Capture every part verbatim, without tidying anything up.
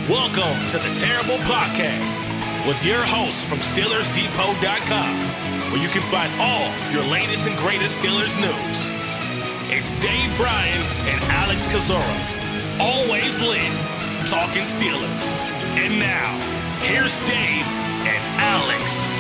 Welcome to the Terrible Podcast with your hosts from Steelers Depot dot com, where you can find all your latest and greatest Steelers news. It's Dave Bryan and Alex Kozora, always lit, talking Steelers. And now, here's Dave and Alex.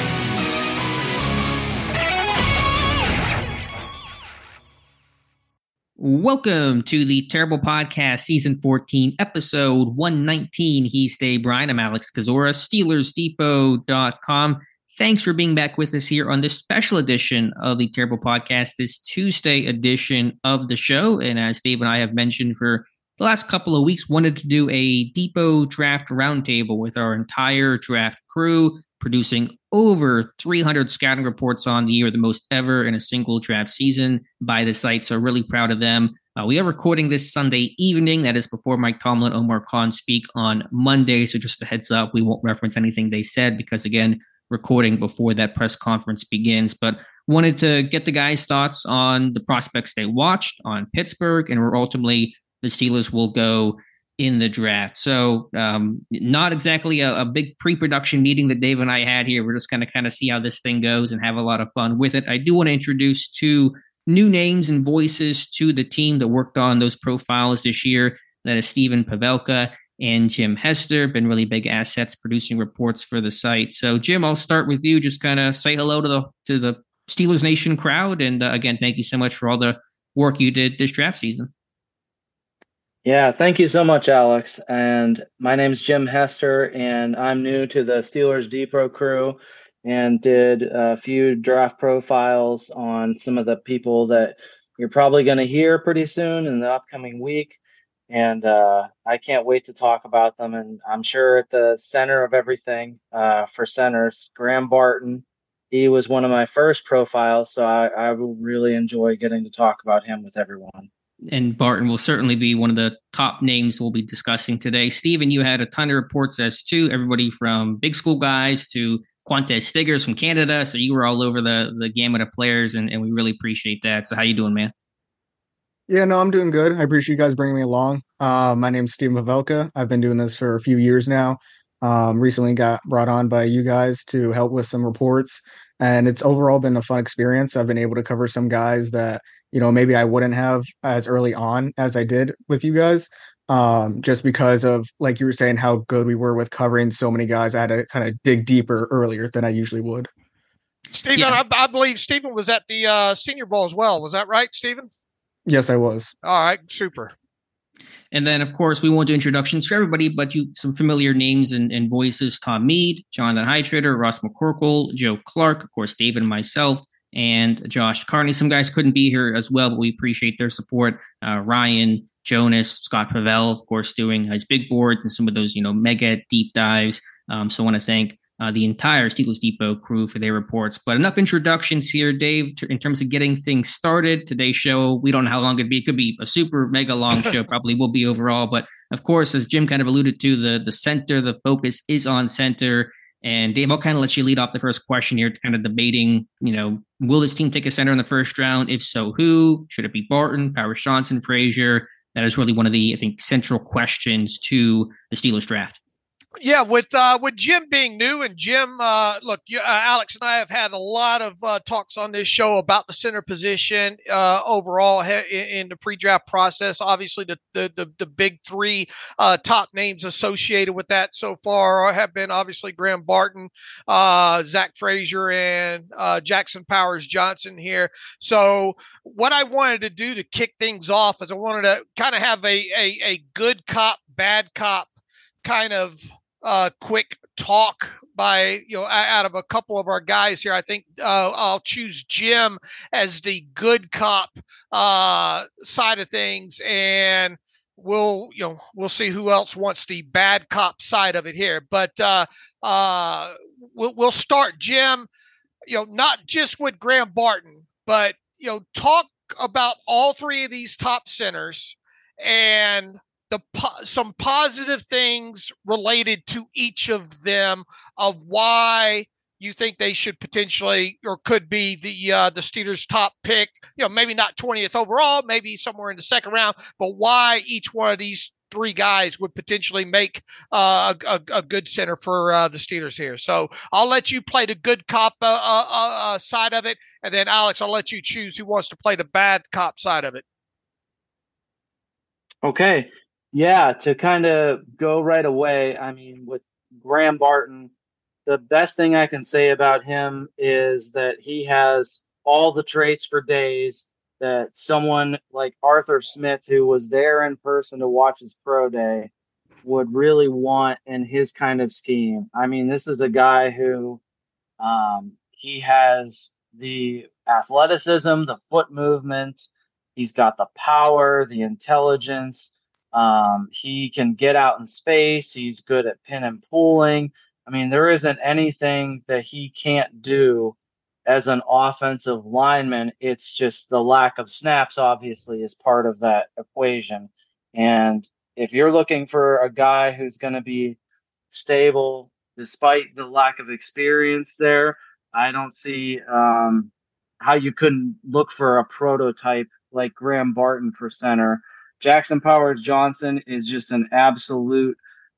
Welcome to the Terrible Podcast, Season fourteen, Episode one nineteen. He's Dave Bryan. I'm Alex Kozora, Steelers Depot dot com. Thanks for being back with us here on this special edition of the Terrible Podcast, this Tuesday edition of the show. And as Dave and I have mentioned for the last couple of weeks, wanted to do a Depot Draft Roundtable with our entire draft crew, producing over three hundred scouting reports on the year, the most ever in a single draft season by the site. So really proud of them. Uh, we are recording this Sunday evening. That is before Mike Tomlin, Omar Khan speak on Monday. So just a heads up, we won't reference anything they said because, again, recording before that press conference begins. But wanted to get the guys' thoughts on the prospects they watched, on Pittsburgh, and where ultimately the Steelers will go in the draft. So um, not exactly a, a big pre-production meeting that Dave and I had here. We're just going to kind of see how this thing goes and have a lot of fun with it. I do want to introduce two new names and voices to the team that worked on those profiles this year. That is Stephen Pavelka and Jim Hester, been really big assets producing reports for the site. So Jim, I'll start with you. Just kind of say hello to the to the Steelers Nation crowd. And uh, again, thank you so much for all the work you did this draft season. Yeah, thank you so much, Alex. And my name's Jim Hester, and I'm new to the Steelers Depot crew and did a few draft profiles on some of the people that you're probably going to hear pretty soon in the upcoming week. And uh, I can't wait to talk about them. And I'm sure at the center of everything uh, for centers, Graham Barton, he was one of my first profiles, so I, I will really enjoy getting to talk about him with everyone. And Barton will certainly be one of the top names we'll be discussing today. Stephen, you had a ton of reports as to everybody from big school guys to Quantez Stiggers from Canada. So you were all over the, the gamut of players, and, and we really appreciate that. So how you doing, man? Yeah, no, I'm doing good. I appreciate you guys bringing me along. Uh, my name's Stephen Pavelka. I've been doing this for a few years now. Um, recently got brought on by you guys to help with some reports, and it's overall been a fun experience. I've been able to cover some guys that, you know, maybe I wouldn't have as early on as I did with you guys, um, just because of, like you were saying, how good we were with covering so many guys. I had to kind of dig deeper earlier than I usually would. Stephen, Yeah. I, I believe Stephen was at the uh, Senior Bowl as well. Was that right, Stephen? Yes, I was. All right, super. And then, of course, we won't do introductions for everybody, but you some familiar names and, and voices: Tom Mead, Jonathan Heitrader, Ross McCorkle, Joe Clark, of course, David and myself, and Josh Carney. Some guys couldn't be here as well, but we appreciate their support. Uh, Ryan, Jonas, Scott Pavel, of course, doing his big board and some of those, you know, mega deep dives. Um, so I want to thank uh, the entire Steelers Depot crew for their reports. But enough introductions here, Dave, to, in terms of getting things started. Today's show, we don't know how long it'd be. It could be a super mega long show, probably will be overall. But of course, as Jim kind of alluded to, the, the center, the focus is on center. And Dave, I'll kind of let you lead off the first question here, kind of debating, you know, will this team take a center in the first round? If so, who? Should it be Barton, Powers Johnson, Frazier? That is really one of the, I think, central questions to the Steelers draft. Yeah, with uh, with Jim being new, and Jim, uh, look, you, uh, Alex and I have had a lot of uh, talks on this show about the center position uh, overall he- in the pre-draft process. Obviously, the the the, the big three uh, top names associated with that so far have been obviously Graham Barton, uh, Zach Frazier, and uh, Jackson Powers Johnson here. So, what I wanted to do to kick things off is I wanted to kind of have a a, a good cop, bad cop kind of uh, quick talk by, you know, out of a couple of our guys here. I think uh, I'll choose Jim as the good cop uh, side of things, and we'll, you know, we'll see who else wants the bad cop side of it here. But uh, uh, we'll, we'll start, Jim, you know, not just with Graham Barton, but, you know, talk about all three of these top centers and the po- some positive things related to each of them of why you think they should potentially or could be the uh, the Steelers' top pick. You know, maybe not twentieth overall, maybe somewhere in the second round, but why each one of these three guys would potentially make uh, a, a good center for uh, the Steelers here. So I'll let you play the good cop uh, uh, uh, side of it, and then Alex, I'll let you choose who wants to play the bad cop side of it. Okay. Yeah, to kind of go right away, I mean, with Graham Barton, the best thing I can say about him is that he has all the traits for days that someone like Arthur Smith, who was there in person to watch his pro day, would really want in his kind of scheme. I mean, this is a guy who um, he has the athleticism, the foot movement, he's got the power, the intelligence. Um, he can get out in space. He's good at pin and pulling. I mean, there isn't anything that he can't do as an offensive lineman. It's just the lack of snaps, obviously, is part of that equation. And if you're looking for a guy who's going to be stable despite the lack of experience there, I don't see um, how you couldn't look for a prototype like Graham Barton for center. Jackson Powers Johnson is just an absolute,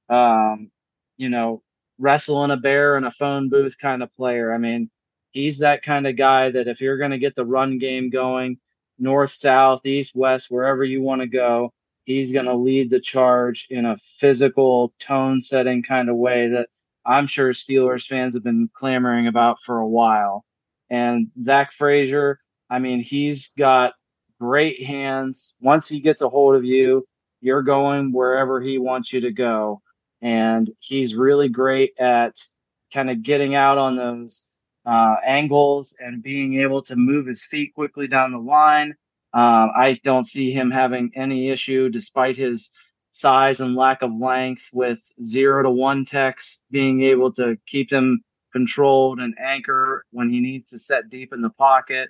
um, you know, wrestling a bear in a phone booth kind of player. I mean, he's that kind of guy that if you're going to get the run game going, north, south, east, west, wherever you want to go, he's going to lead the charge in a physical, tone-setting kind of way that I'm sure Steelers fans have been clamoring about for a while. And Zach Frazier, I mean, he's got great hands. Once he gets a hold of you, you're going wherever he wants you to go. And he's really great at kind of getting out on those uh, angles and being able to move his feet quickly down the line. Um, I don't see him having any issue, despite his size and lack of length, with zero to one techs, being able to keep them controlled and anchor when he needs to set deep in the pocket.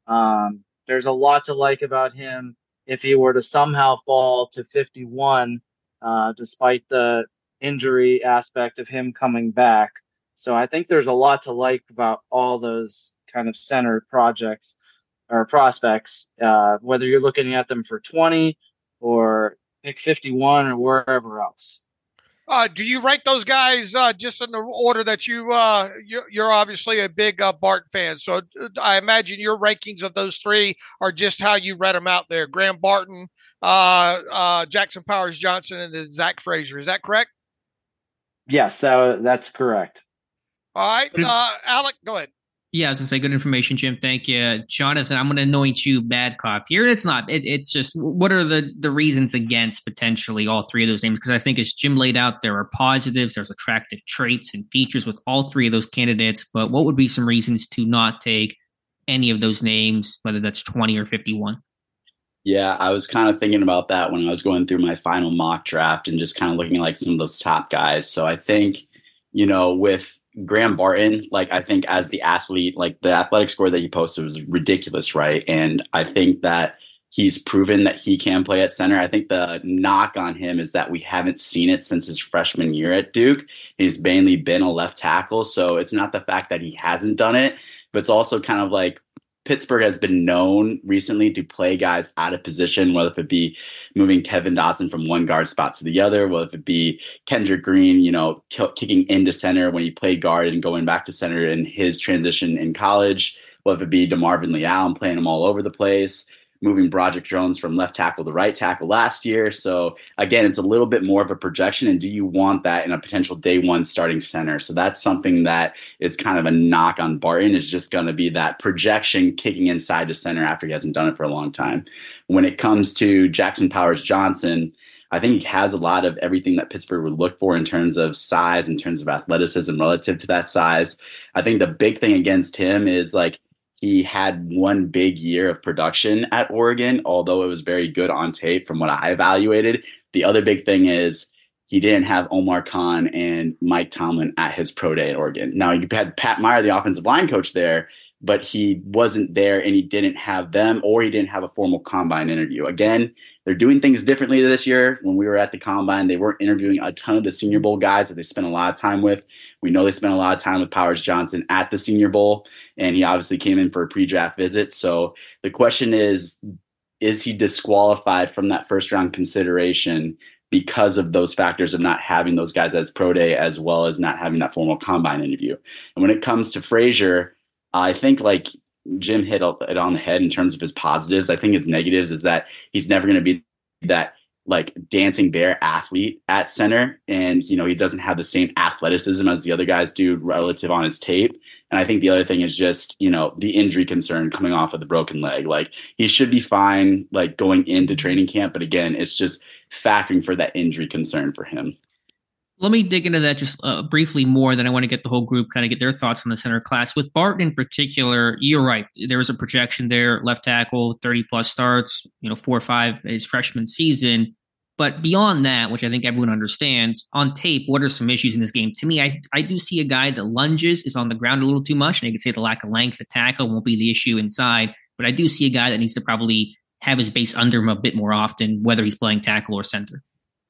Um, There's a lot to like about him if he were to somehow fall to fifty-one, uh, despite the injury aspect of him coming back. So I think there's a lot to like about all those kind of center projects or prospects, uh, whether you're looking at them for twenty or pick fifty-one or wherever else. Uh, do you rank those guys uh, just in the order that you, uh, you're, you're obviously a big uh, Bart fan. So I imagine your rankings of those three are just how you read them out there. Graham Barton, uh, uh, Jackson Powers Johnson, and then Zach Frazier. Is that correct? Yes, that, that's correct. All right. Uh, Alec, go ahead. Yeah, I was going to say good information, Jim. Thank you. Jonathan, I'm going to anoint you bad cop here. It's not. It, it's just what are the, the reasons against potentially all three of those names? Because I think as Jim laid out, there are positives, there's attractive traits and features with all three of those candidates. But what would be some reasons to not take any of those names, whether that's twenty or fifty-one? Yeah, I was kind of thinking about that when I was going through my final mock draft and just kind of looking at like some of those top guys. So I think, you know, with Graham Barton, like I think as the athlete, like the athletic score that he posted was ridiculous, right? And I think that he's proven that he can play at center. I think the knock on him is that we haven't seen it since his freshman year at Duke. He's mainly been a left tackle. So it's not the fact that he hasn't done it, but it's also kind of like Pittsburgh has been known recently to play guys out of position, whether it be moving Kevin Dotson from one guard spot to the other, whether it be Kendrick Green, you know, k- kicking into center when he played guard and going back to center in his transition in college, whether it be DeMarvin Leal and playing him all over the place, moving Broderick Jones from left tackle to right tackle last year. So again, it's a little bit more of a projection. And do you want that in a potential day one starting center? So that's something that is kind of a knock on Barton, is just going to be that projection kicking inside to center after he hasn't done it for a long time. When it comes to Jackson Powers Johnson, I think he has a lot of everything that Pittsburgh would look for in terms of size, in terms of athleticism relative to that size. I think the big thing against him is like, he had one big year of production at Oregon, although it was very good on tape from what I evaluated. The other big thing is he didn't have Omar Khan and Mike Tomlin at his pro day at Oregon. Now, you had Pat Meyer, the offensive line coach, there, but he wasn't there and he didn't have them, or he didn't have a formal combine interview. Again, they're doing things differently this year. When we were at the combine, they weren't interviewing a ton of the Senior Bowl guys that they spent a lot of time with. We know they spent a lot of time with Powers Johnson at the Senior Bowl, and he obviously came in for a pre-draft visit. So the question is, is he disqualified from that first round consideration because of those factors of not having those guys as pro day, as well as not having that formal combine interview. And when it comes to Frazier, I think like Jim hit it on the head in terms of his positives. I think his negatives is that he's never going to be that like dancing bear athlete at center. And, you know, he doesn't have the same athleticism as the other guys do relative on his tape. And I think the other thing is just, you know, the injury concern coming off of the broken leg. Like he should be fine, like going into training camp. But again, it's just factoring for that injury concern for him. Let me dig into that just uh, briefly more. Then I want to get the whole group kind of get their thoughts on the center class. With Barton in particular, you're right. There was a projection there, left tackle, thirty plus starts, you know, four or five his freshman season. But beyond that, which I think everyone understands, on tape, what are some issues in this game? To me, I I do see a guy that lunges, is on the ground a little too much, and you could say the lack of length at tackle won't be the issue inside. But I do see a guy that needs to probably have his base under him a bit more often, whether he's playing tackle or center.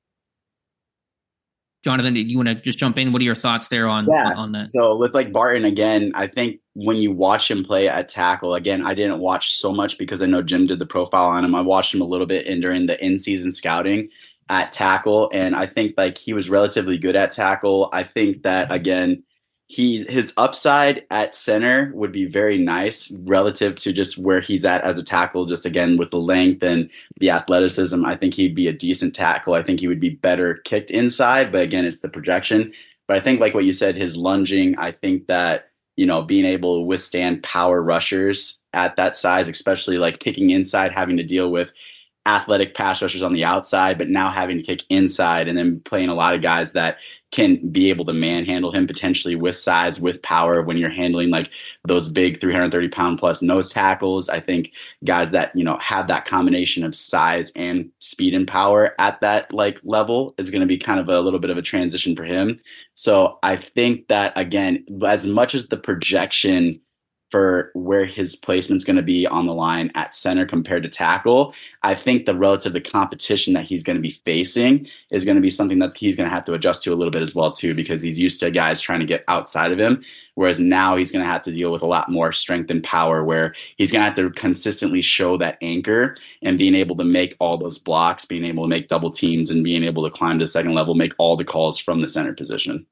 Jonathan, do you want to just jump in? What are your thoughts there on, yeah. on that? So with like Barton, again, I think when you watch him play at tackle, again, I didn't watch so much because I know Jim did the profile on him. I watched him a little bit in during the in-season scouting at tackle, and I think like he was relatively good at tackle. I think that, again, he his upside at center would be very nice relative to just where he's at as a tackle, just again with the length and the athleticism. I think he'd be a decent tackle. I think he would be better kicked inside, but again, it's the projection. But I think like what you said, his lunging, I think that, you know, being able to withstand power rushers at that size, especially like kicking inside, having to deal with athletic pass rushers on the outside, but now having to kick inside and then playing a lot of guys that can be able to manhandle him potentially with size, with power when you're handling like those big three hundred thirty pound plus nose tackles. I think guys that, you know, have that combination of size and speed and power at that like level is going to be kind of a little bit of a transition for him. So I think that, again, as much as the projection for where his placement's going to be on the line at center compared to tackle, I think the relative the competition that he's going to be facing is going to be something that he's going to have to adjust to a little bit as well too, because he's used to guys trying to get outside of him, whereas now he's going to have to deal with a lot more strength and power, where he's going to have to consistently show that anchor and being able to make all those blocks, being able to make double teams, and being able to climb to the second level, make all the calls from the center position.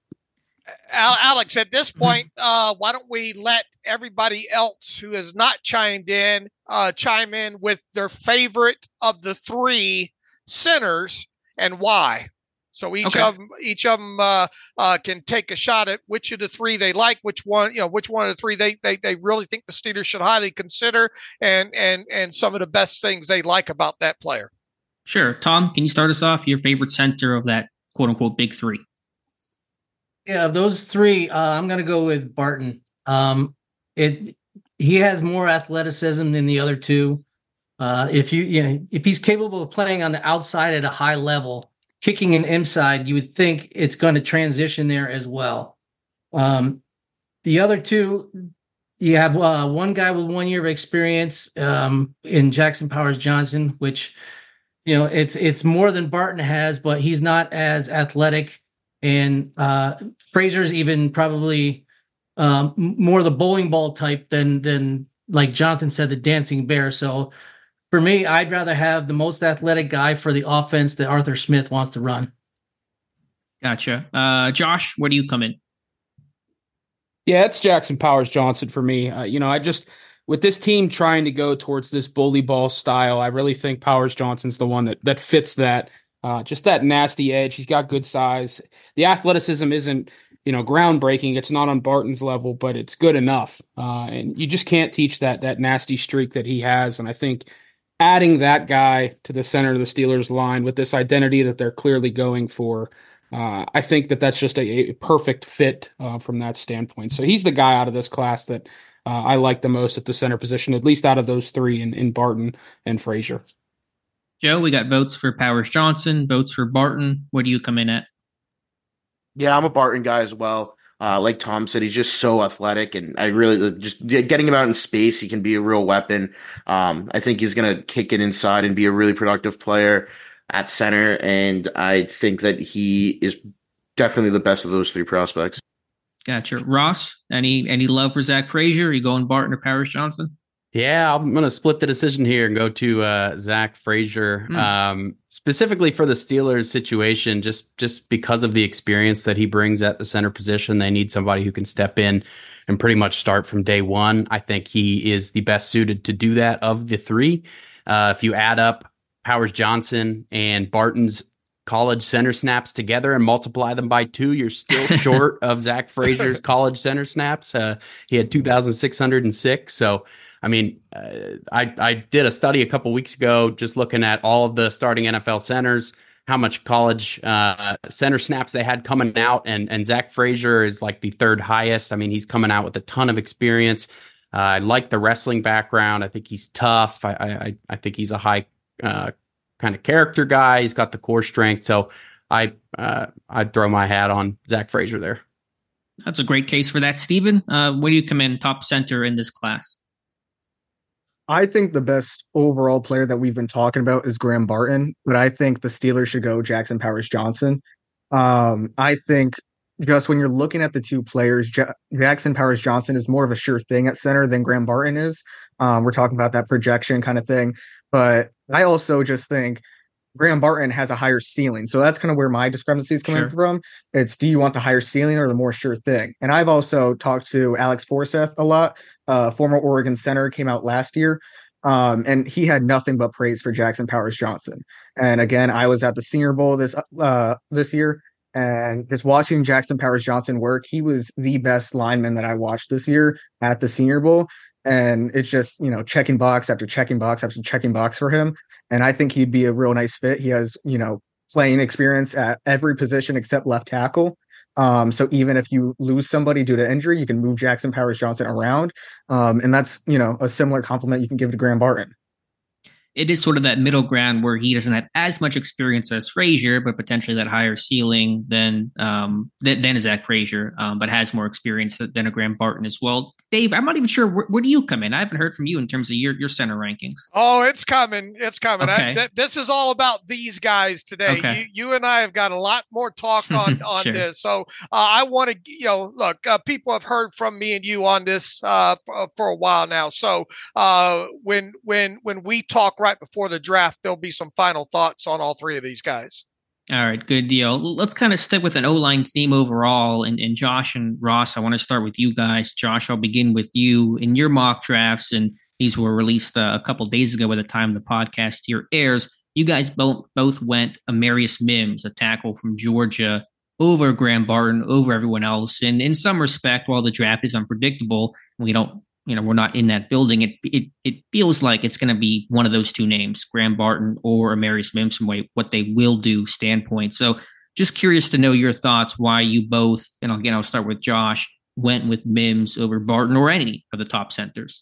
Alex, at this point, uh, why don't we let everybody else who has not chimed in uh, chime in with their favorite of the three centers and why? So each Okay. of them, each of them uh, uh, can take a shot at which of the three they like, which one, you know, which one of the three they they they really think the Steelers should highly consider, and and and some of the best things they like about that player. Sure. Tom, can you start us off? Your favorite center of that quote unquote big three? Yeah, of those three, uh, I'm going to go with Barton. Um, it he has more athleticism than the other two. Uh, if you, you know, if he's capable of playing on the outside at a high level, kicking an inside, you would think it's going to transition there as well. Um, the other two, you have uh, one guy with one year of experience um, in Jackson Powers Johnson, which, you know, it's it's more than Barton has, but he's not as athletic. And uh, Frazier's even probably um, more the bowling ball type than than like Jonathan said, the dancing bear. So for me, I'd rather have the most athletic guy for the offense that Arthur Smith wants to run. Gotcha. Uh, Josh, where do you come in? Yeah, it's Jackson Powers Johnson for me. Uh, you know, I just with this team trying to go towards this bully ball style, I really think Powers Johnson's the one that that fits that. Uh, just that nasty edge. He's got good size. The athleticism isn't, you know, groundbreaking. It's not on Barton's level, but it's good enough. Uh, and you just can't teach that that nasty streak that he has. And I think adding that guy to the center of the Steelers line with this identity that they're clearly going for, uh, I think that that's just a, a perfect fit uh, from that standpoint. So he's the guy out of this class that uh, I like the most at the center position, at least out of those three in, in Barton and Frazier. Joe, we got votes for Powers Johnson, votes for Barton. What do you come in at? Yeah, I'm a Barton guy as well. Uh, like Tom said, he's just so athletic, and I really just getting him out in space, he can be a real weapon. Um, I think he's going to kick it inside and be a really productive player at center, and I think that he is definitely the best of those three prospects. Gotcha. Ross, any any love for Zach Frazier? Are you going Barton or Powers Johnson? Yeah, I'm going to split the decision here and go to uh, Zach Frazier, Mm. um, specifically for the Steelers situation, just just because of the experience that he brings at the center position. They need somebody who can step in and pretty much start from day one. I think he is the best suited to do that of the three. Uh, if you add up Powers Johnson and Barton's college center snaps together and multiply them by two, you're still short of Zach Frazier's college center snaps. Uh, he had two thousand six hundred six. So, I mean, uh, I, I did a study a couple weeks ago just looking at all of the starting N F L centers, how much college uh, center snaps they had coming out, and and Zach Frazier is like the third highest. I mean, he's coming out with a ton of experience. Uh, I like the wrestling background. I think he's tough. I I, I think he's a high uh, kind of character guy. He's got the core strength. So I uh, I'd throw my hat on Zach Frazier there. That's a great case for that. Steven, uh, where do you come in top center in this class? I think the best overall player that we've been talking about is Graham Barton, but I think the Steelers should go Jackson Powers Johnson. Um, I think just when you're looking at the two players, J- Jackson Powers Johnson is more of a sure thing at center than Graham Barton is. Um, we're talking about that projection kind of thing. But I also just think Graham Barton has a higher ceiling. So that's kind of where my discrepancy is coming Sure. from. It's, do you want the higher ceiling or the more sure thing? And I've also talked to Alex Forsyth a lot, uh, former Oregon center, came out last year. Um, and he had nothing but praise for Jackson Powers Johnson. And again, I was at the Senior Bowl this uh, this year, and just watching Jackson Powers Johnson work, he was the best lineman that I watched this year at the Senior Bowl. And it's just, you know, checking box after checking box after checking box for him. And I think he'd be a real nice fit. He has, you know, playing experience at every position except left tackle. Um, so even if you lose somebody due to injury, you can move Jackson Powers Johnson around. Um, and that's, you know, a similar compliment you can give to Graham Barton. It is sort of that middle ground where he doesn't have as much experience as Frazier, but potentially that higher ceiling than um, than, than Zach Frazier, um, but has more experience than a Graham Barton as well. Dave, I'm not even sure where, where do you come in? I haven't heard from you in terms of your your center rankings. Oh, it's coming. It's coming. Okay. I, th- this is all about these guys today. Okay. You, you and I have got a lot more talk on, on Sure. this. So uh, I want to, you know, look, uh, people have heard from me and you on this uh, for, for a while now. So uh, when, when, when we talk right before the draft, there'll be some final thoughts on all three of these guys. All right, good deal. Let's kind of stick with an O-line theme overall. And, and Josh and Ross, I want to start with you guys. Josh, I'll begin with you. In your mock drafts, and these were released uh, a couple days ago by the time the podcast here airs, you guys both both went Amarius Mims, a tackle from Georgia, over Graham Barton, over everyone else. And in some respect, while the draft is unpredictable, we don't you know, we're not in that building. It it it feels like it's going to be one of those two names, Graham Barton or Amarius Mims, from what they will do standpoint. So just curious to know your thoughts, why you both, and again, I'll start with Josh, went with Mims over Barton or any of the top centers.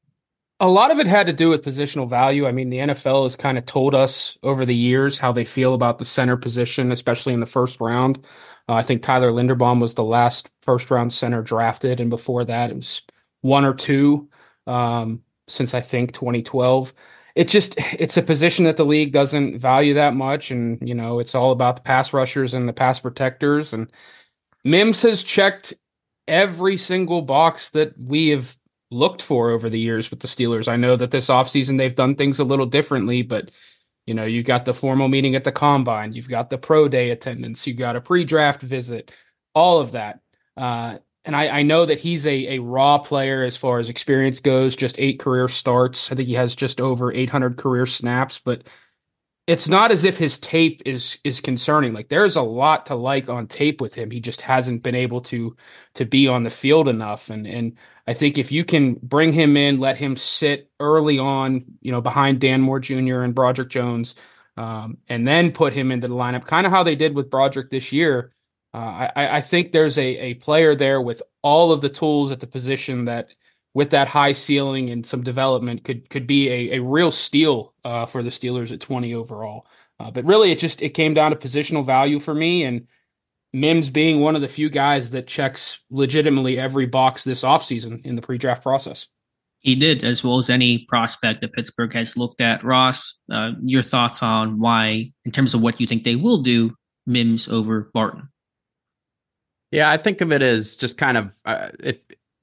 A lot of it had to do with positional value. I mean, the N F L has kind of told us over the years how they feel about the center position, especially in the first round. Uh, I think Tyler Linderbaum was the last first round center drafted. And before that, it was one or two um, since I think twenty twelve. It just, it's a position that the league doesn't value that much. And, you know, it's all about the pass rushers and the pass protectors. And Mims has checked every single box that we have looked for over the years with the Steelers. I know that this offseason they've done things a little differently, but, you know, you got the formal meeting at the combine, you've got the pro day attendance, you got a pre-draft visit, all of that. Uh, And I, I know that he's a, a raw player as far as experience goes, just eight career starts. I think he has just over eight hundred career snaps, but it's not as if his tape is is concerning. Like, there's a lot to like on tape with him. He just hasn't been able to to be on the field enough. And and I think if you can bring him in, let him sit early on, you know, behind Dan Moore Junior and Broderick Jones, um, and then put him into the lineup, kind of how they did with Broderick this year. Uh, I, I think there's a, a player there with all of the tools at the position that, with that high ceiling and some development, could could be a, a real steal uh, for the Steelers at twenty overall. Uh, but really, it just it came down to positional value for me, and Mims being one of the few guys that checks legitimately every box this offseason in the pre-draft process. He did, as well as any prospect that Pittsburgh has looked at. Ross, uh, your thoughts on why, in terms of what you think they will do, Mims over Barton? Yeah, I think of it as just kind of uh, if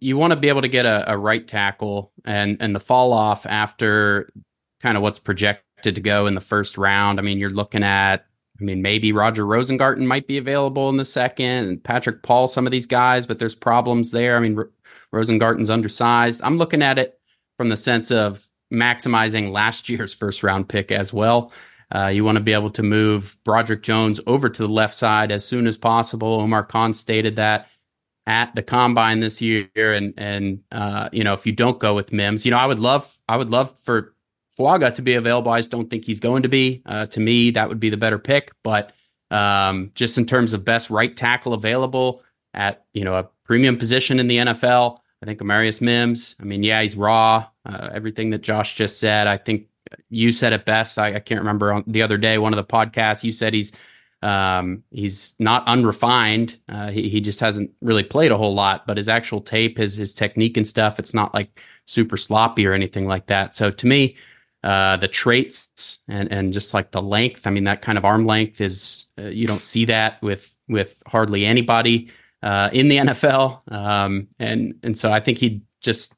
you want to be able to get a, a right tackle, and and the fall off after kind of what's projected to go in the first round. I mean, you're looking at, I mean, maybe Roger Rosengarten might be available in the second, and Patrick Paul, some of these guys, but there's problems there. I mean, R- Rosengarten's undersized. I'm looking at it from the sense of maximizing last year's first round pick as well. Uh, you want to be able to move Broderick Jones over to the left side as soon as possible. Omar Khan stated that at the combine this year. And, and uh, you know, if you don't go with Mims, you know, I would love, I would love for Fuaga to be available. I just don't think he's going to be. Uh, to me, that would be the better pick. But um, just in terms of best right tackle available at, you know, a premium position in the N F L, I think Amarius Mims. I mean, yeah, he's raw. Uh, everything that Josh just said, I think you said it best. I, I can't remember on the other day, one of the podcasts, you said he's um, he's not unrefined. Uh, he he just hasn't really played a whole lot, but his actual tape, his his technique and stuff, it's not like super sloppy or anything like that. So to me, uh, the traits and and just like the length, I mean, that kind of arm length is uh, you don't see that with with hardly anybody uh, in the N F L. Um, and and so I think he just,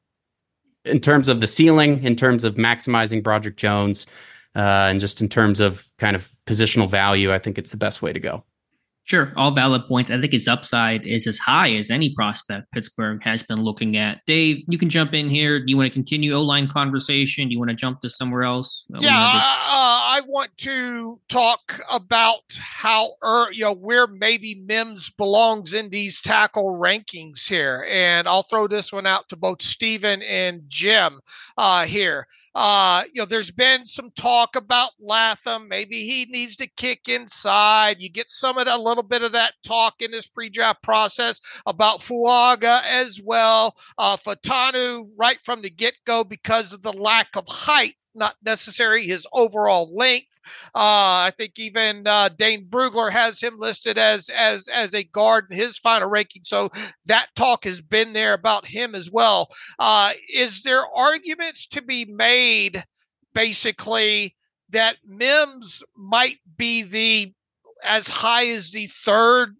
in terms of the ceiling, in terms of maximizing Broderick Jones, uh, and just in terms of kind of positional value, I think it's the best way to go. Sure, all valid points. I think his upside is as high as any prospect Pittsburgh has been looking at. Dave, you can jump in here. Do you want to continue O-line conversation? Do you want to jump to somewhere else? Yeah, uh, I want to talk about how, er, you know, where maybe Mims belongs in these tackle rankings here. And I'll throw this one out to both Steven and Jim uh, here. Uh, you know, there's been some talk about Latham. Maybe he needs to kick inside. You get some of that, a little bit of that talk in this pre-draft process about Fuaga as well. Uh, Fatanu right from the get-go because of the lack of height, not necessarily his overall length. Uh, I think even uh, Dane Brugler has him listed as as as a guard in his final ranking. So that talk has been there about him as well. Uh, is there arguments to be made, basically, that Mims might be the as high as the third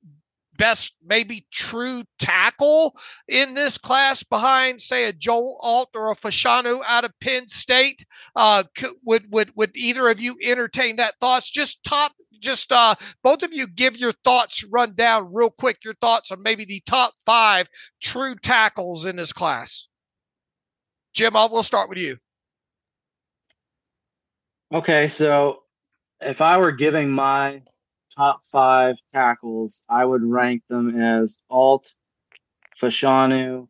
best, maybe true tackle in this class behind, say, a Joel Alt or a Fashanu out of Penn State? Uh, could, would would would either of you entertain that thoughts? Just top, just uh, both of you give your thoughts, run down real quick your thoughts on maybe the top five true tackles in this class. Jim, I'll, we'll start with you. Okay, so if I were giving my top five tackles, I would rank them as Alt, Fashanu,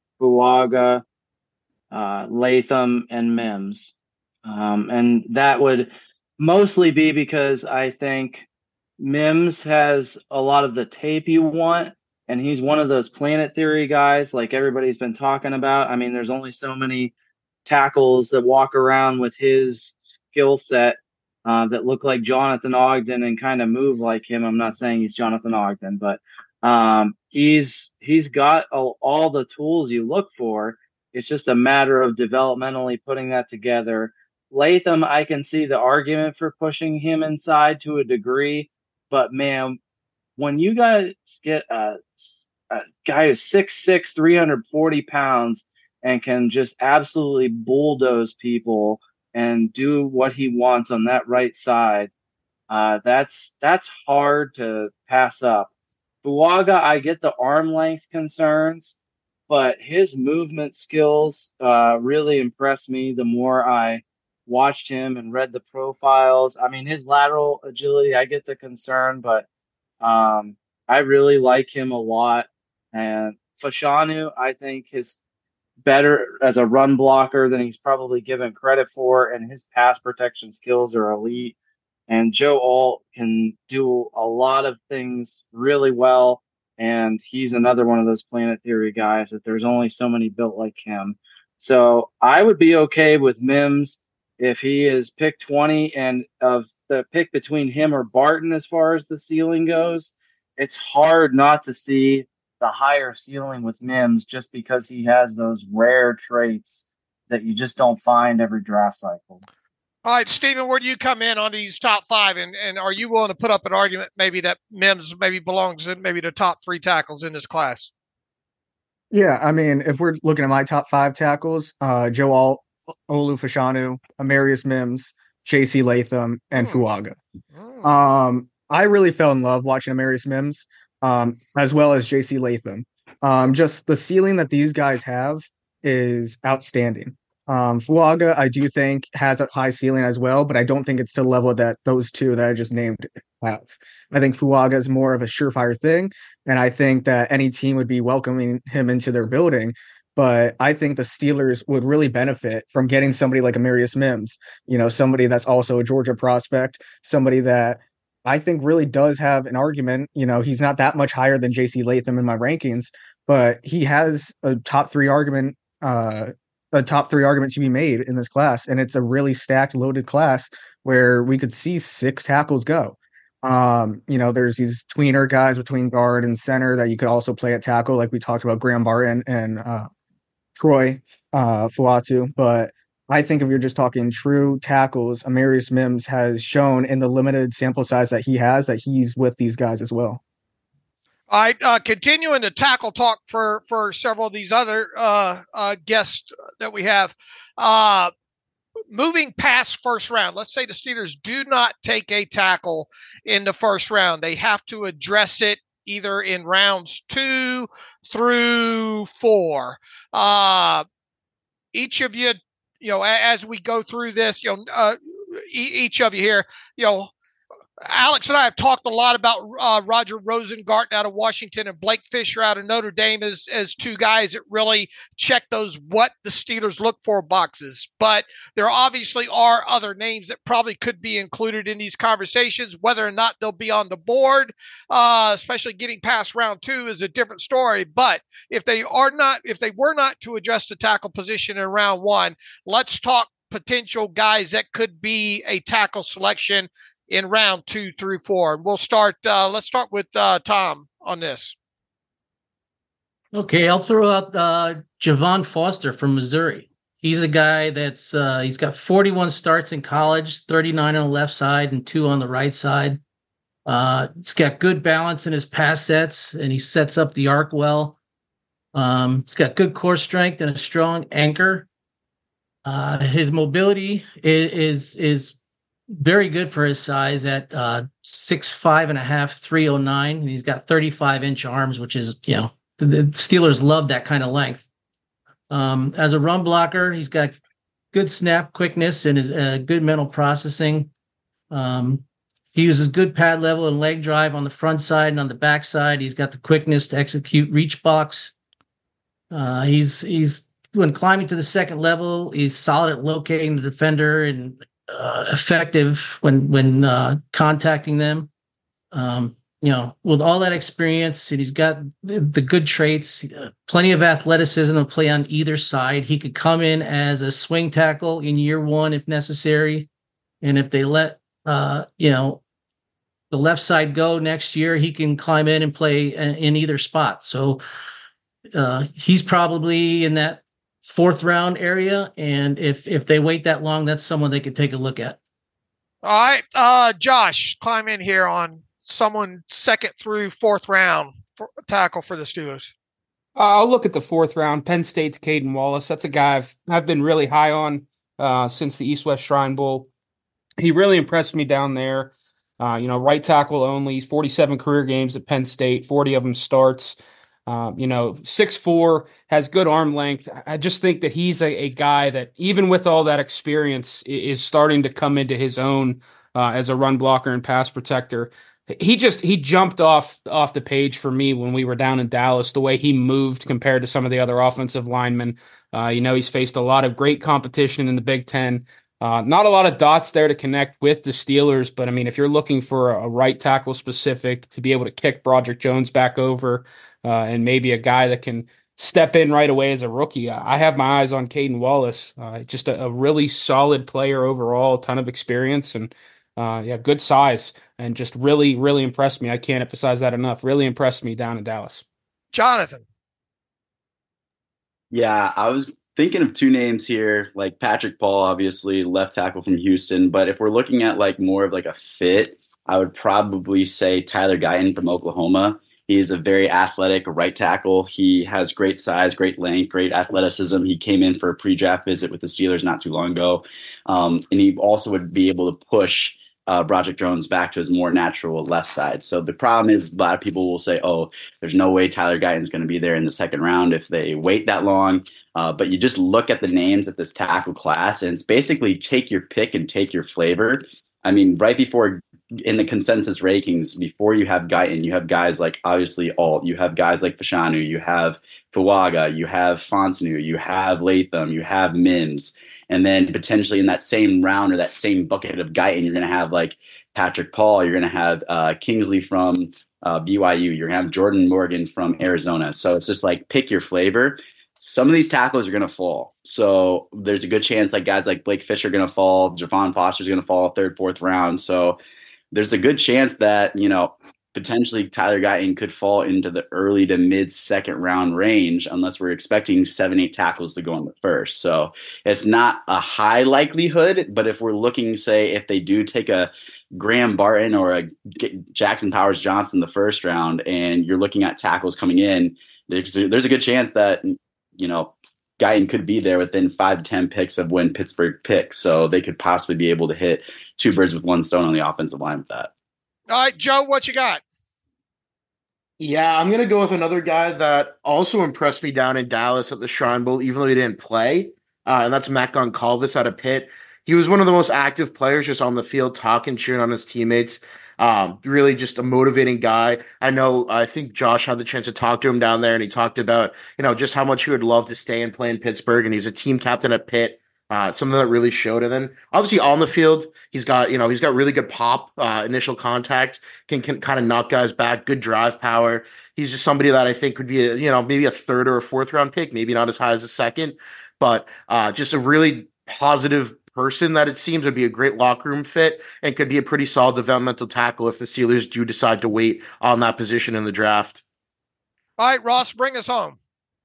Fuaga, uh, Latham, and Mims. Um, and that would mostly be because I think Mims has a lot of the tape you want, and he's one of those Planet Theory guys like everybody's been talking about. I mean, there's only so many tackles that walk around with his skill set Uh, that look like Jonathan Ogden and kind of move like him. I'm not saying he's Jonathan Ogden, but um, he's he's got all, all the tools you look for. It's just a matter of developmentally putting that together. Latham, I can see the argument for pushing him inside to a degree, but man, when you guys get a, a guy who's six six, three hundred forty pounds and can just absolutely bulldoze people and do what he wants on that right side, uh, that's that's hard to pass up. Fuaga, I get the arm length concerns, but his movement skills uh, really impressed me the more I watched him and read the profiles. I mean, his lateral agility, I get the concern, but um, I really like him a lot. And Fashanu, I think his better as a run blocker than he's probably given credit for, and his pass protection skills are elite. And Joe Alt can do a lot of things really well, and he's another one of those Planet Theory guys that there's only so many built like him. So I would be okay with Mims if he is pick twenty, and of the pick between him or Barton as far as the ceiling goes, it's hard not to see the higher ceiling with Mims just because he has those rare traits that you just don't find every draft cycle. All right, Stephen, where do you come in on these top five? And, and are you willing to put up an argument maybe that Mims maybe belongs in maybe the top three tackles in this class? Yeah, I mean, if we're looking at my top five tackles, uh, Joe Alt, Olu Fashanu, Amarius Mims, J C Latham, and Hmm. Fuaga. Hmm. Um, I really fell in love watching Amarius Mims, um, as well as J C Latham. Um, just the ceiling that these guys have is outstanding. Um, Fuaga, I do think, has a high ceiling as well, but I don't think it's to the level that those two that I just named have. I think Fuaga is more of a surefire thing, and I think that any team would be welcoming him into their building. But I think the Steelers would really benefit from getting somebody like Amarius Mims, you know, somebody that's also a Georgia prospect, somebody that I think really does have an argument. You know, he's not that much higher than J C Latham in my rankings, but he has a top three argument, uh, a top three argument to be made in this class. And it's a really stacked, loaded class where we could see six tackles go. Um, you know, there's these tweener guys between guard and center that you could also play at tackle, like we talked about Graham Barton and uh, Troy uh, Fuatu. But I think if you're just talking true tackles, Amarius Mims has shown in the limited sample size that he has that he's with these guys as well. All right, uh, continuing to tackle talk for for several of these other uh, uh, guests that we have. Uh, moving past first round, let's say the Steelers do not take a tackle in the first round. They have to address it either in rounds two through four. Uh, each of you, you know, as we go through this, you know, uh, each of you here, you know, Alex and I have talked a lot about uh, Roger Rosengarten out of Washington and Blake Fisher out of Notre Dame as, as two guys that really check those what the Steelers look for boxes. But there obviously are other names that probably could be included in these conversations. Whether or not they'll be on the board, uh, especially getting past round two, is a different story. But if they are not, if they were not to address the tackle position in round one, let's talk potential guys that could be a tackle selection in round two through four. We'll start, uh, let's start with uh, Tom on this. Okay, I'll throw out uh, Javon Foster from Missouri. He's a guy that's, uh, he's got forty-one starts in college, thirty-nine on the left side and two on the right side. Uh, he's got good balance in his pass sets, and he sets up the arc well. Um, he's got good core strength and a strong anchor. Uh, his mobility is, is, is very good for his size at uh, six five and a half, three oh nine. And he's got thirty-five inch arms, which is, you know, the, the Steelers love that kind of length. Um, as a run blocker, he's got good snap quickness and is uh, good mental processing. Um, he uses good pad level and leg drive on the front side and on the back side. He's got the quickness to execute reach blocks. Uh, he's he's when climbing to the second level, he's solid at locating the defender and Uh, effective when when uh, contacting them. Um, you know, with all that experience, and he's got the, the good traits, uh, plenty of athleticism to play on either side. He could come in as a swing tackle in year one if necessary, and if they let uh, you know the left side go next year, he can climb in and play in, in either spot. So uh, he's probably in that fourth round area, and if if they wait that long, that's someone they could take a look at. All right, uh, Josh, climb in here on someone second through fourth round for tackle for the Steelers. Uh, I'll look at the fourth round. Penn State's Caden Wallace. That's a guy I've I've been really high on uh, since the East West Shrine Bowl. He really impressed me down there. Uh, you know, right tackle only, forty-seven career games at Penn State, forty of them starts. Um, you know, six four, has good arm length. I just think that he's a, a guy that, even with all that experience, is starting to come into his own uh, as a run blocker and pass protector. He just he jumped off off the page for me when we were down in Dallas, the way he moved compared to some of the other offensive linemen. Uh, you know, he's faced a lot of great competition in the Big Ten. Uh, not a lot of dots there to connect with the Steelers, but I mean, if you're looking for a, a right tackle specific to be able to kick Broderick Jones back over, uh, and maybe a guy that can step in right away as a rookie, I have my eyes on Caden Wallace. Uh, just a, a really solid player overall, a ton of experience, and uh, yeah, good size, and just really, really impressed me. I can't emphasize that enough. Really impressed me down in Dallas. Jonathan. Yeah, I was thinking of two names here, like Patrick Paul, obviously left tackle from Houston. But if we're looking at like more of like a fit, I would probably say Tyler Guyton from Oklahoma. He's a very athletic right tackle. He has great size, great length, great athleticism. He came in for a pre-draft visit with the Steelers not too long ago. Um, and he also would be able to push uh, Broderick Jones back to his more natural left side. So the problem is a lot of people will say, oh, there's no way Tyler Guyton's going to be there in the second round if they wait that long. Uh, but you just look at the names at this tackle class, and it's basically take your pick and take your flavor. I mean, right before in the consensus rankings, before you have Guyton, you have guys like obviously Alt, you have guys like Fashanu, you have Fuaga, you have Fonsonu, you have Latham, you have Mims. And then potentially in that same round or that same bucket of Guyton, you're going to have like Patrick Paul, you're going to have uh, Kingsley from uh, B Y U, you're going to have Jordan Morgan from Arizona. So it's just like pick your flavor. Some of these tackles are going to fall. So there's a good chance like guys like Blake Fisher are going to fall, Javon Foster is going to fall third, fourth round. So there's a good chance that, you know, potentially Tyler Guyton could fall into the early to mid second round range unless we're expecting seven, eight tackles to go in the first. So it's not a high likelihood, but if we're looking, say, if they do take a Graham Barton or a Jackson Powers Johnson the first round and you're looking at tackles coming in, there's a, there's a good chance that, you know, Guyton could be there within five to ten picks of when Pittsburgh picks. So they could possibly be able to hit two birds with one stone on the offensive line with that. All right, Joe, what you got? Yeah, I'm going to go with another guy that also impressed me down in Dallas at the Shrine Bowl, even though he didn't play, uh, and that's Matt Goncalves out of Pitt. He was one of the most active players just on the field, talking, cheering on his teammates. Um, really just a motivating guy. I know, I think Josh had the chance to talk to him down there, and he talked about, you know, just how much he would love to stay and play in Pittsburgh, and he was a team captain at Pitt. Uh, something that really showed. And then obviously on the field, he's got, you know, he's got really good pop, uh, initial contact, can, can kind of knock guys back, good drive power. He's just somebody that I think could be, a, you know, maybe a third or a fourth round pick, maybe not as high as a second, but uh, just a really positive person that it seems would be a great locker room fit and could be a pretty solid developmental tackle if the Steelers do decide to wait on that position in the draft. All right, Ross, bring us home.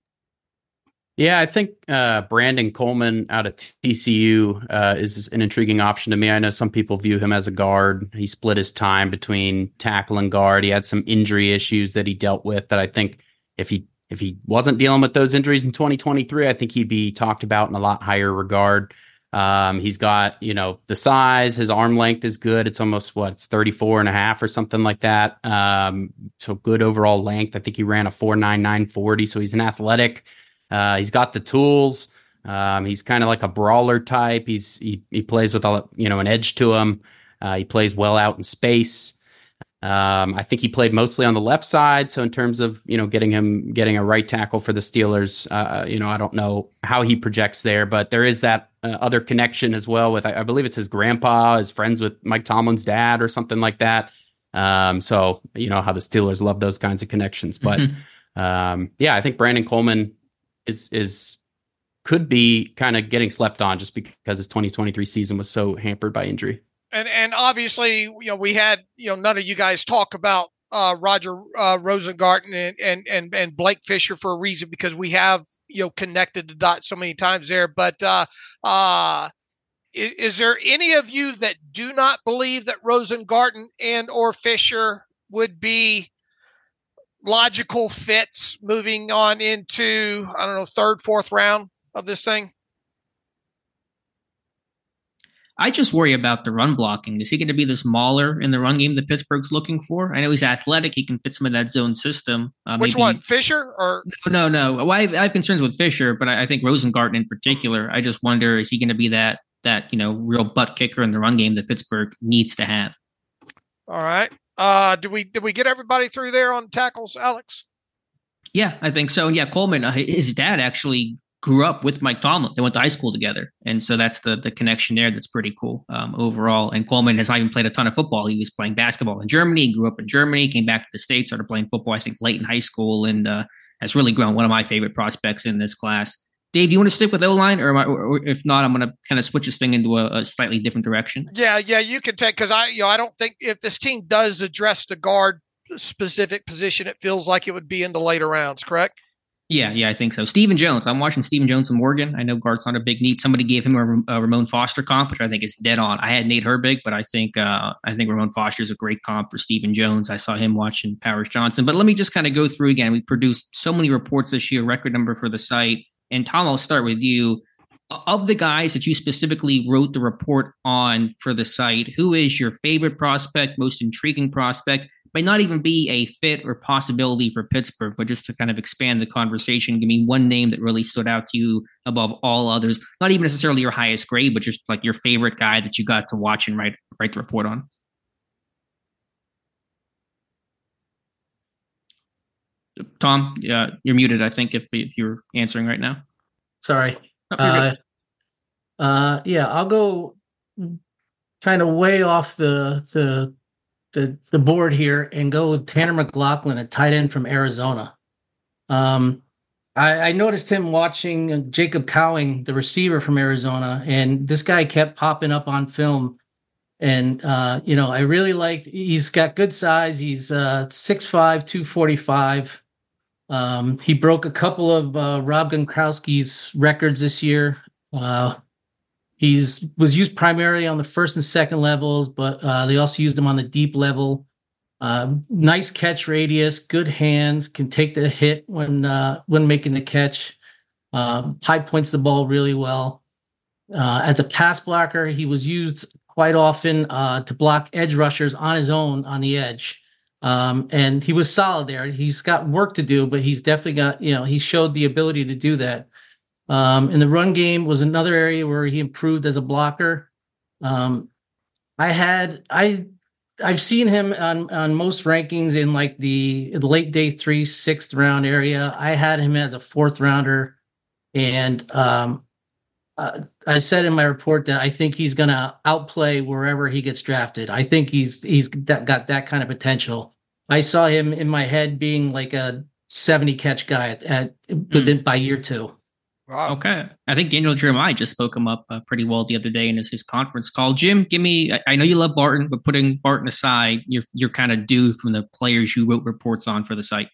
Yeah, I think uh, Brandon Coleman out of T C U uh, is an intriguing option to me. I know some people view him as a guard. He split his time between tackle and guard. He had some injury issues that he dealt with that I think if he if he wasn't dealing with those injuries in twenty twenty-three, I think he'd be talked about in a lot higher regard. Um, he's got, you know, the size, his arm length is good. It's almost what it's thirty-four and a half or something like that. Um, so good overall length. I think he ran a four nine nine forty. So he's an athletic. Uh, he's got the tools. Um, he's kind of like a brawler type. He's he he plays with a you know an edge to him. Uh, he plays well out in space. Um, I think he played mostly on the left side. So in terms of you know getting him getting a right tackle for the Steelers, uh, you know I don't know how he projects there, but there is that uh, other connection as well with I, I believe it's his grandpa is friends with Mike Tomlin's dad or something like that. Um, so you know how the Steelers love those kinds of connections. But mm-hmm. um, yeah, I think Brandon Coleman is is could be kind of getting slept on just because his twenty twenty-three season was so hampered by injury. And and obviously, you know, we had, you know, none of you guys talk about uh, Roger uh, Rosengarten and, and and and Blake Fisher for a reason, because we have, you know, connected the dots so many times there. But uh, uh, is, is there any of you that do not believe that Rosengarten and or Fisher would be logical fits moving on into, I don't know, third, fourth round of this thing? I just worry about the run blocking. Is he going to be this mauler in the run game that Pittsburgh's looking for? I know he's athletic. He can fit some of that zone system. Uh, Which maybe... one, Fisher or? No, no, no. Well, I, have, I have concerns with Fisher, but I, I think Rosengarten in particular, I just wonder, is he going to be that, that, you know, real butt kicker in the run game that Pittsburgh needs to have? All right. Uh, did we, did we get everybody through there on tackles, Alex? Yeah, I think so. And yeah, Coleman, uh, his dad actually grew up with Mike Tomlin. They went to high school together. And so that's the the connection there. That's pretty cool um, overall. And Coleman has not even played a ton of football. He was playing basketball in Germany. He grew up in Germany, came back to the States, started playing football, I think, late in high school, and uh, has really grown one of my favorite prospects in this class. Dave, do you want to stick with O-line? Or, I, or if not, I'm going to kind of switch this thing into a, a slightly different direction. Yeah, yeah, you can take, because I, you know, I don't think if this team does address the guard specific position, it feels like it would be in the later rounds, correct? Yeah, yeah, I think so. Stephen Jones. I'm watching Stephen Jones in Morgan. I know Gart's not a big need. Somebody gave him a, a Ramon Foster comp, which I think is dead on. I had Nate Herbig, but I think uh, I think Ramon Foster is a great comp for Stephen Jones. I saw him watching Powers Johnson. But let me just kind of go through again. We produced so many reports this year, record number for the site. And Tom, I'll start with you. Of the guys that you specifically wrote the report on for the site, who is your favorite prospect, most intriguing prospect? Might not even be a fit or possibility for Pittsburgh, but just to kind of expand the conversation, give me one name that really stood out to you above all others. Not even necessarily your highest grade, but just like your favorite guy that you got to watch and write write the report on. Tom, uh, you're muted, I think, if if you're answering right now. Sorry. Oh, uh, uh, yeah, I'll go kind of way off the the the the board here and go with Tanner McLaughlin, a tight end from Arizona. Um, I, I noticed him watching Jacob Cowing, the receiver from Arizona, and this guy kept popping up on film. And, uh, you know, I really liked, he's got good size. He's uh, six five, two forty-five. Um, he broke a couple of uh, Rob Gronkowski's records this year. Uh, He's was used primarily on the first and second levels, but uh, they also used him on the deep level. Uh, nice catch radius, good hands, can take the hit when uh, when making the catch. Uh, high points the ball really well. Uh, as a pass blocker, he was used quite often uh, to block edge rushers on his own on the edge. Um, and he was solid there. He's got work to do, but he's definitely got, you know, he showed the ability to do that. Um, and the run game was another area where he improved as a blocker. Um, I had I I've seen him on on most rankings in like the late day three, sixth round area. I had him as a fourth rounder, and um, uh, I said in my report that I think he's going to outplay wherever he gets drafted. I think he's he's got, got that kind of potential. I saw him in my head being like a seventy catch guy at, at mm. within by year two. Wow. Okay. I think Daniel Jeremiah just spoke him up uh, pretty well the other day in his, his conference call. Jim, give me, I, I know you love Barton, but putting Barton aside, you're, you're kind of due from the players you wrote reports on for the site.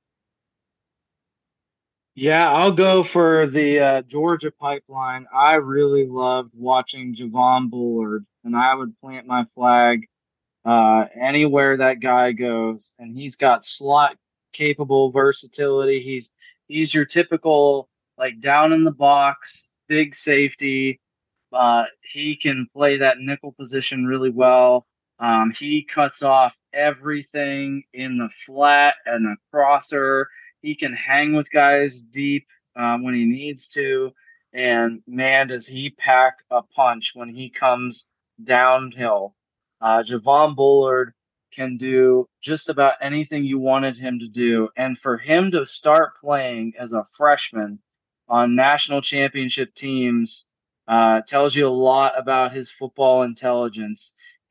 Yeah, I'll go for the uh, Georgia pipeline. I really loved watching Javon Bullard, and I would plant my flag uh, anywhere that guy goes. And he's got slot capable versatility. He's he's your typical like down in the box, big safety. Uh, he can play that nickel position really well. Um, he cuts off everything in the flat and the crosser. He can hang with guys deep um, when he needs to. And man, does he pack a punch when he comes downhill. Uh, Javon Bullard can do just about anything you wanted him to do. And for him to start playing as a freshman on national championship teams uh, tells you a lot about his football intelligence.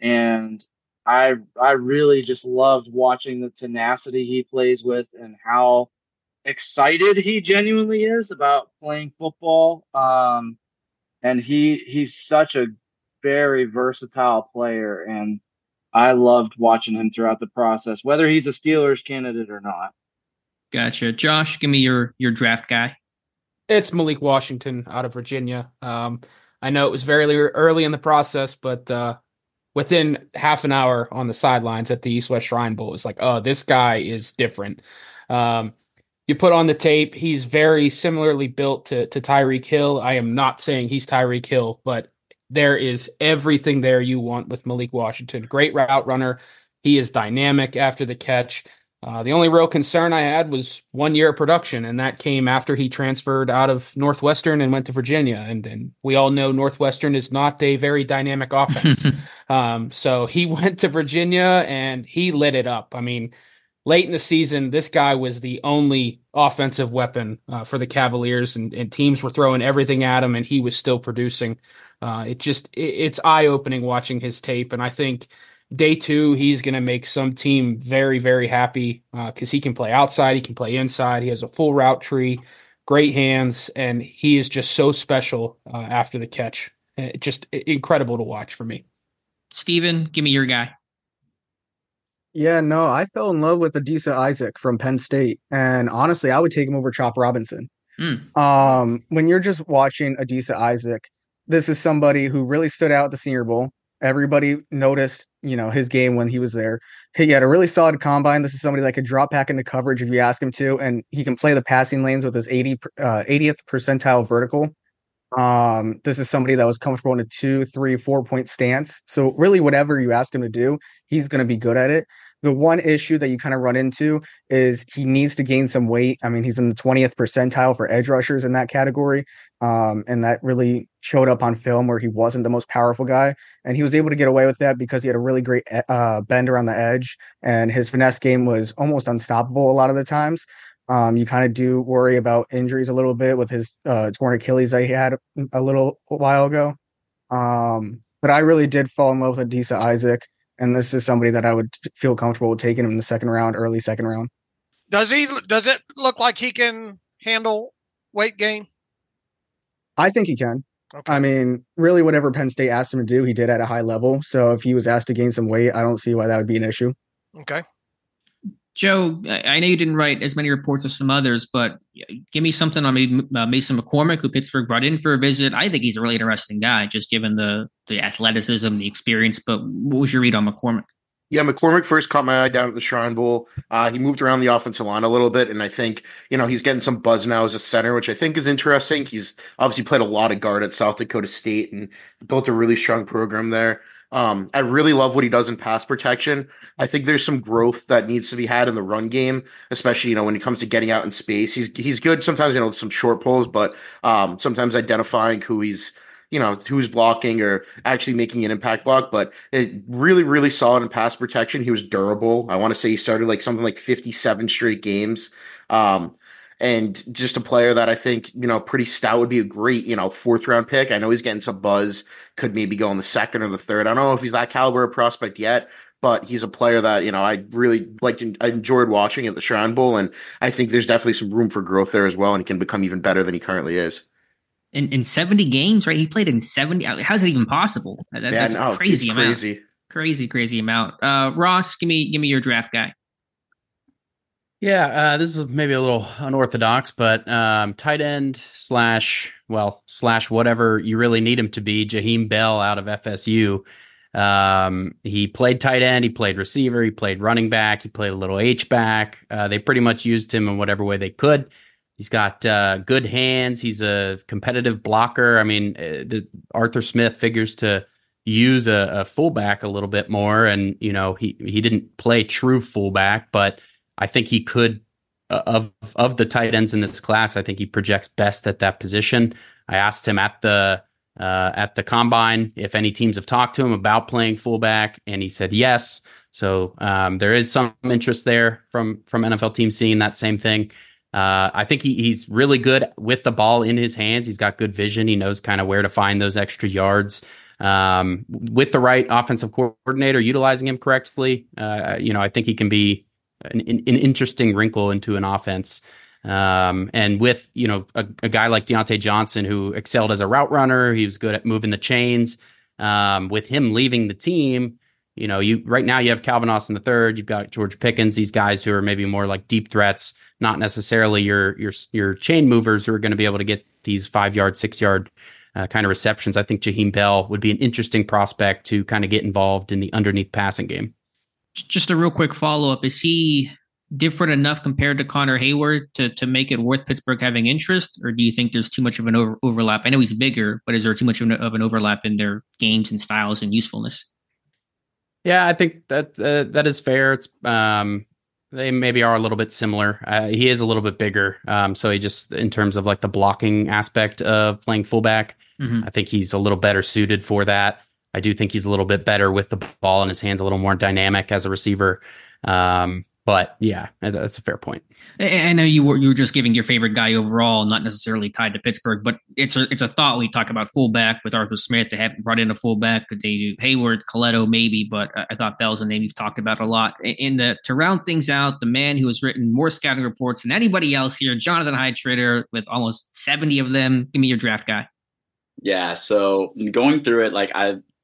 And I I really just loved watching the tenacity he plays with and how excited he genuinely is about playing football. Um, and he he's such a very versatile player, and I loved watching him throughout the process, whether he's a Steelers candidate or not. Gotcha. Josh, give me your your draft guy. It's Malik Washington out of Virginia. Um, I know it was very early in the process, but uh, within half an hour on the sidelines at the East West Shrine Bowl, it's like, oh, this guy is different. Um, you put on the tape, he's very similarly built to, to Tyreek Hill. I am not saying he's Tyreek Hill, but there is everything there you want with Malik Washington. Great route runner. He is dynamic after the catch. Uh, the only real concern I had was one year of production, and that came after he transferred out of Northwestern and went to Virginia. And, and we all know Northwestern is not a very dynamic offense. um, so he went to Virginia, and he lit it up. I mean, late in the season, this guy was the only offensive weapon uh, for the Cavaliers, and, and teams were throwing everything at him, and he was still producing. Uh, it just it, it's eye-opening watching his tape, and I think day two, he's going to make some team very, very happy because uh, he can play outside, he can play inside, he has a full route tree, great hands, and he is just so special uh, after the catch. It, just incredible to watch for me. Steven, give me your guy. Yeah, no, I fell in love with Adisa Isaac from Penn State, and honestly, I would take him over Chop Robinson. Mm. Um, when you're just watching Adisa Isaac, this is somebody who really stood out at the Senior Bowl. Everybody noticed, you know, his game when he was there. He had a really solid combine. This is somebody that could drop back into coverage if you ask him to, and he can play the passing lanes with his eighty, uh, eightieth percentile vertical. Um, this is somebody that was comfortable in a two, three, four point stance. So really, whatever you ask him to do, he's going to be good at it. The one issue that you kind of run into is he needs to gain some weight. I mean, he's in the twentieth percentile for edge rushers in that category. Um, and that really showed up on film where he wasn't the most powerful guy. And he was able to get away with that because he had a really great uh, bend around the edge. And his finesse game was almost unstoppable a lot of the times. Um, you kind of do worry about injuries a little bit with his uh, torn Achilles that he had a little while ago. Um, but I really did fall in love with Adisa Isaac. And this is somebody that I would feel comfortable with taking him in the second round, early second round. Does he? Does it look like he can handle weight gain? I think he can. Okay. I mean, really, whatever Penn State asked him to do, he did at a high level. So if he was asked to gain some weight, I don't see why that would be an issue. Okay. Joe, I know you didn't write as many reports as some others, but give me something on maybe uh, Mason McCormick, who Pittsburgh brought in for a visit. I think he's a really interesting guy, just given the the athleticism, the experience. But what was your read on McCormick? Yeah, McCormick first caught my eye down at the Shrine Bowl. Uh, he moved around the offensive line a little bit, and I think, you know, he's getting some buzz now as a center, which I think is interesting. He's obviously played a lot of guard at South Dakota State and built a really strong program there. Um, I really love what he does in pass protection. I think there's some growth that needs to be had in the run game, especially, you know, when it comes to getting out in space. He's he's good sometimes, you know, some short pulls, but um, sometimes identifying who he's, you know, who's blocking or actually making an impact block. But it really, really solid in pass protection. He was durable. I want to say he started like something like fifty-seven straight games. Um, and just a player that I think, you know, pretty stout, would be a great, you know, fourth round pick. I know he's getting some buzz, could maybe go in the second or the third. I don't know if he's that caliber of prospect yet, but he's a player that, you know, I really liked and I enjoyed watching at the Shrine Bowl. And I think there's definitely some room for growth there as well. And he can become even better than he currently is. In in seventy games, right? He played in seventy. How's it even possible? That, yeah, that's no, a crazy amount. Crazy. Crazy, crazy amount. Uh, Ross, give me give me your draft guy. Yeah, uh, this is maybe a little unorthodox, but um, tight end slash, well, slash whatever you really need him to be, Jaheim Bell out of F S U. Um, he played tight end, he played receiver, he played running back, he played a little H-back. Uh, they pretty much used him in whatever way they could. He's got uh, good hands. He's a competitive blocker. I mean, uh, the, Arthur Smith figures to use a, a fullback a little bit more, and, you know, he, he didn't play true fullback, but I think he could, uh, of of the tight ends in this class, I think he projects best at that position. I asked him at the uh, at the combine if any teams have talked to him about playing fullback, and he said yes. So um, there is some interest there from from N F L teams seeing that same thing. Uh, I think he, he's really good with the ball in his hands. He's got good vision. He knows kind of where to find those extra yards. Um, with the right offensive coordinator utilizing him correctly, uh, you know, I think he can be An, an interesting wrinkle into an offense. Um, and with, you know, a, a guy like Deontay Johnson, who excelled as a route runner, he was good at moving the chains. Um, with him leaving the team, you know, you right now you have Calvin Austin the third, you've got George Pickens, these guys who are maybe more like deep threats, not necessarily your your your chain movers who are going to be able to get these five yard, six yard uh, kind of receptions. I think Jaheim Bell would be an interesting prospect to kind of get involved in the underneath passing game. Just a real quick follow-up. Is he different enough compared to Connor Hayward to, to make it worth Pittsburgh having interest? Or do you think there's too much of an over, overlap? I know he's bigger, but is there too much of an, of an overlap in their games and styles and usefulness? Yeah, I think that uh, that is fair. It's um, they maybe are a little bit similar. Uh, he is a little bit bigger. Um, so he just, in terms of like the blocking aspect of playing fullback, mm-hmm. I think he's a little better suited for that. I do think he's a little bit better with the ball in his hands, a little more dynamic as a receiver. Um, but yeah, that's a fair point. I know you were you were just giving your favorite guy overall, not necessarily tied to Pittsburgh, but it's a it's a thought. We talk about fullback with Arthur Smith. They haven't brought in a fullback. Could they do Hayward, Coletto, maybe? But I thought Bell's a name you've talked about a lot. In the to round things out, the man who has written more scouting reports than anybody else here, Jonathan Heitrader, with almost seventy of them. Give me your draft guy. Yeah. So going through it, like I.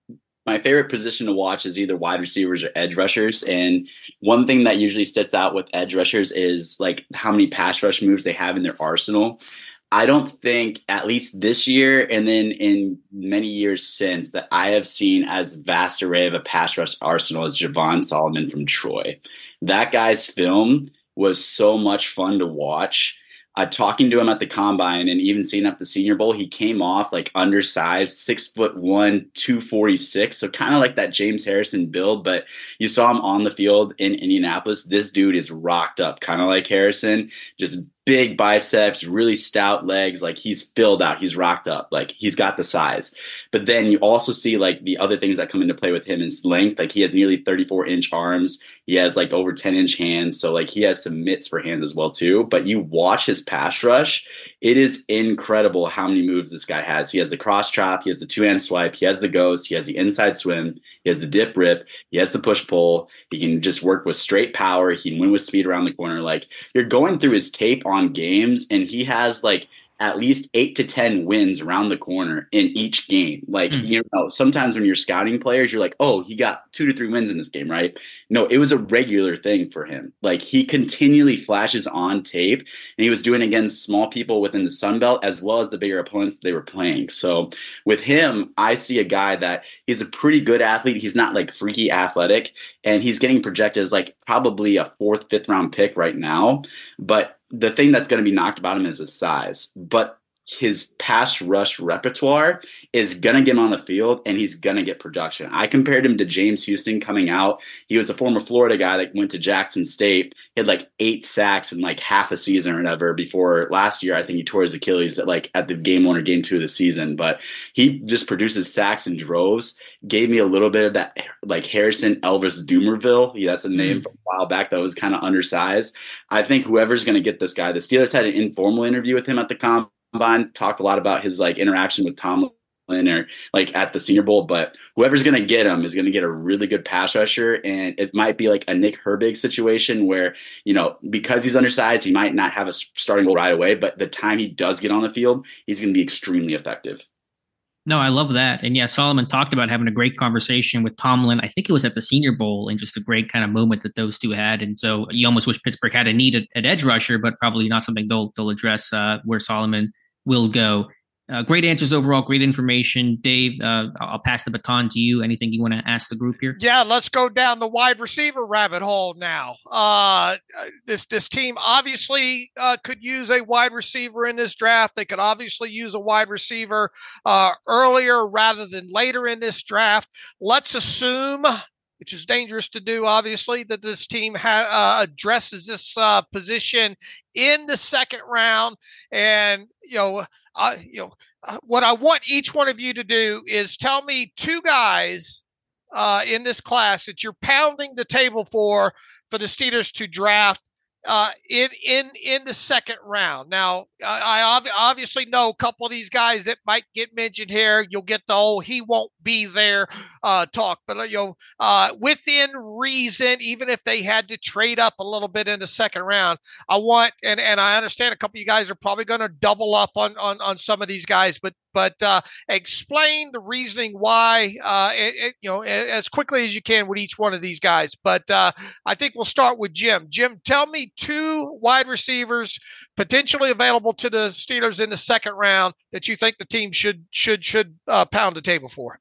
my favorite position to watch is either wide receivers or edge rushers. And one thing that usually sits out with edge rushers is like how many pass rush moves they have in their arsenal. I don't think, at least this year and then in many years since, that I have seen as vast array of a pass rush arsenal as Javon Solomon from Troy. That guy's film was so much fun to watch. Uh, talking to him at the combine and even seeing him at the Senior Bowl, he came off like undersized, six foot one, two forty-six. So kind of like that James Harrison build, but you saw him on the field in Indianapolis. This dude is rocked up, kind of like Harrison, just big biceps, really stout legs. Like he's filled out, he's rocked up, like he's got the size. But then you also see like the other things that come into play with him is length. Like he has nearly thirty-four inch arms. He has like over ten inch hands. So like he has some mitts for hands as well too. But you watch his pass rush, it is incredible how many moves this guy has. He has the cross chop, he has the two hand swipe, he has the ghost, he has the inside swim, he has the dip rip, he has the push pull. He can just work with straight power. He can win with speed around the corner. Like you're going through his tape on games and he has like at least eight to ten wins around the corner in each game. Like, mm. you know, sometimes when you're scouting players, you're like, oh, he got two to three wins in this game, right? No, it was a regular thing for him. Like he continually flashes on tape and he was doing it against small people within the Sun Belt as well as the bigger opponents they were playing. So with him, I see a guy that he's a pretty good athlete. He's not like freaky athletic and he's getting projected as like probably a fourth, fifth round pick right now. But the thing that's going to be knocked about him is his size, but his pass rush repertoire is going to get him on the field and he's going to get production. I compared him to James Houston coming out. He was a former Florida guy that went to Jackson State, he had like eight sacks in like half a season or whatever before last year. I think he tore his Achilles at like at the game one or game two of the season, but he just produces sacks in droves. Gave me a little bit of that like Harrison Elvis Doomerville. Yeah, that's a name mm. from a while back that was kind of undersized. I think whoever's going to get this guy, the Steelers had an informal interview with him at the combine, talked a lot about his like interaction with Tomlin or like at the Senior Bowl, but whoever's going to get him is going to get a really good pass rusher. And it might be like a Nick Herbig situation where, you know, because he's undersized, he might not have a starting role right away, but the time he does get on the field, he's going to be extremely effective. No, I love that. And yeah, Solomon talked about having a great conversation with Tomlin. I think it was at the Senior Bowl and just a great kind of moment that those two had. And so you almost wish Pittsburgh had a need at, at edge rusher, but probably not something they'll they'll address uh, where Solomon will go. Uh, great answers overall, great information. Dave, uh, I'll pass the baton to you. Anything you want to ask the group here? Yeah, let's go down the wide receiver rabbit hole now. Uh, this this team obviously uh, could use a wide receiver in this draft. They could obviously use a wide receiver uh, earlier rather than later in this draft. Let's assume, which is dangerous to do, obviously, that this team ha- uh, addresses this uh, position in the second round. And, you know, uh, you know, uh, what I want each one of you to do is tell me two guys uh, in this class that you're pounding the table for, for the Steelers to draft uh, in, in, in the second round. Now, I, I ob- obviously know a couple of these guys that might get mentioned here. You'll get the, oh, he won't be there uh, talk, but you know, uh, within reason, even if they had to trade up a little bit in the second round, I want, and, and I understand a couple of you guys are probably going to double up on, on, on some of these guys, but, but uh, explain the reasoning why, uh, it, it, you know, as quickly as you can with each one of these guys. But uh, I think we'll start with Jim. Jim, tell me two wide receivers potentially available to the Steelers in the second round that you think the team should, should, should uh, pound the table for.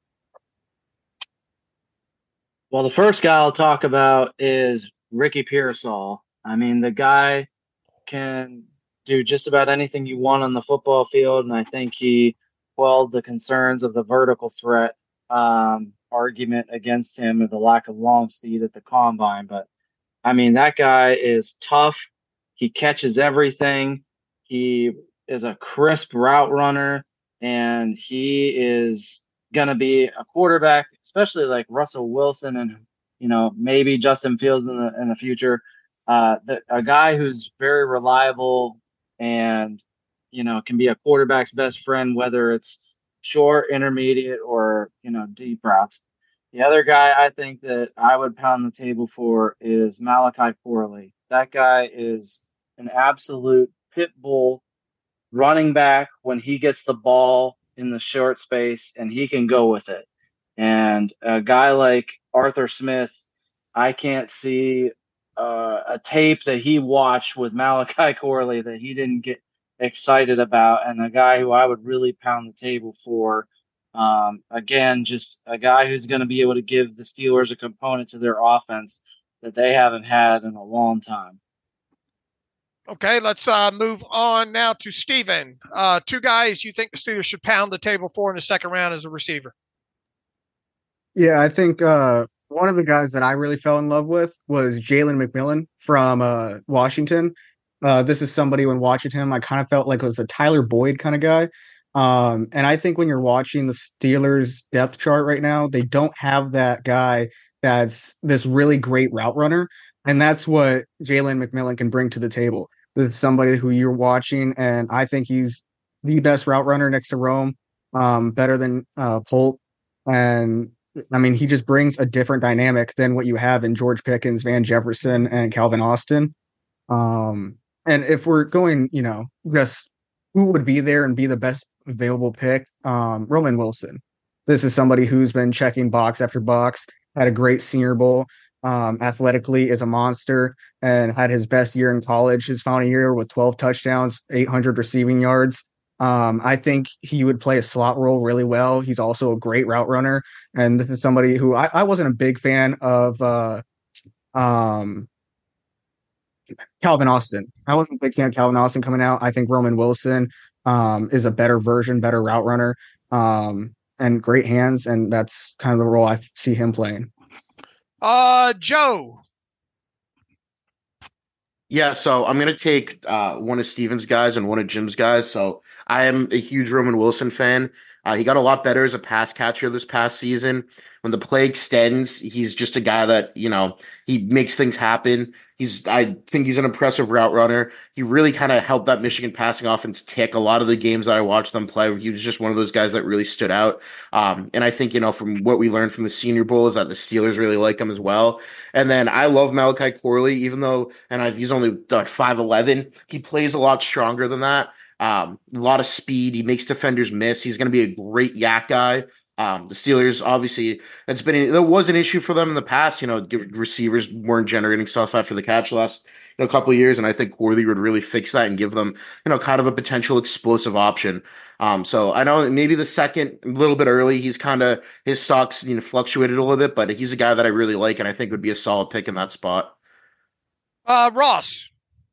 Well, the first guy I'll talk about is Ricky Pearsall. I mean, the guy can do just about anything you want on the football field, and I think he quelled the concerns of the vertical threat um, argument against him of the lack of long speed at the combine. But, I mean, that guy is tough. He catches everything. He is a crisp route runner, and he is going to be a quarterback, especially like Russell Wilson and, you know, maybe Justin Fields in the in the future. Uh, the, a guy who's very reliable and, you know, can be a quarterback's best friend, whether it's short, intermediate, or, you know, deep routes. The other guy I think that I would pound the table for is Malachi Corley. That guy is an absolute pit bull running back when he gets the ball in the short space, and he can go with it. And a guy like Arthur Smith, I can't see uh, a tape that he watched with Malachi Corley that he didn't get excited about, and a guy who I would really pound the table for. Um, again, just a guy who's going to be able to give the Steelers a component to their offense that they haven't had in a long time. Okay, let's uh, move on now to Steven. Uh, two guys you think the Steelers should pound the table for in the second round as a receiver. Yeah, I think uh, one of the guys that I really fell in love with was Jalen McMillan from uh, Washington. Uh, this is somebody, when watching him, I kind of felt like it was a Tyler Boyd kind of guy. Um, and I think when you're watching the Steelers depth chart right now, they don't have that guy that's this really great route runner. And that's what Jalen McMillan can bring to the table. There's somebody who you're watching, and I think he's the best route runner next to Rome, um, better than uh, Polt. And I mean, he just brings a different dynamic than what you have in George Pickens, Van Jefferson, and Calvin Austin. Um, and if we're going, you know, just who would be there and be the best available pick, um, Roman Wilson. This is somebody who's been checking box after box, had a great Senior Bowl, um, athletically is a monster, and had his best year in college, his final year, with twelve touchdowns, eight hundred receiving yards. Um, I think he would play a slot role really well. He's also a great route runner, and this is somebody who I, I wasn't a big fan of uh, um, Calvin Austin. I wasn't a big fan of Calvin Austin coming out. I think Roman Wilson um, is a better version, better route runner, um, and great hands, and that's kind of the role I see him playing. Uh, Joe. Yeah, so I'm going to take uh, one of Steven's guys and one of Jim's guys. So I am a huge Roman Wilson fan. Uh, he got a lot better as a pass catcher this past season. When the play extends, he's just a guy that, you know, he makes things happen. He's, I think he's an impressive route runner. He really kind of helped that Michigan passing offense tick. A lot of the games that I watched them play, he was just one of those guys that really stood out. Um, and I think, you know, from what we learned from the Senior Bowl is that the Steelers really like him as well. And then I love Malachi Corley, even though, and I, he's only uh, five eleven, he plays a lot stronger than that. Um, a lot of speed. He makes defenders miss. He's going to be a great yak guy. Um, the Steelers, obviously, it's been there was an issue for them in the past. You know, receivers weren't generating stuff after the catch the last you know, couple of years, and I think Corley would really fix that and give them, you know, kind of a potential explosive option. Um, so I know maybe the second, a little bit early, he's kind of his stocks you know fluctuated a little bit, but he's a guy that I really like, and I think would be a solid pick in that spot. Uh, Ross.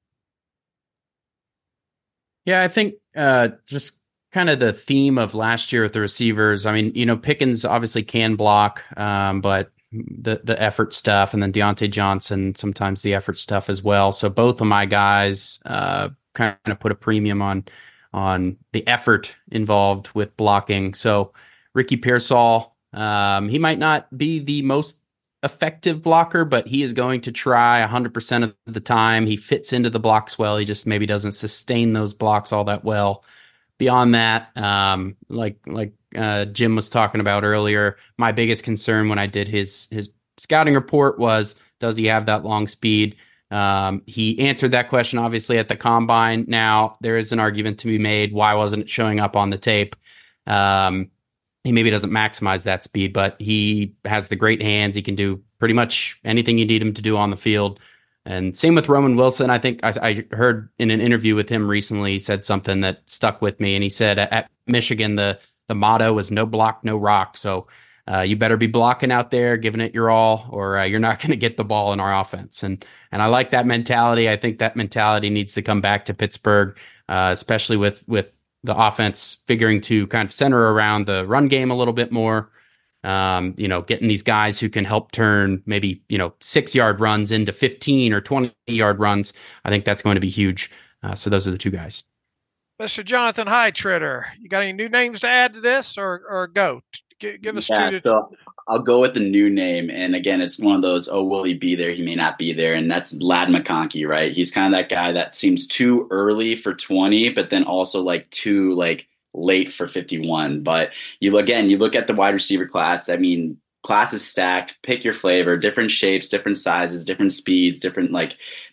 Yeah, I think uh, just kind of the theme of last year with the receivers. I mean, you know, Pickens obviously can block, um, but the the effort stuff, and then Deontay Johnson, sometimes the effort stuff as well. So both of my guys uh, kind of put a premium on on the effort involved with blocking. So Ricky Pearsall, um, he might not be the most effective blocker, but he is going to try one hundred percent of the time. He fits into the blocks well. He just maybe doesn't sustain those blocks all that well. Beyond that, um, like like uh, Jim was talking about earlier, my biggest concern when I did his his scouting report was, does he have that long speed? Um, he answered that question, obviously, at the combine. Now, there is an argument to be made. Why wasn't it showing up on the tape? Um, he maybe doesn't maximize that speed, but he has the great hands. He can do pretty much anything you need him to do on the field. And same with Roman Wilson. I think I, I heard in an interview with him recently, he said something that stuck with me. And he said at Michigan, the, the motto was no block, no rock. So uh, you better be blocking out there, giving it your all, or uh, you're not going to get the ball in our offense. And and I like that mentality. I think that mentality needs to come back to Pittsburgh, uh, especially with with the offense figuring to kind of center around the run game a little bit more. Um, you know, getting these guys who can help turn maybe, you know, six yard runs into fifteen or twenty yard runs. I think that's going to be huge. Uh, so those are the two guys. Mister Jonathan Hightritter, you got any new names to add to this or, or go? G- give us yeah, two. To- so I'll go with the new name. And again, it's one of those, oh, will he be there? He may not be there. And that's Ladd McConkey, right? He's kind of that guy that seems too early for twenty, but then also like too like late for fifty-one. But you again, you look at the wide receiver class. I mean, class is stacked. Pick your flavor, different shapes, different sizes, different speeds, different like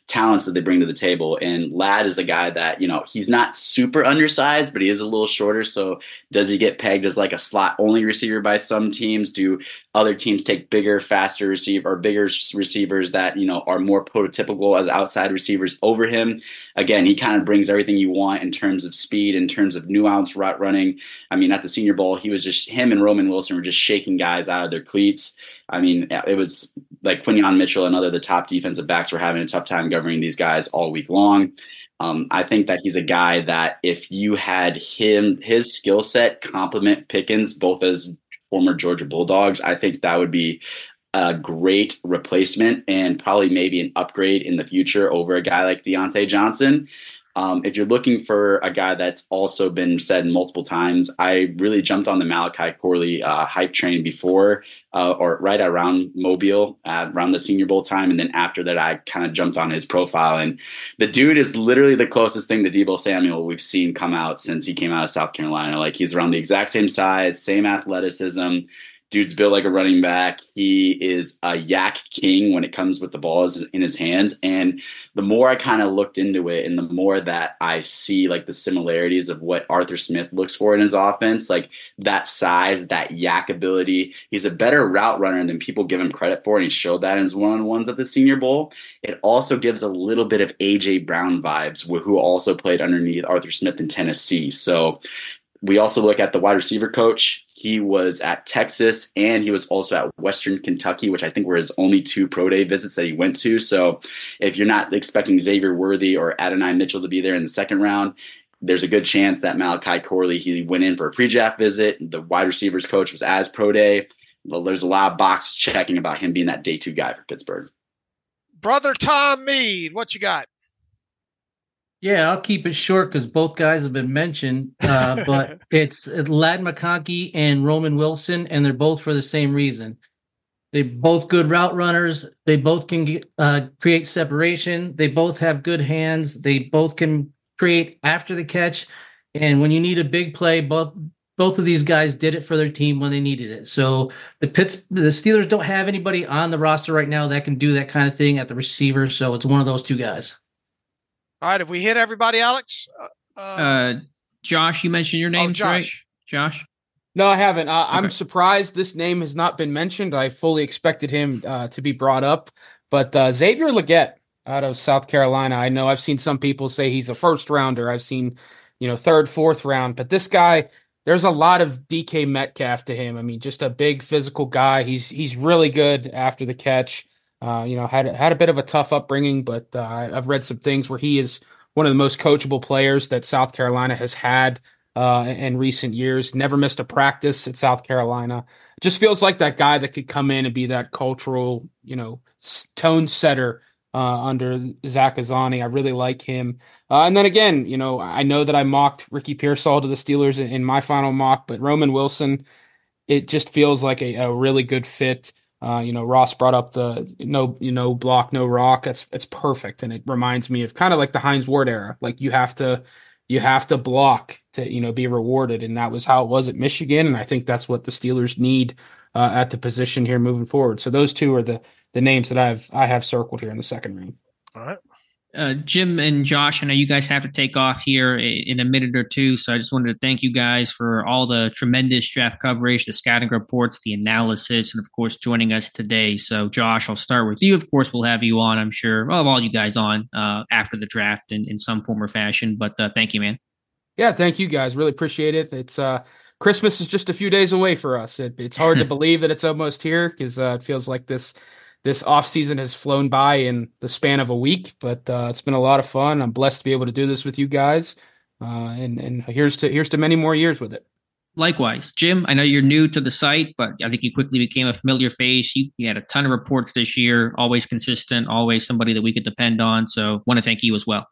talents that they bring to the table. And Ladd is a guy that, you know, he's not super undersized, but he is a little shorter. So does he get pegged as like a slot only receiver by some teams? Do other teams take bigger, faster receiver or bigger receivers that, you know, are more prototypical as outside receivers over him? Again, he kind of brings everything you want in terms of speed, in terms of nuanced route running. I mean, at the Senior Bowl, he was just, him and Roman Wilson were just shaking guys out of their cleats. I mean, it was like Quinyon Mitchell and other the top defensive backs were having a tough time governing these guys all week long. Um, I think that he's a guy that if you had him, his skill set complement Pickens, both as former Georgia Bulldogs, I think that would be a great replacement and probably maybe an upgrade in the future over a guy like Deontay Johnson. Um, if you're looking for a guy that's also been said multiple times, I really jumped on the Malachi Corley uh, hype train before uh, or right around Mobile, uh, around the Senior Bowl time. And then after that, I kind of jumped on his profile. And the dude is literally the closest thing to Deebo Samuel we've seen come out since he came out of South Carolina. Like, he's around the exact same size, same athleticism. Dude's built like a running back. He is a yak king when it comes with the balls in his hands. And the more I kind of looked into it and the more that I see like the similarities of what Arthur Smith looks for in his offense, like that size, that yak ability, he's a better route runner than people give him credit for. And he showed that in his one-on-ones at the Senior Bowl. It also gives a little bit of A J Brown vibes, who also played underneath Arthur Smith in Tennessee. So we also look at the wide receiver coach. He was at Texas and he was also at Western Kentucky, which I think were his only two pro day visits that he went to. So if you're not expecting Xavier Worthy or Adonai Mitchell to be there in the second round, there's a good chance that Malachi Corley, he went in for a pre-draft visit. The wide receivers coach was as pro day. Well, there's a lot of box checking about him being that day two guy for Pittsburgh. Brother Tom Mead, what you got? Yeah, I'll keep it short because both guys have been mentioned, uh, but it's Ladd McConkey and Roman Wilson, and they're both for the same reason. They're both good route runners. They both can get, uh, create separation. They both have good hands. They both can create after the catch. And when you need a big play, both both of these guys did it for their team when they needed it. So the Pitts, the Steelers don't have anybody on the roster right now that can do that kind of thing at the receiver. So it's one of those two guys. All right, have we hit everybody, Alex? Uh, uh, Josh, you mentioned your names, oh, right? Josh. Josh? No, I haven't. Uh, okay. I'm surprised this name has not been mentioned. I fully expected him uh, to be brought up. But uh, Xavier Legette out of South Carolina, I know I've seen some people say he's a first rounder. I've seen, you know, third, fourth round. But this guy, there's a lot of D K Metcalf to him. I mean, just a big physical guy. He's he's really good after the catch. Uh, you know, had had a bit of a tough upbringing, but uh, I've read some things where he is one of the most coachable players that South Carolina has had uh, in recent years. Never missed a practice at South Carolina. Just feels like that guy that could come in and be that cultural, you know, tone setter uh, under Zach Azzanni. I really like him. Uh, and then again, you know, I know that I mocked Ricky Pearsall to the Steelers in, in my final mock, but Roman Wilson, it just feels like a, a really good fit. Uh, you know, Ross brought up the no, you know, block, no rock. That's it's perfect, and it reminds me of kind of like the Hines Ward era. Like you have to, you have to block to, you know, be rewarded, and that was how it was at Michigan. And I think that's what the Steelers need uh, at the position here moving forward. So those two are the the names that I've I have circled here in the second round. All right. Uh, Jim and Josh, I know you guys have to take off here in a minute or two, so I just wanted to thank you guys for all the tremendous draft coverage, the scouting reports, the analysis, and of course joining us today. So Josh, I'll start with you. Of course, we'll have you on, I'm sure, well, all you guys on uh, after the draft in, in some form or fashion, but uh, thank you, man. Yeah, thank you guys. Really appreciate it. It's uh, Christmas is just a few days away for us. It, it's hard to believe that it's almost here because uh, it feels like this This offseason has flown by in the span of a week, but uh, it's been a lot of fun. I'm blessed to be able to do this with you guys, uh, and and here's to here's to many more years with it. Likewise, Jim, I know you're new to the site, but I think you quickly became a familiar face. You, you had a ton of reports this year, always consistent, always somebody that we could depend on. So want to thank you as well.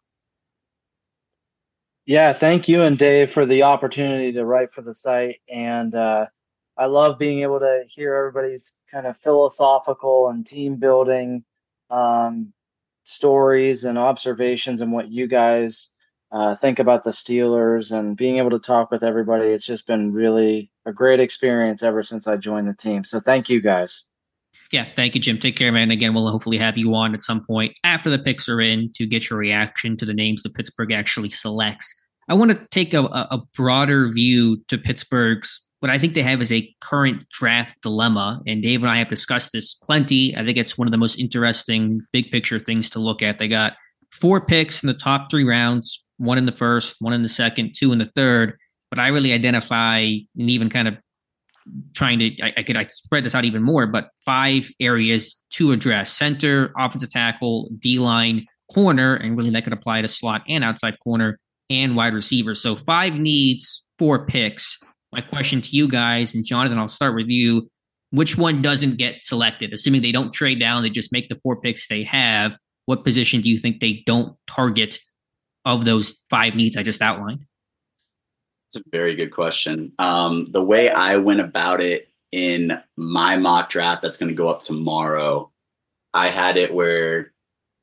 Yeah, thank you and Dave for the opportunity to write for the site. And uh, I love being able to hear everybody's kind of philosophical and team building um, stories and observations and what you guys uh, think about the Steelers and being able to talk with everybody. It's just been really a great experience ever since I joined the team. So thank you guys. Yeah, thank you, Jim. Take care, man. Again, we'll hopefully have you on at some point after the picks are in to get your reaction to the names that Pittsburgh actually selects. I want to take a, a broader view to Pittsburgh's, what I think they have is a current draft dilemma. And Dave and I have discussed this plenty. I think it's one of the most interesting big picture things to look at. They got four picks in the top three rounds, one in the first, one in the second, two in the third. But I really identify and even kind of trying to, I, I could I spread this out even more, but five areas to address: center, offensive tackle, D-line, corner, and really that could apply to slot and outside corner and wide receiver. So five needs, four picks. My question to you guys, and Jonathan, I'll start with you. Which one doesn't get selected? Assuming they don't trade down, they just make the four picks they have. What position do you think they don't target of those five needs I just outlined? It's a very good question. Um, the way I went about it in my mock draft that's going to go up tomorrow, I had it where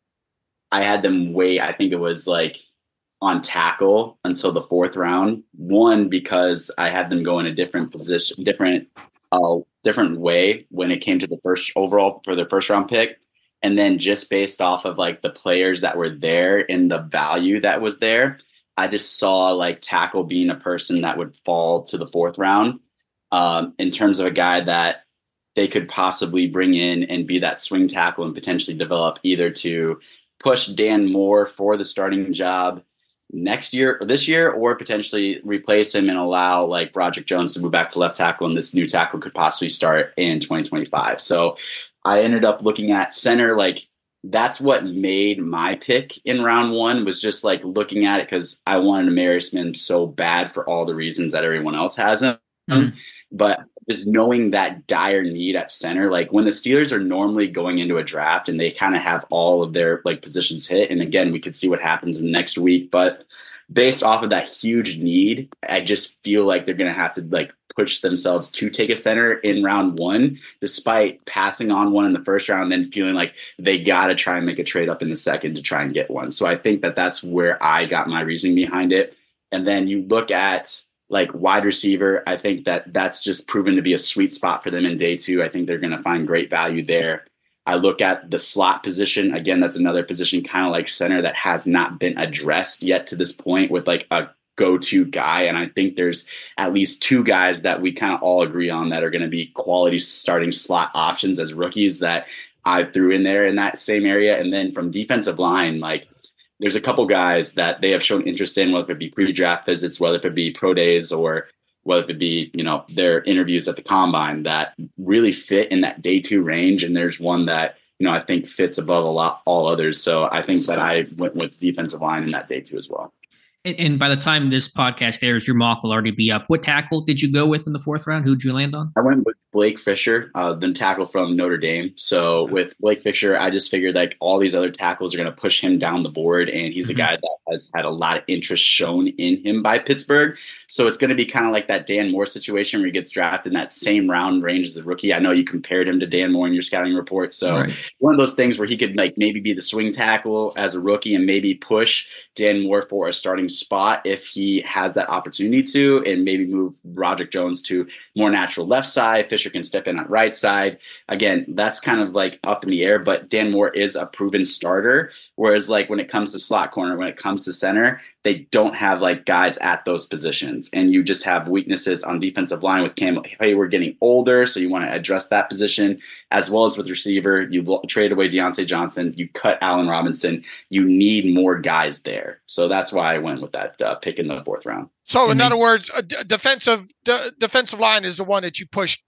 I had them wait. I think it was like on tackle until the fourth round. One, because I had them go in a different position, different, uh, different way when it came to the first overall for their first round pick. And then just based off of like the players that were there and the value that was there, I just saw like tackle being a person that would fall to the fourth round um, in terms of a guy that they could possibly bring in and be that swing tackle and potentially develop either to push Dan Moore for the starting job next year or this year, or potentially replace him and allow like Broderick Jones to move back to left tackle. And this new tackle could possibly start in twenty twenty-five. So I ended up looking at center. Like that's what made my pick in round one, was just like looking at it because I wanted Amari Smith so bad for all the reasons that everyone else has him. Mm-hmm. But just knowing that dire need at center, like when the Steelers are normally going into a draft and they kind of have all of their like positions hit. And again, we could see what happens in the next week, but based off of that huge need, I just feel like they're going to have to like push themselves to take a center in round one, despite passing on one in the first round, and then feeling like they got to try and make a trade up in the second to try and get one. So I think that that's where I got my reasoning behind it. And then you look at like wide receiver, I think that that's just proven to be a sweet spot for them in day two. I think they're going to find great value there. I look at the slot position. Again, that's another position kind of like center that has not been addressed yet to this point with like a go-to guy. And I think there's at least two guys that we kind of all agree on that are going to be quality starting slot options as rookies that I threw in there in that same area. And then from defensive line, like there's a couple guys that they have shown interest in, whether it be pre-draft visits, whether it be pro days, or whether it be, you know, their interviews at the combine, that really fit in that day two range. And there's one that, you know, I think fits above a lot, all others. So I think that I went with defensive line in that day two as well. And, and by the time this podcast airs, your mock will already be up. What tackle did you go with in the fourth round? Who'd you land on? I went with Blake Fisher, uh, the tackle from Notre Dame. So okay. With Blake Fisher, I just figured like all these other tackles are going to push him down the board. And he's mm-hmm. a guy that has had a lot of interest shown in him by Pittsburgh. So it's going to be kind of like that Dan Moore situation where he gets drafted in that same round range as a rookie. I know you compared him to Dan Moore in your scouting report. So right. One of those things where he could like maybe be the swing tackle as a rookie and maybe push Dan Moore for a starting spot if he has that opportunity to, and maybe move Broderick Jones to more natural left side. Fisher can step in on right side. Again, that's kind of like up in the air, but Dan Moore is a proven starter. Whereas like when it comes to slot corner, when it comes to center, they don't have like guys at those positions, and you just have weaknesses on defensive line with Cam Hayward getting older. So you want to address that position, as well as with receiver. You trade away Deontay Johnson, you cut Allen Robinson. You need more guys there. So that's why I went with that uh, pick in the fourth round. So in other words, a d- defensive d- defensive line is the one that you pushed,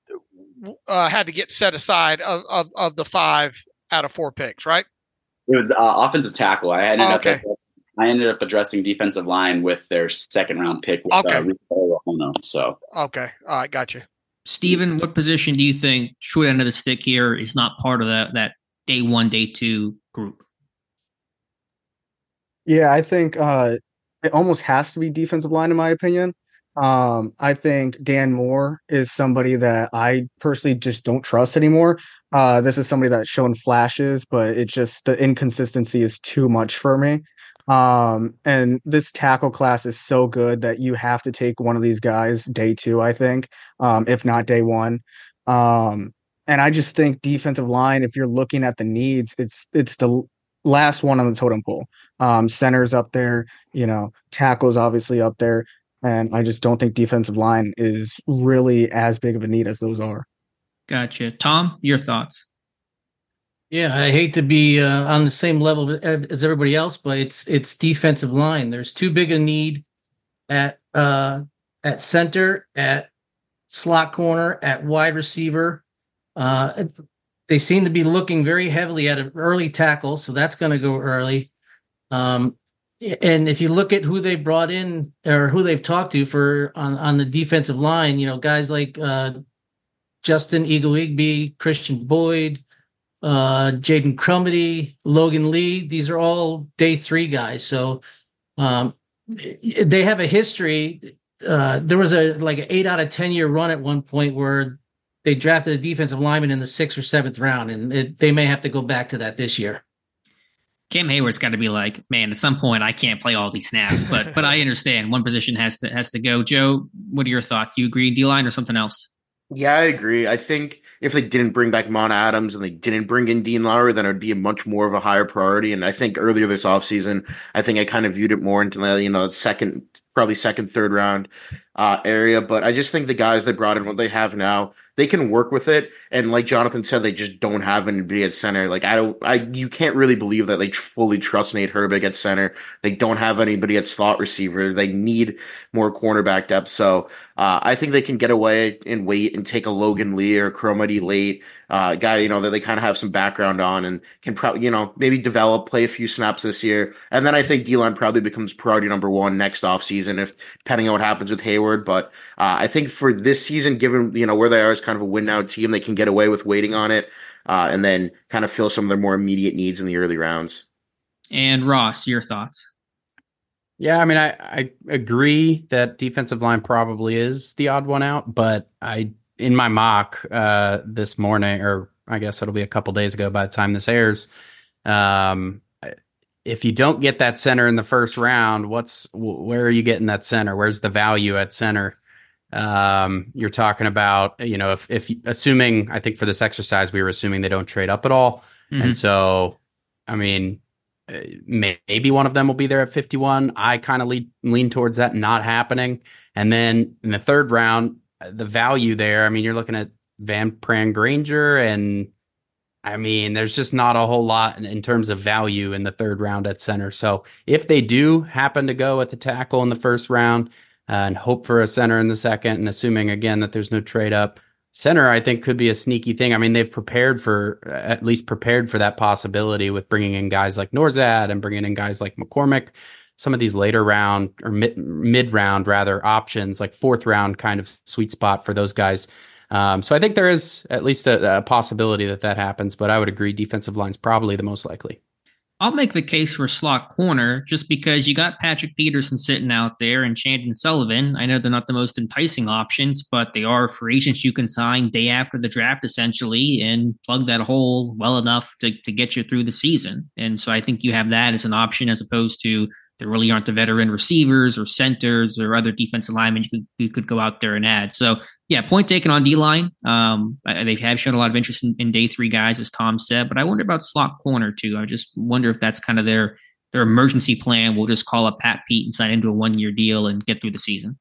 uh, had to get set aside of, of, of the five out of four picks, right? It was uh, offensive tackle. I ended oh, up okay. at, I ended up addressing defensive line with their second round pick. With, okay. Uh, Rico Rojono, so okay, all right, got you. Steven, what position do you think short end of the stick here is not part of that that day one, day two group? Yeah, I think uh, it almost has to be defensive line, in my opinion. Um, I think Dan Moore is somebody that I personally just don't trust anymore. Uh, this is somebody that's shown flashes, but it just the inconsistency is too much for me. Um, and this tackle class is so good that you have to take one of these guys day two, I think, um, if not day one. Um, and I just think defensive line, if you're looking at the needs, it's it's the last one on the totem pole. Um, center's up there, you know, tackle's obviously up there, and I just don't think defensive line is really as big of a need as those are. Gotcha. Tom, your thoughts? Yeah, I hate to be uh, on the same level as everybody else, but it's it's defensive line. There's too big a need at uh, at center, at slot corner, at wide receiver. Uh, they seem to be looking very heavily at an early tackle, so that's going to go early. Um, and if you look at who they brought in or who they've talked to for on, on the defensive line, you know, guys like uh, Justin Eagle-Igby, Christian Boyd, uh, Jaden Crumedy, Logan Lee. These are all day three guys. So um, they have a history. Uh, there was a like an eight out of ten year run at one point where they drafted a defensive lineman in the sixth or seventh round, and it, they may have to go back to that this year. Cam Hayward's got to be like, man, at some point I can't play all these snaps, but but I understand one position has to has to go. Joe, what are your thoughts? Do you agree, D-line or something else? Yeah, I agree. I think if they didn't bring back Mon Adams and they didn't bring in Dean Lowry, then it would be a much more of a higher priority. And I think earlier this offseason, I think I kind of viewed it more into the, you know, second, probably second, third round uh, area. But I just think the guys they brought in, what they have now, they can work with it. And like Jonathan said, they just don't have anybody at center. Like I don't, I you can't really believe that they tr- fully trust Nate Herbig at center. They don't have anybody at slot receiver. They need more cornerback depth. So uh, I think they can get away and wait and take a Logan Lee or Cromedy late uh, guy, you know, that they kind of have some background on and can probably, you know, maybe develop, play a few snaps this year. And then I think D-line probably becomes priority number one next offseason, if depending on what happens with Hayward. But uh, I think for this season, given, you know, where they are as kind of a win now team, they can get away with waiting on it uh, and then kind of fill some of their more immediate needs in the early rounds. And Ross, your thoughts? Yeah, I mean, I, I agree that defensive line probably is the odd one out, but I in my mock uh, this morning, or I guess it'll be a couple days ago by the time this airs, um, if you don't get that center in the first round, what's where are you getting that center? Where's the value at center? Um, you're talking about, you know, if if assuming, I think for this exercise we were assuming they don't trade up at all, mm-hmm. and so, I mean. Maybe one of them will be there at fifty-one. I kind of lean, lean towards that not happening. And then in the third round, the value there, I mean, you're looking at Van Pran Granger, and I mean, there's just not a whole lot in, in terms of value in the third round at center. So if they do happen to go at the tackle in the first round uh, and hope for a center in the second, and assuming again that there's no trade up, center, I think, could be a sneaky thing. I mean, they've prepared for, at least prepared for that possibility with bringing in guys like Norzad and bringing in guys like McCormick. Some of these later round or mid, mid round rather options, like fourth round kind of sweet spot for those guys. Um, so I think there is at least a, a possibility that that happens, but I would agree defensive line's probably the most likely. I'll make the case for slot corner just because you got Patrick Peterson sitting out there and Chandon Sullivan. I know they're not the most enticing options, but they are free agents you can sign day after the draft, essentially, and plug that hole well enough to, to get you through the season. And so I think you have that as an option as opposed to there really aren't the veteran receivers or centers or other defensive linemen you could, you could go out there and add. So, yeah, point taken on D-line. Um, they have shown a lot of interest in, in day three guys, as Tom said, but I wonder about slot corner, too. I just wonder if that's kind of their their emergency plan. We'll just call up Pat Pete and sign into a one-year deal and get through the season.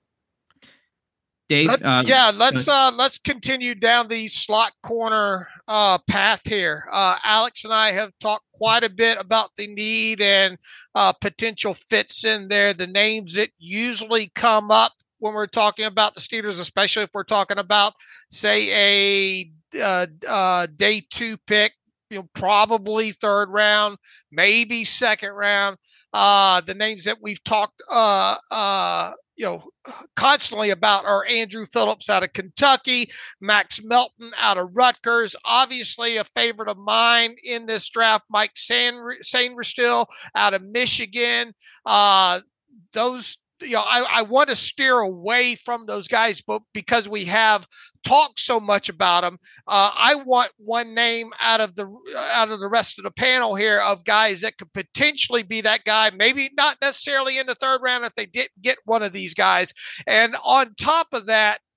Dave? Let, uh, yeah, let's uh, let's continue down the slot corner uh, path here. Uh, Alex and I have talked quite a bit about the need and uh, potential fits in there. The names that usually come up when we're talking about the Steelers, especially if we're talking about, say, a uh, uh, day two pick, you know, probably third round, maybe second round. Uh, the names that we've talked uh, uh, you know, constantly about are Andrew Phillips out of Kentucky, Max Melton out of Rutgers, obviously a favorite of mine in this draft, Mike Sainristil out of Michigan. Uh, those, you know, I, I want to steer away from those guys, but because we have talked so much about them, uh, I want one name out of the out of the rest of the panel here of guys that could potentially be that guy. Maybe not necessarily in the third round if they didn't get one of these guys. And on top of that,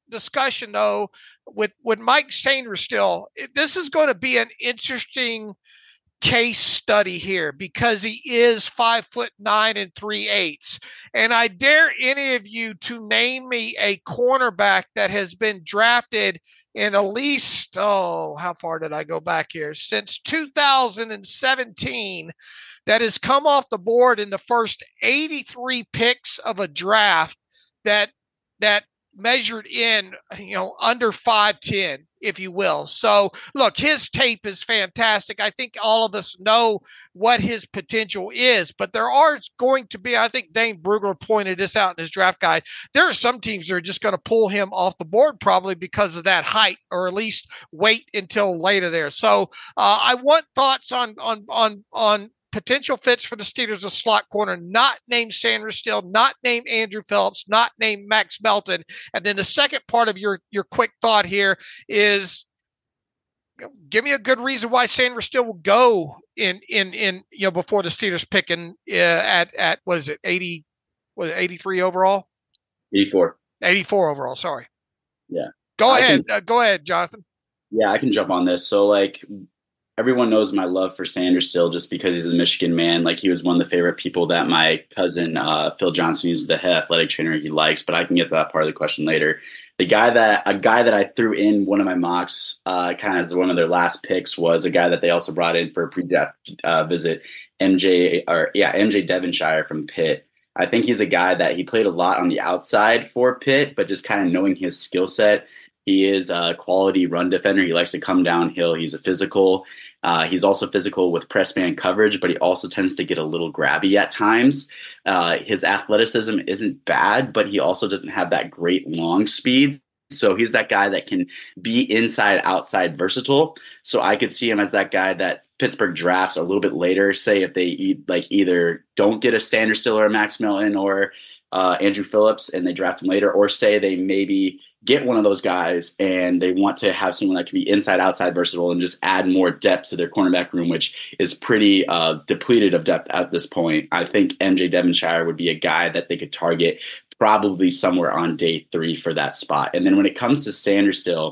discussion though with with Mike Sainristil. This is going to be an interesting case study here because he is five foot nine and three eighths. And I dare any of you to name me a cornerback that has been drafted in at least, oh, how far did I go back here? Since two thousand seventeen that has come off the board in the first eighty-three picks of a draft that, that measured in, you know, under five ten, if you will. So look, his tape is fantastic. I think all of us know what his potential is, but there are going to be, I think Dane Brugler pointed this out in his draft guide. There are some teams that are just going to pull him off the board probably because of that height, or at least wait until later there. So uh, I want thoughts on, on, on, on, potential fits for the Steelers, a slot corner, not named Sainristil, not named Andrew Phillips, not named Max Melton. And then the second part of your, your quick thought here is, give me a good reason why Sainristil will go in, in, in, you know, before the Steelers pick in uh, at, at, what is it? eighty, what, eighty-three overall? eighty-four. eighty-four overall. Sorry. Yeah. Go I ahead. Can, uh, go ahead, Jonathan. Yeah, I can jump on this. So like, everyone knows my love for Sainristil just because he's a Michigan man. Like, he was one of the favorite people that my cousin, uh, Phil Johnson, who's the head athletic trainer, he likes, but I can get to that part of the question later. The guy that, a guy that I threw in one of my mocks, uh, kind of as one of their last picks, was a guy that they also brought in for a pre-draft uh, visit, M J, or yeah, M J Devonshire from Pitt. I think he's a guy that he played a lot on the outside for Pitt, but just kind of knowing his skill set, he is a quality run defender. He likes to come downhill. He's a physical. Uh, he's also physical with press man coverage, but he also tends to get a little grabby at times. Uh, his athleticism isn't bad, but he also doesn't have that great long speed. So he's that guy that can be inside, outside versatile. So I could see him as that guy that Pittsburgh drafts a little bit later. Say if they e- like either don't get a Sainristil or a Max Melton or uh, Andrew Phillips and they draft him later, or say they maybe get one of those guys and they want to have someone that can be inside, outside versatile and just add more depth to their cornerback room, which is pretty uh, depleted of depth at this point. I think M J Devonshire would be a guy that they could target probably somewhere on day three for that spot. And then when it comes to Sainristil,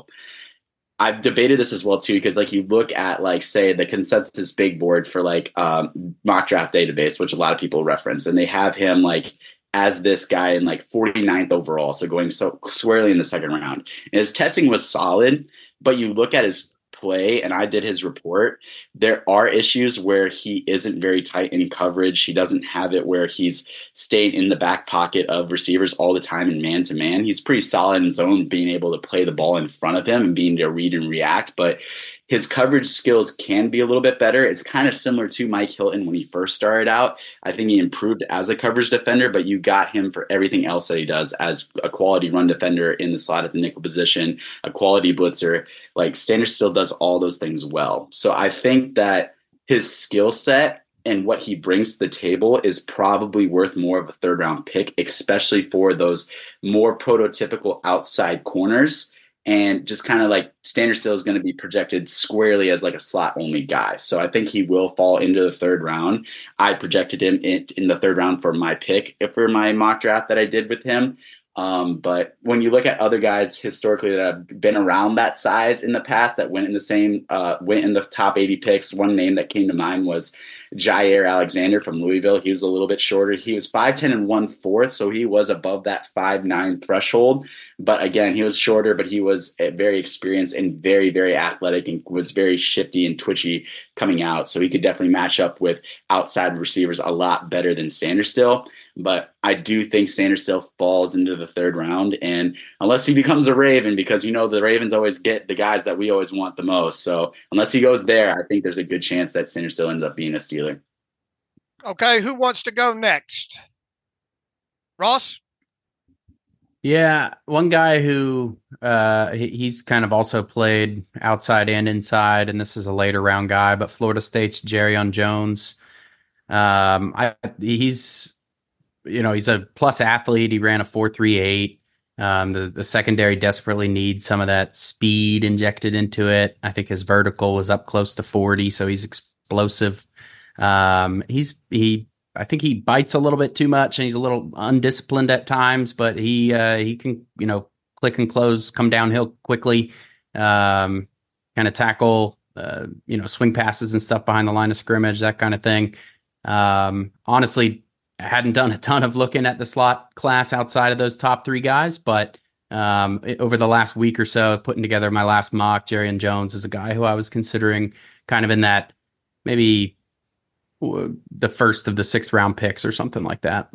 I've debated this as well too, because like you look at like, say, the consensus big board for like um, mock draft database, which a lot of people reference, and they have him like as this guy in like forty-ninth overall. So going so squarely in the second round. And his testing was solid, but you look at his play, and I did his report, there are issues where he isn't very tight in coverage. He doesn't have it where he's staying in the back pocket of receivers all the time in man to man. He's pretty solid in zone, being able to play the ball in front of him and being able to read and react, but his coverage skills can be a little bit better. It's kind of similar to Mike Hilton when he first started out. I think he improved as a coverage defender, but you got him for everything else that he does as a quality run defender in the slot at the nickel position, a quality blitzer. Like, Sainristil does all those things well. So I think that his skill set and what he brings to the table is probably worth more of a third round pick, especially for those more prototypical outside corners. And just kind of like Sainristil is going to be projected squarely as like a slot only guy. So I think he will fall into the third round. I projected him in, in the third round for my pick for my mock draft that I did with him. Um, but when you look at other guys historically that have been around that size in the past that went in the same, uh, went in the top eighty picks, one name that came to mind was Jair Alexander from Louisville. He was a little bit shorter. He was five ten and one fourth, so he was above that five nine threshold. But again, he was shorter, but he was very experienced and very, very athletic and was very shifty and twitchy coming out. So he could definitely match up with outside receivers a lot better than Sainristil. But I do think Sainristil falls into the third round, and unless he becomes a Raven, because you know the Ravens always get the guys that we always want the most. So unless he goes there, I think there's a good chance that Sainristil ends up being a Steeler. Okay, who wants to go next? Ross? Yeah, one guy who uh, he, he's kind of also played outside and inside, and this is a later round guy, but Florida State's Jerrion Jones. Um, I he's you know he's a plus athlete. He ran a four three eight. Um, the the secondary desperately needs some of that speed injected into it. I think his vertical was up close to forty, so he's explosive. Um, he's he. I think he bites a little bit too much and he's a little undisciplined at times, but he uh, he can, you know, click and close, come downhill quickly, um, kind of tackle, uh, you know, swing passes and stuff behind the line of scrimmage, that kind of thing. Um, honestly, I hadn't done a ton of looking at the slot class outside of those top three guys, but um, it, over the last week or so, putting together my last mock, Jerrion Jones is a guy who I was considering kind of in that maybe the first of the sixth round picks or something like that.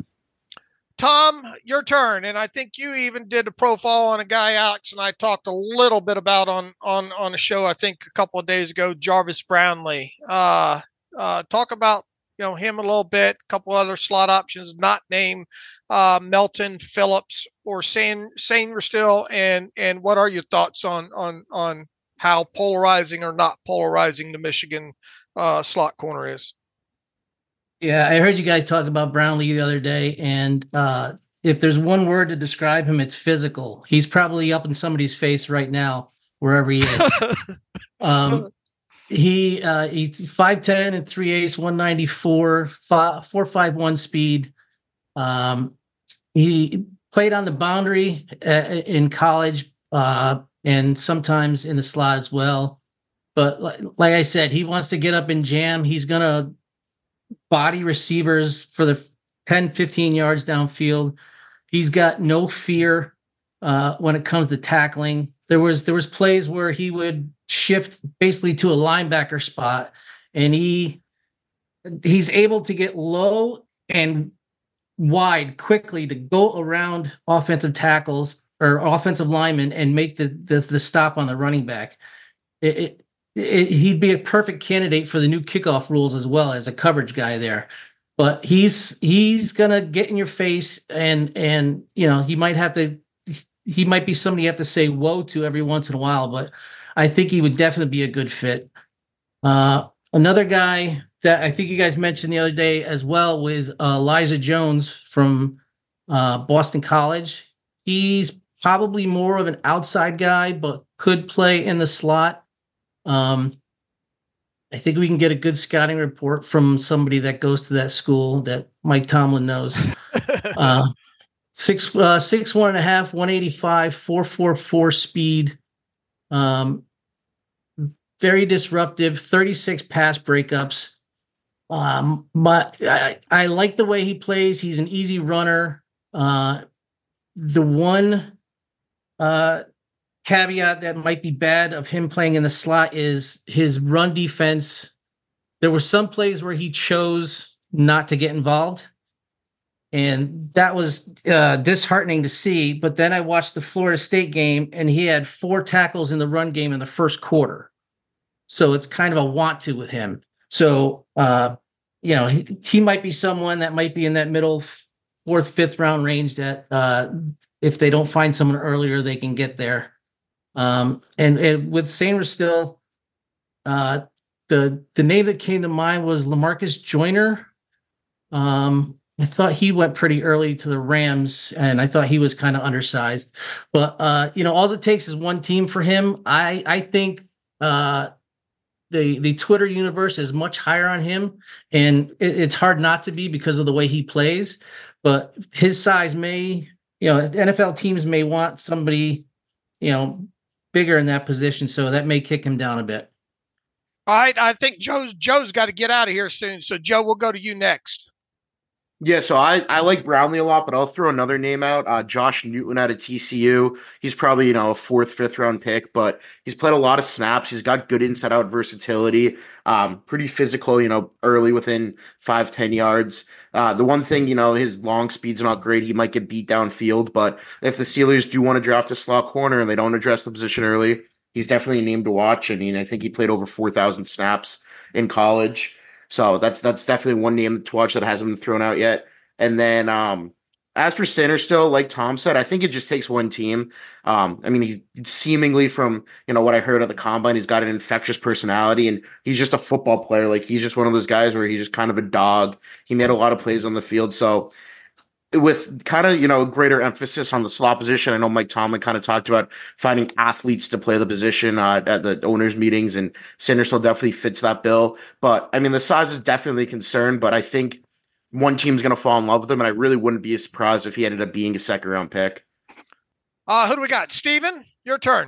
Tom, your turn. And I think you even did a profile on a guy Alex and I talked a little bit about on, on, on a show, I think a couple of days ago, Jarvis Brownlee. Uh, uh, talk about, you know, him a little bit, a couple other slot options, not named uh, Melton, Phillips, or San, Sainristil. And, and what are your thoughts on, on, on how polarizing or not polarizing the Michigan uh, slot corner is? Yeah, I heard you guys talk about Brownlee the other day, and uh, if there's one word to describe him, it's physical. He's probably up in somebody's face right now, wherever he is. um, he uh, he's five ten and three eighths, one ninety-four, four five one speed. Um, he played on the boundary uh, in college uh, and sometimes in the slot as well. But like, like I said, he wants to get up and jam. He's gonna body receivers for the ten, fifteen yards downfield. He's got no fear uh, when it comes to tackling. There was there was plays where he would shift basically to a linebacker spot, and he he's able to get low and wide quickly to go around offensive tackles or offensive linemen and make the the, the stop on the running back. It, it, It, he'd be a perfect candidate for the new kickoff rules as well as a coverage guy there, but he's he's gonna get in your face and and you know he might have to he might be somebody you have to say whoa to every once in a while, but I think he would definitely be a good fit. Uh, another guy that I think you guys mentioned the other day as well was uh, Elijah Jones from uh, Boston College. He's probably more of an outside guy, but could play in the slot. Um, I think we can get a good scouting report from somebody that goes to that school that Mike Tomlin knows. uh, six, uh, six, one and a half, one eighty-five, four four four speed. Um, very disruptive, thirty-six pass breakups. Um, but I, I like the way he plays. He's an easy runner. Uh, the one, uh, caveat that might be bad of him playing in the slot is his run defense. There were some plays where he chose not to get involved, and that was uh, disheartening to see. But then I watched the Florida State game, and he had four tackles in the run game in the first quarter. So it's kind of a want to with him. So, uh, you know, he, he might be someone that might be in that middle fourth, fifth round range that uh, if they don't find someone earlier, they can get there. Um, and, and with Sainristil, uh, the the name that came to mind was LaMarcus Joyner. Um, I thought he went pretty early to the Rams, and I thought he was kind of undersized. But uh, you know, all it takes is one team for him. I I think uh, the the Twitter universe is much higher on him, and it, it's hard not to be because of the way he plays. But his size may, you know, N F L teams may want somebody, you know, bigger in that position, so that may kick him down a bit. All right, I think Joe's Joe's got to get out of here soon. So Joe, we'll go to you next. Yeah, so I, I like Brownlee a lot, but I'll throw another name out. Uh, Josh Newton out of T C U. He's probably, you know, a fourth, fifth round pick, but he's played a lot of snaps. He's got good inside out versatility. Um, pretty physical, you know, early within five, ten yards. Uh, the one thing, you know, his long speed's not great. He might get beat downfield, but if the Steelers do want to draft a slot corner and they don't address the position early, he's definitely a name to watch. I mean, I think he played over four thousand snaps in college. So that's that's definitely one name to watch that hasn't been thrown out yet. And then um, as for Sainristil, like Tom said, I think it just takes one team. Um, I mean, he's seemingly from, you know, what I heard at the combine, he's got an infectious personality, and he's just a football player. Like, he's just one of those guys where he's just kind of a dog. He made a lot of plays on the field. So with kind of, you know, greater emphasis on the slot position, I know Mike Tomlin kind of talked about finding athletes to play the position uh, at the owners' meetings, and Sainristil definitely fits that bill. But, I mean, the size is definitely a concern, but I think one team's going to fall in love with him, and I really wouldn't be surprised if he ended up being a second-round pick. Uh, who do we got? Steven, your turn.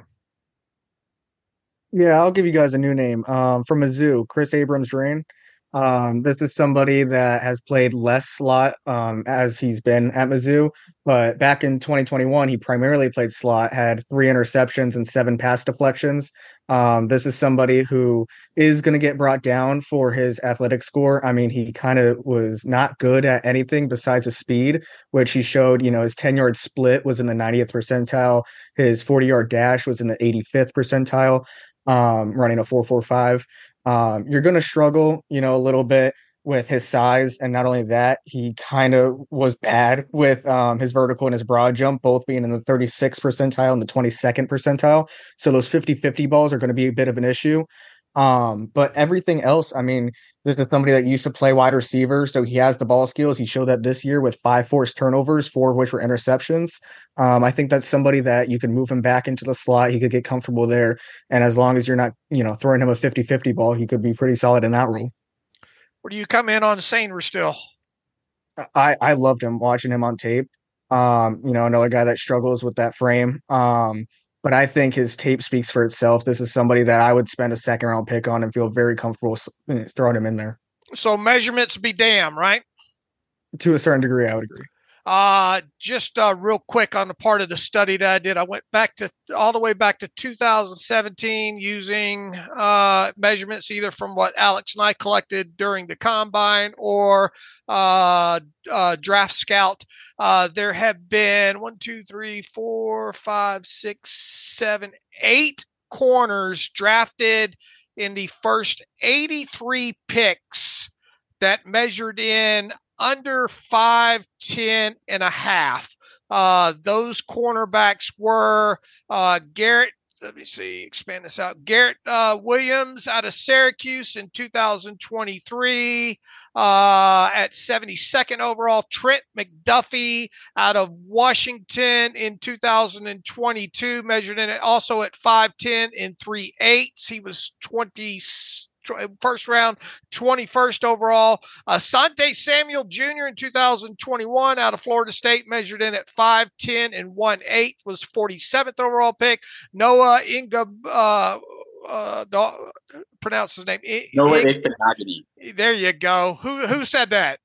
Yeah, I'll give you guys a new name. Um, from Mizzou, Chris Abrams-Drain. Um, this is somebody that has played less slot um, as he's been at Mizzou, but back in twenty twenty-one, he primarily played slot, had three interceptions and seven pass deflections. Um, this is somebody who is going to get brought down for his athletic score. I mean, he kind of was not good at anything besides his speed, which he showed, you know, his ten-yard split was in the ninetieth percentile. His forty-yard dash was in the eighty-fifth percentile. Um, running a four four five. Um, you're going to struggle, you know, a little bit with his size. And not only that, he kind of was bad with um, his vertical and his broad jump, both being in the thirty-sixth percentile and the twenty-second percentile. So those fifty-fifty balls are going to be a bit of an issue. Um, but everything else, I mean, this is somebody that used to play wide receiver, so he has the ball skills. He showed that this year with five forced turnovers, four of which were interceptions. Um, I think that's somebody that you can move him back into the slot. He could get comfortable there. And as long as you're not, you know, throwing him a fifty-fifty ball, he could be pretty solid in that role. Where do you come in on Sainer still? I, I loved him watching him on tape. Um, you know, another guy that struggles with that frame. Um, But I think his tape speaks for itself. This is somebody that I would spend a second round pick on and feel very comfortable throwing him in there. So measurements be damn, right? To a certain degree, I would agree. Uh, just uh, real quick on the part of the study that I did, I went back to all the way back to two thousand seventeen using uh, measurements either from what Alex and I collected during the combine or uh, uh, Draft Scout. Uh, there have been one, two, three, four, five, six, seven, eight corners drafted in the first eighty-three picks that measured in under five ten and a half. Uh, those cornerbacks were uh, Garrett, let me see, expand this out. Garrett uh, Williams out of Syracuse in two thousand twenty-three uh, at seventy-second overall. Trent McDuffie out of Washington in two thousand twenty-two, measured in it also at five ten and three eighths. He was twenty first round, twenty-first overall. Asante Samuel Junior in two thousand twenty-one out of Florida State, measured in at five ten and one eighth, was forty-seventh overall pick. Noah Inga, uh, uh, pronounce his name. Noah I- Igbinoghene. There you go. Who who said that?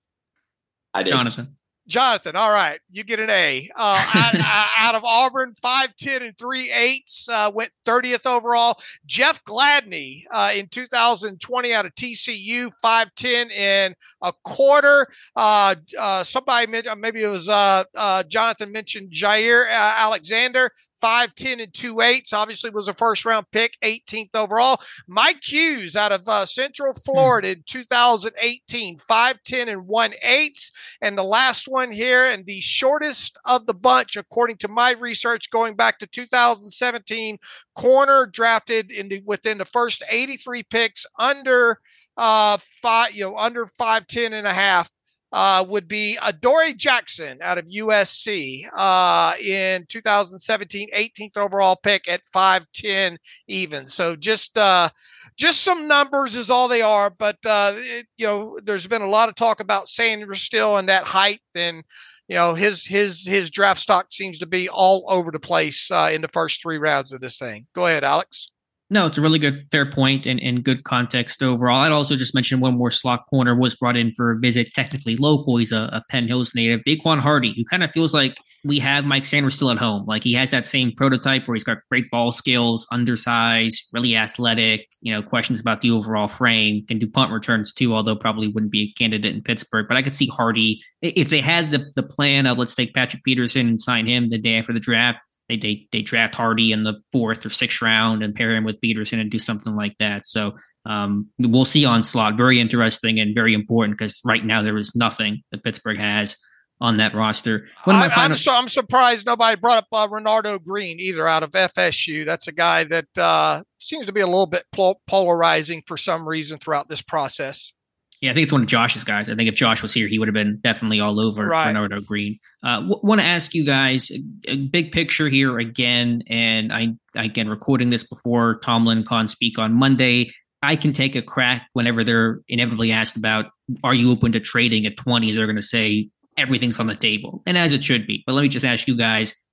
I did. Jonathan. Jonathan, all right, you get an A. Uh, out, out of Auburn, five ten and three eighths, uh, went thirtieth overall. Jeff Gladney uh, in two thousand twenty out of T C U, five ten and a quarter. Uh, uh, somebody mentioned, maybe it was uh, uh, Jonathan mentioned Jair uh, Alexander, five ten and two eighths, obviously was a first round pick, eighteenth overall. Mike Hughes out of uh, Central Florida in two thousand eighteen, five ten and one eighths. And the last one here, and the shortest of the bunch, according to my research, going back to two thousand seventeen, corner drafted in the, within the first eighty-three picks under uh, five, you know, under five ten and a half. Uh, would be Adoree Jackson out of U S C uh, in two thousand seventeen, eighteenth overall pick at five ten even. So just uh, just some numbers is all they are. But, uh, it, you know, there's been a lot of talk about Sanders still and that height. And, you know, his his his draft stock seems to be all over the place uh, in the first three rounds of this thing. Go ahead, Alex. No, it's a really good, fair point and, and good context overall. I'd also just mention one more slot corner was brought in for a visit, technically local. He's a, a Penn Hills native, Daquan Hardy, who kind of feels like we have Mike Sanders still at home. Like he has that same prototype where he's got great ball skills, undersized, really athletic, you know, questions about the overall frame, can do punt returns too, although probably wouldn't be a candidate in Pittsburgh. But I could see Hardy, if they had the, the plan of let's take Patrick Peterson and sign him the day after the draft, They, they they draft Hardy in the fourth or sixth round and pair him with Peterson and do something like that. So um, we'll see on slot. Very interesting and very important because right now there is nothing that Pittsburgh has on that roster. One of my I, final- I'm, so, I'm surprised nobody brought up uh, Renardo Green either out of F S U. That's a guy that uh, seems to be a little bit pol- polarizing for some reason throughout this process. Yeah, I think it's one of Josh's guys. I think if Josh was here, he would have been definitely all over right. Renardo Green. Uh, w- want to ask you guys a, a big picture here again, and I again recording this before Tomlin can speak on Monday. I can take a crack whenever they're inevitably asked about, are you open to trading at twenty? They're going to say everything's on the table, and as it should be. But let me just ask you guys,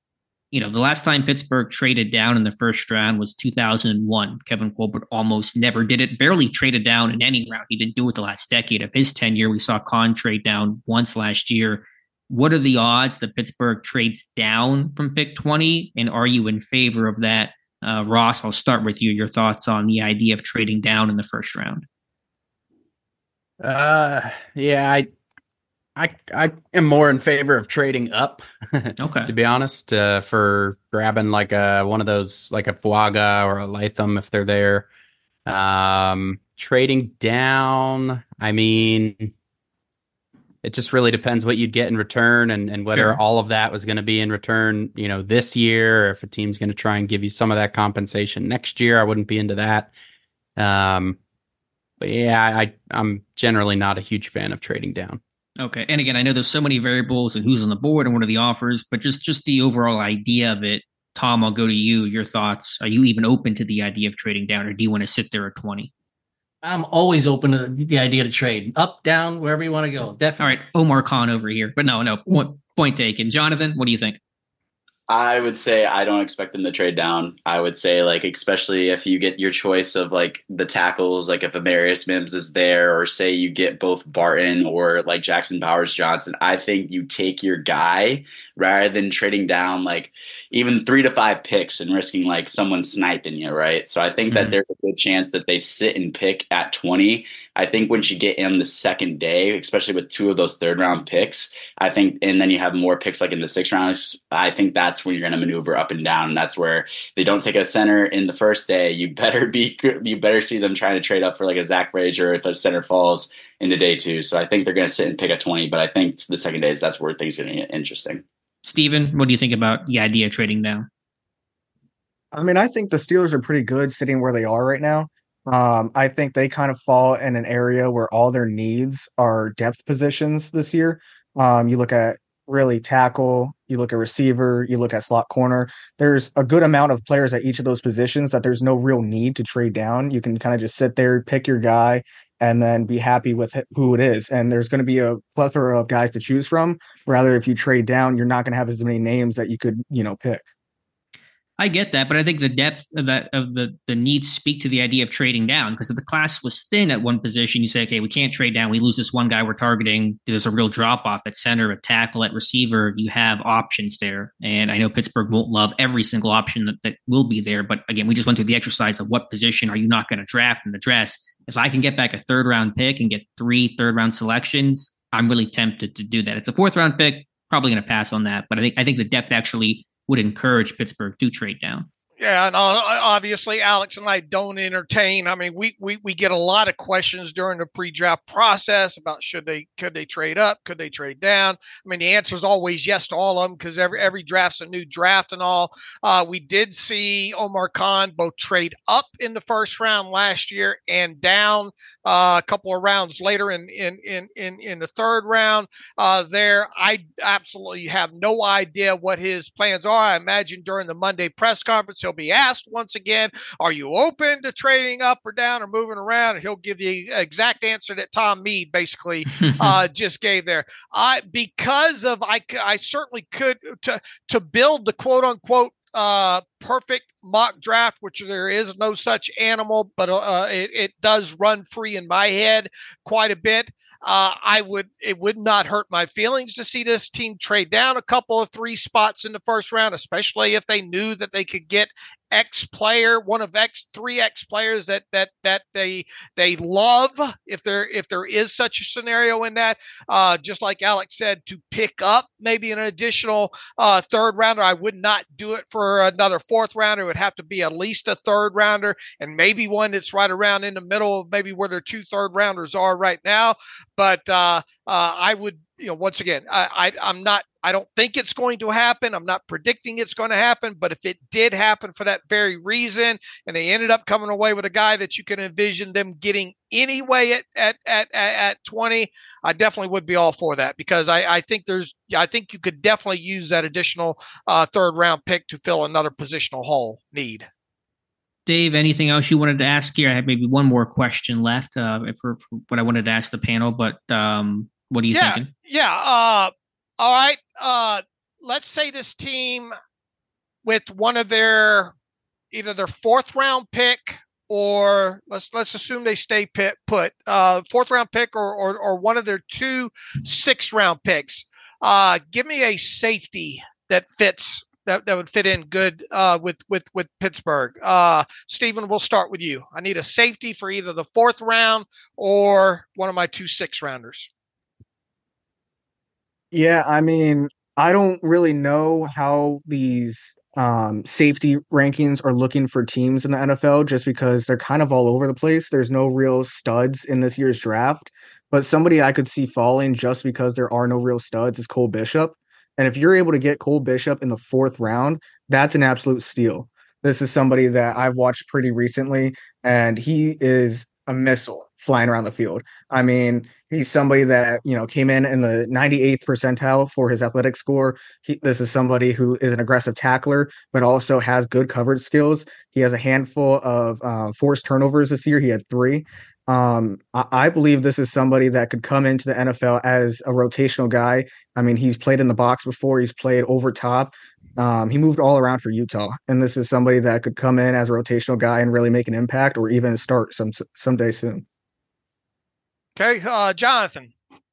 you know, the last time Pittsburgh traded down in the first round was two thousand one. Kevin Colbert almost never did it, barely traded down in any round. He didn't do it the last decade of his tenure. We saw Kahn trade down once last year. What are the odds that Pittsburgh trades down from pick twenty? And are you in favor of that? Uh, Ross, I'll start with you. Your thoughts on the idea of trading down in the first round? Uh, yeah, I I I am more in favor of trading up. Okay. To be honest, uh, for grabbing like a one of those, like a Fuaga or a Latham if they're there. Um, trading down, I mean, it just really depends what you'd get in return, and and whether Sure. all of that was going to be in return, you know, this year, or if a team's going to try and give you some of that compensation next year. I wouldn't be into that. Um, but yeah, I I'm generally not a huge fan of trading down. Okay. And again, I know there's so many variables and who's on the board and what are the offers, but just just the overall idea of it. Tom, I'll go to you. Your thoughts. Are you even open to the idea of trading down, or do you want to sit there at twenty? I'm always open to the idea to trade up, down, wherever you want to go. Definitely. All right. Omar Khan over here. But no, no. Point, point taken. Jonathan, what do you think? I would say I don't expect them to trade down. I would say, like, especially if you get your choice of like the tackles, like if Amarius Mims is there, or say you get both Barton or like Jackson Powers Johnson, I think you take your guy rather than trading down like even three to five picks and risking like someone sniping you, right? So I think mm-hmm. that there's a good chance that they sit and pick at twenty. I think once you get in the second day, especially with two of those third round picks, I think, and then you have more picks like in the sixth round, I think that's when you're going to maneuver up and down. And that's where they don't take a center in the first day. You better be, you better see them trying to trade up for like a Zach Frazier if a center falls into day two. So I think they're going to sit and pick at twenty, but I think the second days, that's where things are going to get interesting. Steven, what do you think about the idea of trading down? I mean, I think the Steelers are pretty good sitting where they are right now. Um, I think they kind of fall in an area where all their needs are depth positions this year. Um, you look at really tackle, you look at receiver, you look at slot corner. There's a good amount of players at each of those positions that there's no real need to trade down. You can kind of just sit there, pick your guy, and then be happy with who it is. And there's going to be a plethora of guys to choose from. Rather, if you trade down, you're not going to have as many names that you could, you know, pick. I get that, but I think the depth of that of the the needs speak to the idea of trading down, because if the class was thin at one position, you say, okay, we can't trade down. We lose this one guy we're targeting. There's a real drop off at center, at tackle, at receiver. You have options there. And I know Pittsburgh won't love every single option that, that will be there. But again, we just went through the exercise of what position are you not going to draft and address. If I can get back a third round pick and get three third round selections, I'm really tempted to do that. It's a fourth round pick, probably going to pass on that. But I think I think the depth actually would encourage Pittsburgh to trade down. Yeah, and obviously Alex and I don't entertain. I mean, we we we get a lot of questions during the pre-draft process about should they could they trade up, could they trade down. I mean, the answer is always yes to all of them, because every every draft's a new draft and all. Uh, we did see Omar Khan both trade up in the first round last year and down uh, a couple of rounds later in in in in, in the third round. Uh, there, I absolutely have no idea what his plans are. I imagine during the Monday press conference, he'll be asked once again, are you open to trading up or down or moving around? And he'll give the exact answer that Tom Mead basically uh, just gave there. I, because of, I, I certainly could to, to build the quote unquote uh, perfect mock draft, which there is no such animal, but uh, it, it does run free in my head quite a bit. Uh, I would, it would not hurt my feelings to see this team trade down a couple of three spots in the first round, especially if they knew that they could get X player, one of X three X players that that that they they love. If there if there is such a scenario in that, uh, just like Alex said, to pick up maybe an additional uh, third rounder, I would not do it for another fourth rounder. It would have to be at least a third rounder, and maybe one that's right around in the middle of maybe where their two third rounders are right now. But uh, uh, I would, you know, once again, I, I I'm not. I don't think it's going to happen. I'm not predicting it's going to happen, but if it did happen for that very reason, and they ended up coming away with a guy that you can envision them getting anyway at at at at twenty, I definitely would be all for that, because I, I think there's I think you could definitely use that additional uh, third round pick to fill another positional hole need. Dave, anything else you wanted to ask here? I have maybe one more question left uh, for, for what I wanted to ask the panel, but um, what are you yeah, thinking? Yeah. Uh, all right. Uh, let's say this team with one of their either their fourth round pick or let's let's assume they stay pit, put uh, fourth round pick or, or or one of their two sixth round picks. Uh, give me a safety that fits that, that would fit in good uh, with with with Pittsburgh. Uh, Stephen, we'll start with you. I need a safety for either the fourth round or one of my two six rounders. Yeah, I mean, I don't really know how these um, safety rankings are looking for teams in the N F L just because they're kind of all over the place. There's no real studs in this year's draft, but somebody I could see falling just because there are no real studs is Cole Bishop. And if you're able to get Cole Bishop in the fourth round, that's an absolute steal. This is somebody that I've watched pretty recently, and he is a missile flying around the field. I mean, he's somebody that, you know, came in in the ninety-eighth percentile for his athletic score. He, this is somebody who is an aggressive tackler, but also has good coverage skills. He has a handful of uh, forced turnovers this year. He had three. Um, I, I believe this is somebody that could come into the N F L as a rotational guy. I mean, he's played in the box before. He's played over top. Um, he moved all around for Utah, and this is somebody that could come in as a rotational guy and really make an impact, or even start some someday soon. Okay, uh, Jonathan.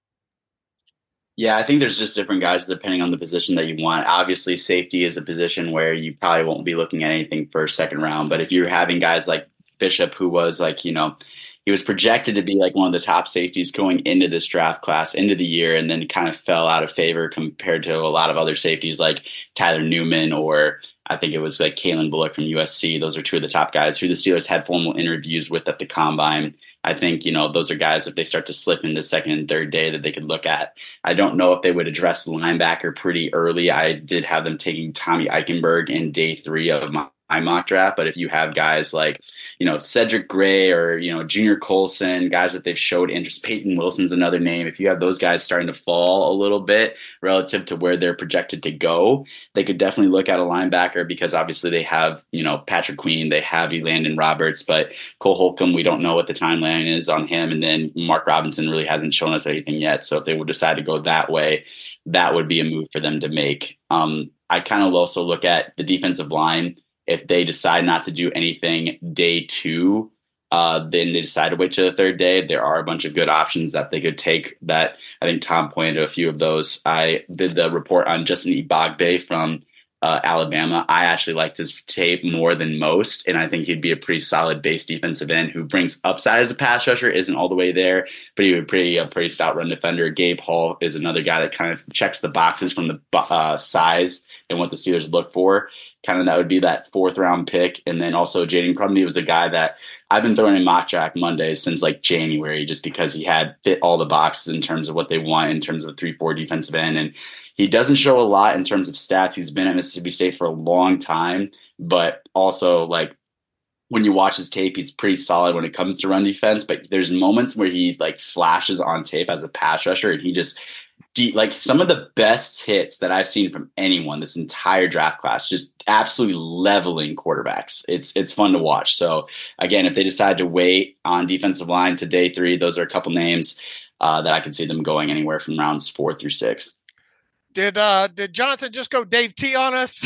Yeah, I think there's just different guys depending on the position that you want. Obviously, safety is a position where you probably won't be looking at anything for a second round. But if you're having guys like Bishop, who was like, you know, he was projected to be like one of the top safeties going into this draft class, into the year, and then kind of fell out of favor compared to a lot of other safeties like Tyler Newman, or I think it was like Kalen Bullock from U S C. Those are two of the top guys who the Steelers had formal interviews with at the Combine. I think, you know, those are guys, if they start to slip into second and third day, that they could look at. I don't know if they would address linebacker pretty early. I did have them taking Tommy Eichenberg in day three of my, my mock draft. But if you have guys like, you know, Cedric Gray or, you know, Junior Colson, guys that they've showed interest, Peyton Wilson's another name. If you have those guys starting to fall a little bit relative to where they're projected to go, they could definitely look at a linebacker, because obviously they have, you know, Patrick Queen, they have Elandon Roberts, but Cole Holcomb, we don't know what the timeline is on him. And then Mark Robinson really hasn't shown us anything yet. So if they would decide to go that way, that would be a move for them to make. Um, I kind of also look at the defensive line. If they decide not to do anything day two, uh, then they decide to wait till the third day. There are a bunch of good options that they could take that I think Tom pointed to a few of those. I did the report on Justin Ibagbe from uh, Alabama. I actually liked his tape more than most, and I think he'd be a pretty solid base defensive end who brings upside as a pass rusher, isn't all the way there, but he would be pretty, a pretty stout run defender. Gabe Hall is another guy that kind of checks the boxes from the uh, size and what the Steelers look for. Kind of that would be that fourth round pick. And then also Jaden Crumby was a guy that I've been throwing in mock draft Mondays since like January, just because he had fit all the boxes in terms of what they want in terms of a three four defensive end. And he doesn't show a lot in terms of stats. He's been at Mississippi State for a long time, but also like when you watch his tape, he's pretty solid when it comes to run defense. But there's moments where he's like flashes on tape as a pass rusher, and he just Deep, like some of the best hits that I've seen from anyone this entire draft class, just absolutely leveling quarterbacks. It's it's fun to watch. So again, if they decide to wait on defensive line to day three, those are a couple names uh, that I could see them going anywhere from rounds four through six. Did uh, did Jonathan just go Dave T on us?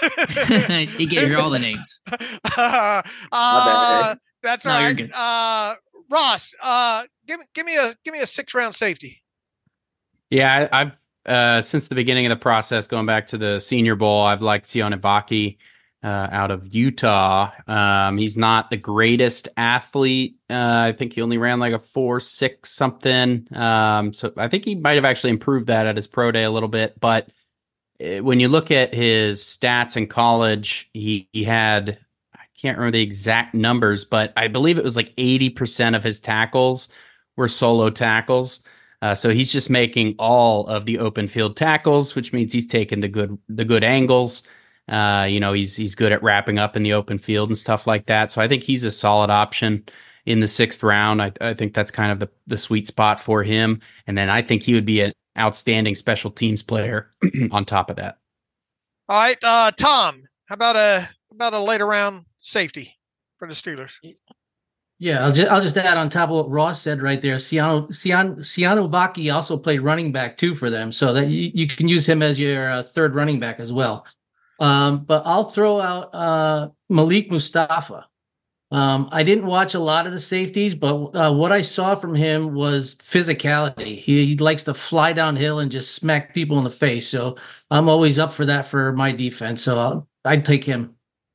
He gave you all the names. uh, uh, that's No, all you're right. good. Uh, Ross, uh, give give me a give me a six round safety. Yeah, I, I've uh, since the beginning of the process, going back to the Senior Bowl, I've liked Sione Vaki uh, out of Utah. Um, he's not the greatest athlete. Uh, I think he only ran like a four six something. Um, so I think he might have actually improved that at his pro day a little bit. But uh, when you look at his stats in college, he, he had, I can't remember the exact numbers, but I believe it was like eighty percent of his tackles were solo tackles. Uh, so he's just making all of the open field tackles, which means he's taking the good the good angles. Uh, you know, he's he's good at wrapping up in the open field and stuff like that. So I think he's a solid option in the sixth round. I, I think that's kind of the, the sweet spot for him. And then I think he would be an outstanding special teams player on top of that. All right, uh, Tom, how about a about a later round safety for the Steelers? Yeah, I'll just I'll just add on top of what Ross said right there. Sione Sione Sione Vaki also played running back too for them, so that you, you can use him as your uh, third running back as well. Um, but I'll throw out uh, Malik Mustafa. Um, I didn't watch a lot of the safeties, but uh, what I saw from him was physicality. He, he likes to fly downhill and just smack people in the face. So I'm always up for that for my defense. So I'll, I'd take him.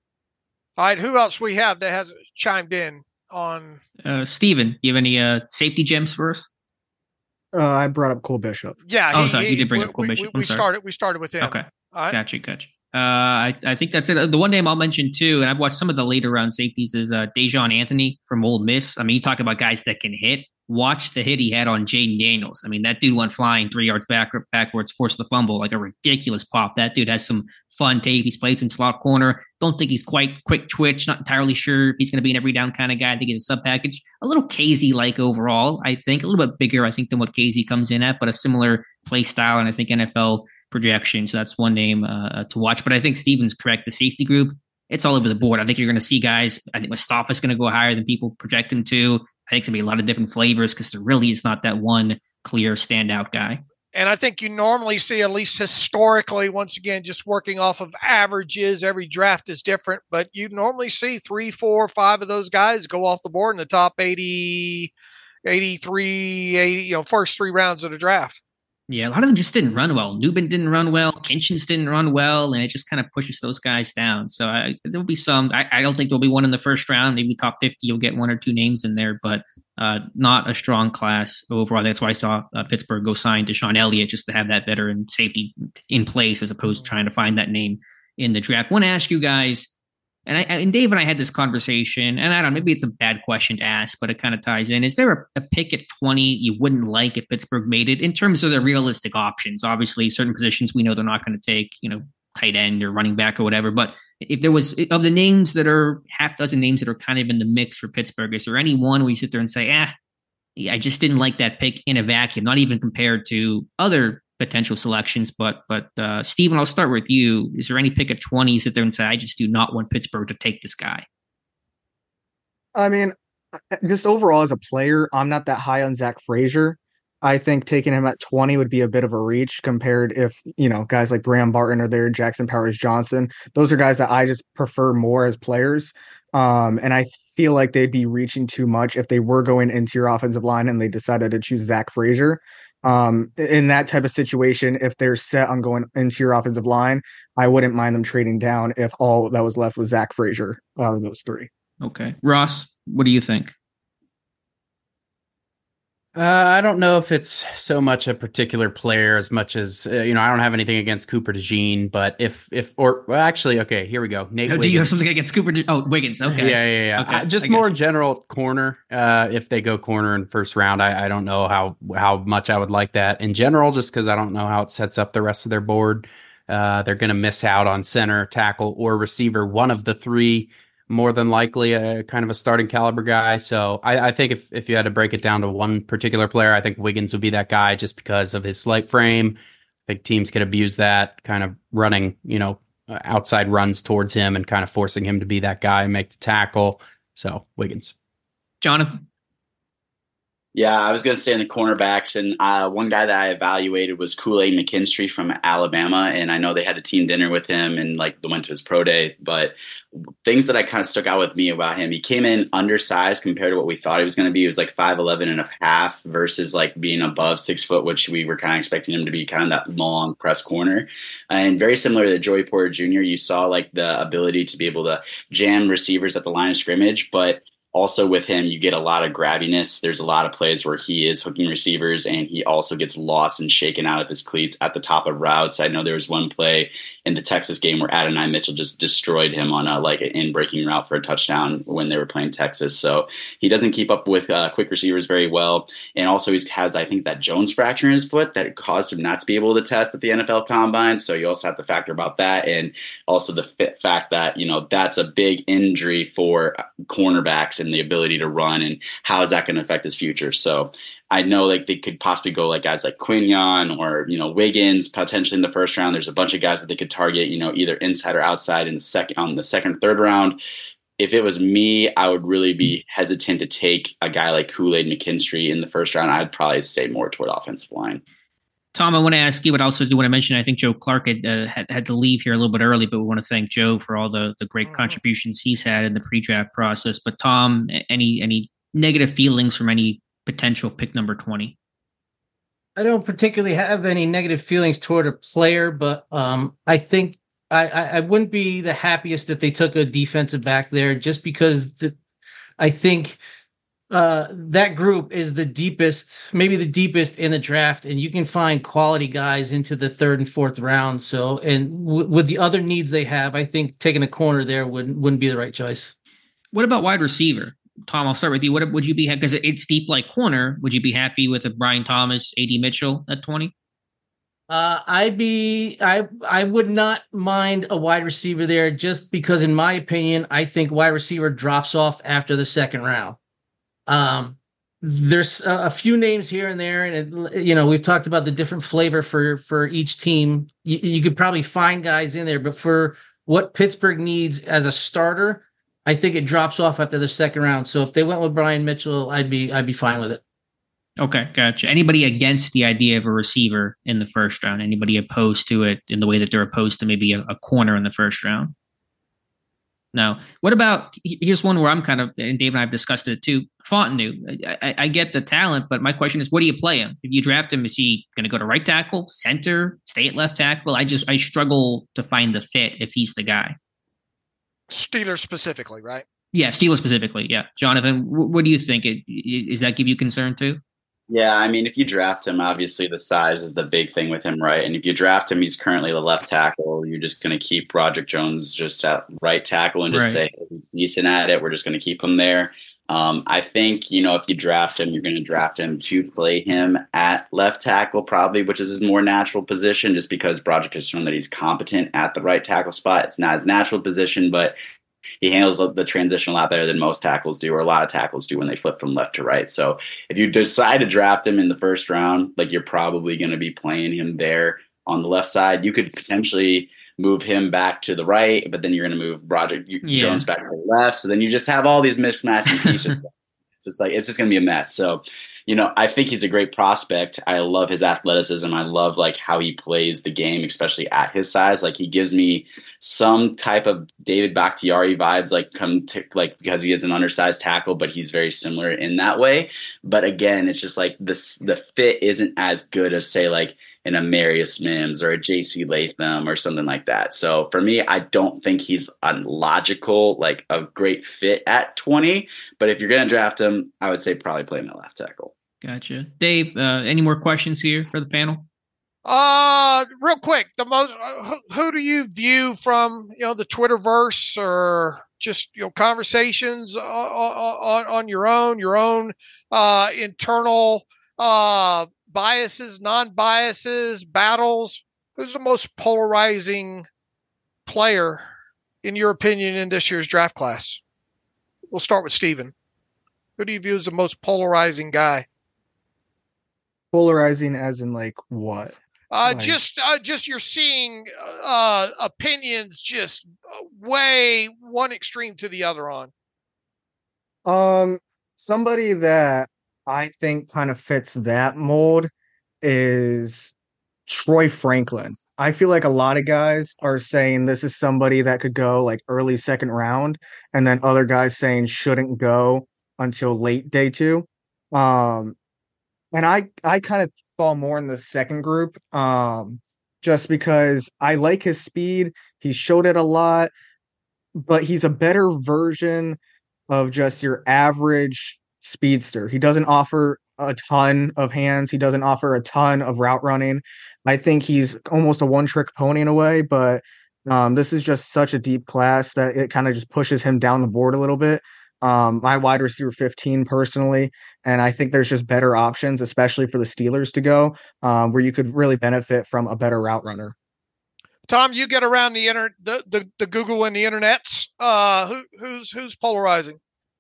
All right. Who else we have that has chimed in on? Uh, Steven, you have any uh, safety gems for us? Uh, I brought up Cole Bishop. Yeah. Oh, he, sorry, he, you did bring we, up Cole we, Bishop. We, we I'm sorry. started. We started with him. Okay. All right. Gotcha. Gotcha. Uh, I, I think that's it. The one name I'll mention too, and I've watched some of the later round safeties, is uh, Dejon Anthony from Ole Miss. I mean, you talk about guys that can hit. Watch the hit he had on Jaden Daniels. I mean, that dude went flying three yards back backwards, forced the fumble, like a ridiculous pop. That dude has some fun tape. He's played some slot corner. Don't think he's quite quick twitch. Not entirely sure if he's going to be an every down kind of guy. I think he's a sub package. A little Casey like overall, I think. A little bit bigger, I think, than what Casey comes in at, but a similar play style, and I think N F L projection. So that's one name uh, to watch. But I think Steven's correct. The safety group, it's all over the board. I think you're going to see guys. I think Mustafa's going to go higher than people project him to. I think it's going to be a lot of different flavors because there really is not that one clear standout guy. And I think you normally see, at least historically, once again, just working off of averages, every draft is different, but you normally see three, four, five of those guys go off the board in the top eighty, eighty-three, eighty, you know, first three rounds of the draft. Yeah, a lot of them just didn't run well. Newman didn't run well. Kinchins didn't run well, and it just kind of pushes those guys down. So I, there'll be some. I, I don't think there'll be one in the first round. Maybe top fifty, you'll get one or two names in there, but uh, not a strong class overall. That's why I saw uh, Pittsburgh go sign Deshaun Elliott just to have that veteran safety in place as opposed to trying to find that name in the draft. I want to ask you guys, and I and Dave and I had this conversation, and I don't know, maybe it's a bad question to ask, but it kind of ties in. Is there a, a pick at twenty you wouldn't like if Pittsburgh made it in terms of the realistic options? Obviously, certain positions we know they're not going to take, you know, tight end or running back or whatever. But if there was, of the names that are half dozen names that are kind of in the mix for Pittsburgh, is there any one where you sit there and say, ah, I just didn't like that pick in a vacuum, not even compared to other potential selections, but but uh, Steven, I'll start with you. Is there any pick at twenty you sit there and say, I just do not want Pittsburgh to take this guy? I mean, just overall as a player, I'm not that high on Zach Frazier. I think taking him at twenty would be a bit of a reach compared if, you know, guys like Graham Barton are there, Jackson Powers Johnson. Those are guys that I just prefer more as players. Um, and I feel like they'd be reaching too much if they were going into your offensive line and they decided to choose Zach Frazier. Um, in that type of situation, if they're set on going into your offensive line, I wouldn't mind them trading down if all that was left was Zach Frazier out of those three. Okay. Ross, what do you think? Uh, I don't know if it's so much a particular player as much as, uh, you know, I don't have anything against Cooper DeJean, but if, if, or well, actually, okay, here we go. Nate oh, do you have something against Cooper? De- oh, Wiggins. Okay. Yeah, yeah, yeah. Okay. Uh, just more general corner. Uh, if they go corner in first round, I, I don't know how, how much I would like that in general, just because I don't know how it sets up the rest of their board. Uh, they're going to miss out on center, tackle, or receiver. One of the three, more than likely a kind of a starting caliber guy. So I, I think if, if you had to break it down to one particular player, I think Wiggins would be that guy just because of his slight frame. I think teams could abuse that, kind of running, you know, uh, outside runs towards him and kind of forcing him to be that guy and make the tackle. So Wiggins. Jonathan? Yeah, I was going to stay in the cornerbacks, and uh, one guy that I evaluated was Kool-Aid McKinstry from Alabama, and I know they had a team dinner with him and like went to his pro day, but things that I kind of stuck out with me about him, he came in undersized compared to what we thought he was going to be. He was like five eleven and a half versus like being above six foot, which we were kind of expecting him to be, kind of that long press corner. And very similar to Joey Porter Junior, you saw like the ability to be able to jam receivers at the line of scrimmage, but also with him, you get a lot of grabbiness. There's a lot of plays where he is hooking receivers, and he also gets lost and shaken out of his cleats at the top of routes. I know there was one play in the Texas game where Adonai Mitchell just destroyed him on a like an in-breaking route for a touchdown when they were playing Texas. So he doesn't keep up with uh, quick receivers very well. And also he has, I think, that Jones fracture in his foot that caused him not to be able to test at the N F L Combine. So you also have to factor about that. And also the f- fact that, you know, that's a big injury for cornerbacks and the ability to run, and how is that going to affect his future. So I know like they could possibly go like guys like Quinion or, you know, Wiggins potentially in the first round. There's a bunch of guys that they could target, you know, either inside or outside in the second, on the second, third round. If it was me, I would really be hesitant to take a guy like Kool-Aid McKinstry in the first round. I'd probably stay more toward offensive line. Tom, I want to ask you, but also do want to mention, I think Joe Clark had, uh, had had to leave here a little bit early, but we want to thank Joe for all the the great mm-hmm. contributions he's had in the pre-draft process. But Tom, any any negative feelings from any potential pick number twenty? I don't particularly have any negative feelings toward a player, but um, I think I, I, I wouldn't be the happiest if they took a defensive back there, just because the, I think uh, that group is the deepest, maybe the deepest in the draft, and you can find quality guys into the third and fourth round. So, and w- with the other needs they have, I think taking a corner there wouldn't wouldn't be the right choice. What about wide receiver? Tom, I'll start with you. What would you be, because it's deep like corner, would you be happy with a Brian Thomas, A D Mitchell at twenty? Uh, I'd be, I, I would not mind a wide receiver there, just because, in my opinion, I think wide receiver drops off after the second round. Um, there's a, a few names here and there, and it, you know, we've talked about the different flavor for, for each team. You, you could probably find guys in there, but for what Pittsburgh needs as a starter, I think it drops off after the second round. So if they went with Brian Mitchell, I'd be, I'd be fine with it. Okay, gotcha. Anybody against the idea of a receiver in the first round? Anybody opposed to it in the way that they're opposed to maybe a, a corner in the first round? No. What about, here's one where I'm kind of, and Dave and I have discussed it too, Fontenot. I, I, I get the talent, but my question is, what do you play him? If you draft him, is he going to go to right tackle, center, stay at left tackle? I just, I struggle to find the fit if he's the guy. Steelers specifically, right? Yeah, Steelers specifically, yeah. Jonathan, w- what do you think? It, does that give you concern too? Yeah, I mean, if you draft him, obviously the size is the big thing with him, right? And if you draft him, he's currently the left tackle. You're just going to keep Broderick Jones just at right tackle and just right. say he's decent at it. We're just going to keep him there. Um, I think, you know, if you draft him, you're going to draft him to play him at left tackle probably, which is his more natural position, just because Broderick has shown that he's competent at the right tackle spot. It's not his natural position, but he handles the transition a lot better than most tackles do, or a lot of tackles do when they flip from left to right. So if you decide to draft him in the first round, like you're probably going to be playing him there on the left side. You could potentially move him back to the right, but then you're going to move Broderick yeah. Jones back to the left. So then you just have all these mismatching pieces. It's just like, it's just going to be a mess. So, you know, I think he's a great prospect. I love his athleticism. I love like how he plays the game, especially at his size. Like he gives me some type of David Bakhtiari vibes, like come to like, because he is an undersized tackle, but he's very similar in that way. But again, it's just like this, the fit isn't as good as say like an Amarius Mims or a J C Latham or something like that. So for me, I don't think he's a logical, like a great fit at twenty, but if you're going to draft him, I would say probably play him at left tackle. Gotcha. Dave, uh, any more questions here for the panel? Uh, real quick, the most, uh, who, who do you view from, you know, the Twitterverse or just, you know, conversations on, on, on your own, your own, uh, internal, uh, biases, non-biases, battles? Who's the most polarizing player, in your opinion, in this year's draft class? We'll start with Steven. Who do you view as the most polarizing guy? Polarizing as in like what? Uh, like, just, uh, just you're seeing uh, opinions just way one extreme to the other on. Um, somebody that I think kind of fits that mold is Troy Franklin. I feel like a lot of guys are saying this is somebody that could go like early second round, and then other guys saying shouldn't go until late day two. Um, and I, I kind of fall more in the second group, um, just because I like his speed. He showed it a lot, but he's a better version of just your average speedster. He doesn't offer a ton of hands. He doesn't offer a ton of route running. I think he's almost a one-trick pony in a way, but um, this is just such a deep class that it kind of just pushes him down the board a little bit. Um, my wide receiver fifteen personally, and I think there's just better options, especially for the Steelers to go, um, where you could really benefit from a better route runner. Tom, you get around the inter the, the, the Google and the internets. Uh, who who's who's polarizing?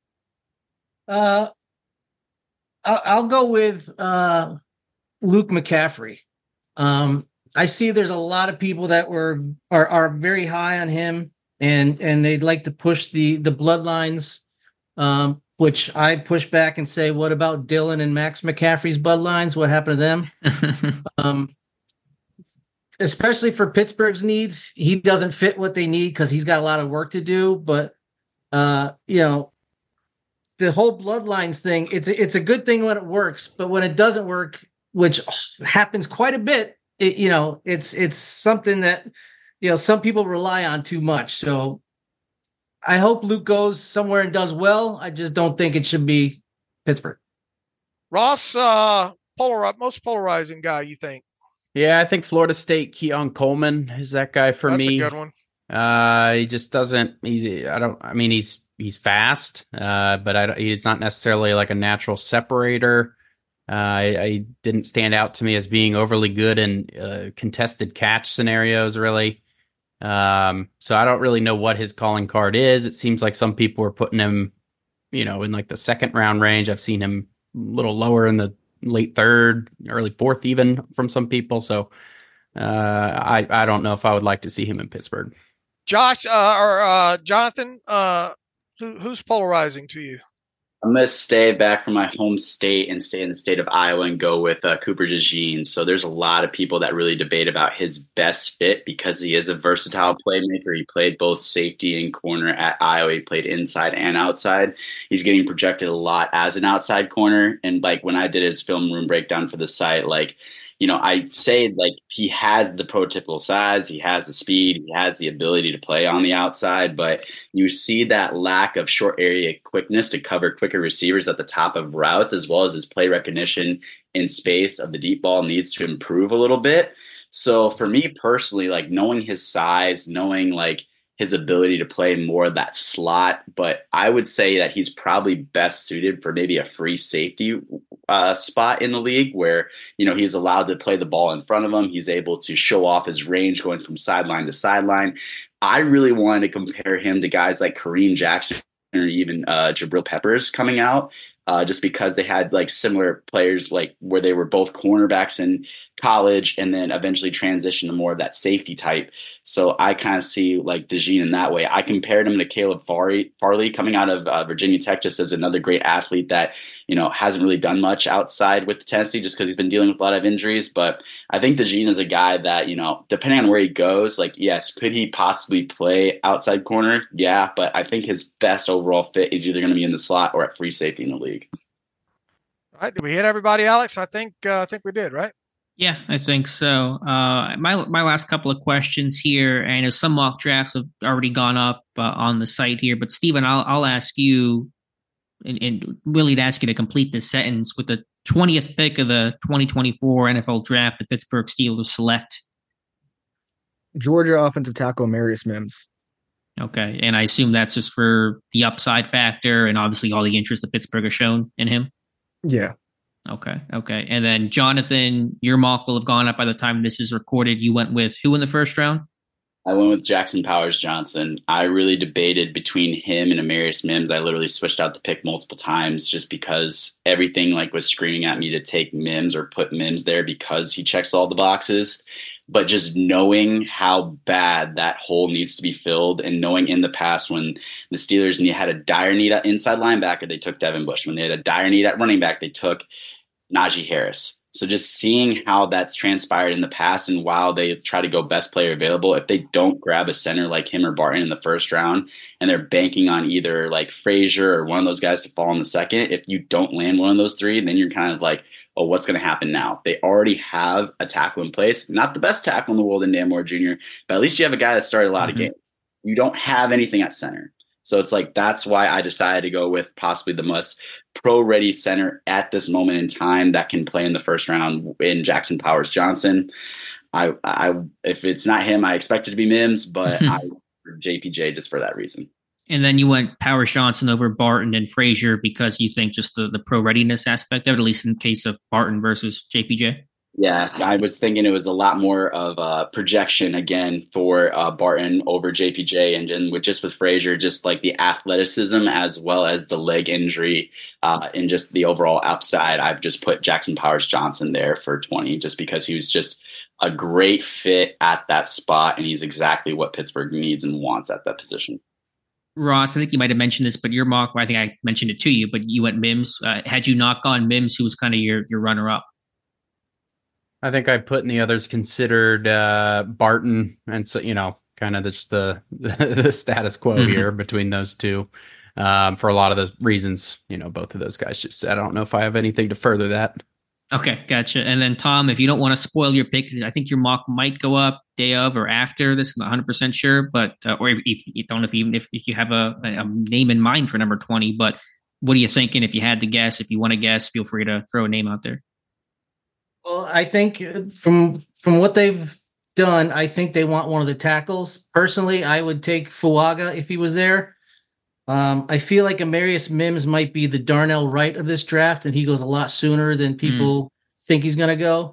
Uh, I'll, I'll go with uh, Luke McCaffrey. Um, I see there's a lot of people that were are are very high on him, and and they'd like to push the the bloodlines, um, which I push back and say, what about Dylan and Max McCaffrey's bloodlines? What happened to them? um, especially for Pittsburgh's needs, he doesn't fit what they need because he's got a lot of work to do. But uh, you know, the whole bloodlines thing, it's a, it's a good thing when it works, but when it doesn't work, which happens quite a bit, it, you know, it's it's something that, you know, some people rely on too much. So I hope Luke goes somewhere and does well. I just don't think it should be Pittsburgh. Ross, uh, polar most polarizing guy, you think? Yeah, I think Florida State Keon Coleman is that guy for That's me. That's a good one. Uh, he just doesn't. He's. I don't. I mean, he's he's fast, uh, but I, he's not necessarily like a natural separator. Uh, I, I didn't stand out to me as being overly good in uh, contested catch scenarios, really. Um, so I don't really know what his calling card is. It seems like some people are putting him, you know, in like the second round range. I've seen him a little lower in the late third, early fourth, even from some people. So uh, I I don't know if I would like to see him in Pittsburgh. Josh uh, or uh, Jonathan, uh, who, who's polarizing to you? I'm going to stay back from my home state and stay in the state of Iowa and go with uh, Cooper DeJean. So there's a lot of people that really debate about his best fit because he is a versatile playmaker. He played both safety and corner at Iowa. He played inside and outside. He's getting projected a lot as an outside corner. And like when I did his film room breakdown for the site, like, you know, I'd say like he has the prototypical size, he has the speed, he has the ability to play on the outside, but you see that lack of short area quickness to cover quicker receivers at the top of routes, as well as his play recognition in space of the deep ball needs to improve a little bit. So for me personally, like knowing his size, knowing like his ability to play more of that slot, but I would say that he's probably best suited for maybe a free safety uh, spot in the league where, you know, he's allowed to play the ball in front of him. He's able to show off his range going from sideline to sideline. I really wanted to compare him to guys like Kareem Jackson or even uh, Jabril Peppers coming out. Uh, just because they had like similar players, like where they were both cornerbacks in college and then eventually transitioned to more of that safety type. So I kind of see like DeJean in that way. I compared him to Caleb Farley, Farley coming out of uh, Virginia Tech, just as another great athlete that, you know, hasn't really done much outside with Tennessee just because he's been dealing with a lot of injuries. But I think DeJean is a guy that, you know, depending on where he goes, like, yes, could he possibly play outside corner? Yeah, but I think his best overall fit is either going to be in the slot or at free safety in the league. All right, did we hit everybody, Alex? I think uh, I think we did, right? Yeah, I think so. Uh, my my last couple of questions here. I know some mock drafts have already gone up uh, on the site here, but Stephen, I'll I'll ask you, and, and really to ask you to complete this sentence. With the twentieth pick of the twenty twenty-four N F L Draft, the Pittsburgh Steelers select Georgia offensive tackle Marius Mims. Okay, and I assume that's just for the upside factor and obviously all the interest that Pittsburgh has shown in him. Yeah. Okay. Okay. And then Jonathan, your mock will have gone up by the time this is recorded. You went with who in the first round? I went with Jackson Powers Johnson. I really debated between him and Amarius Mims. I literally switched out the pick multiple times just because everything like was screaming at me to take Mims or put Mims there because he checks all the boxes. But just knowing how bad that hole needs to be filled and knowing in the past when the Steelers had a dire need at inside linebacker, they took Devin Bush. When they had a dire need at running back, they took Najee Harris. So just seeing how that's transpired in the past and while they try to go best player available, if they don't grab a center like him or Barton in the first round and they're banking on either like Frazier or one of those guys to fall in the second, if you don't land one of those three, then you're kind of like, oh, what's going to happen now? They already have a tackle in place. Not the best tackle in the world in Dan Moore Junior, but at least you have a guy that started a lot mm-hmm. of games. You don't have anything at center. So it's like that's why I decided to go with possibly the most pro-ready center at this moment in time that can play in the first round in Jackson Powers Johnson. I, I if it's not him, I expect it to be Mims, but I J P J just for that reason. And then you went Powers Johnson over Barton and Frazier because you think just the, the pro readiness aspect of it, at least in case of Barton versus J P J? Yeah, I was thinking it was a lot more of a projection again for uh, Barton over J P J, and then with just with Frazier, just like the athleticism as well as the leg injury uh, and just the overall upside. I've just put Jackson Powers Johnson there for twenty just because he was just a great fit at that spot, and he's exactly what Pittsburgh needs and wants at that position. Ross, I think you might have mentioned this, but your mock, I think I mentioned it to you, but you went Mims. Uh, had you not gone Mims, who was kind of your, your runner-up? I think I put in the others considered uh, Barton, and so you know, kind of just the the status quo mm-hmm. here between those two. Um, for a lot of the reasons, you know, both of those guys just said. I don't know if I have anything to further that. Okay, gotcha. And then Tom, if you don't want to spoil your pick, I think your mock might go up day of or after this. I'm not one hundred percent sure, but uh, or if, if you don't know if even if, if you have a, a name in mind for number twenty. But what are you thinking? If you had to guess, if you want to guess, feel free to throw a name out there. Well, I think from from what they've done, I think they want one of the tackles. Personally, I would take Fuaga if he was there. Um, I feel like Amarius Mims might be the Darnell Wright of this draft, and he goes a lot sooner than people mm. think he's going to go.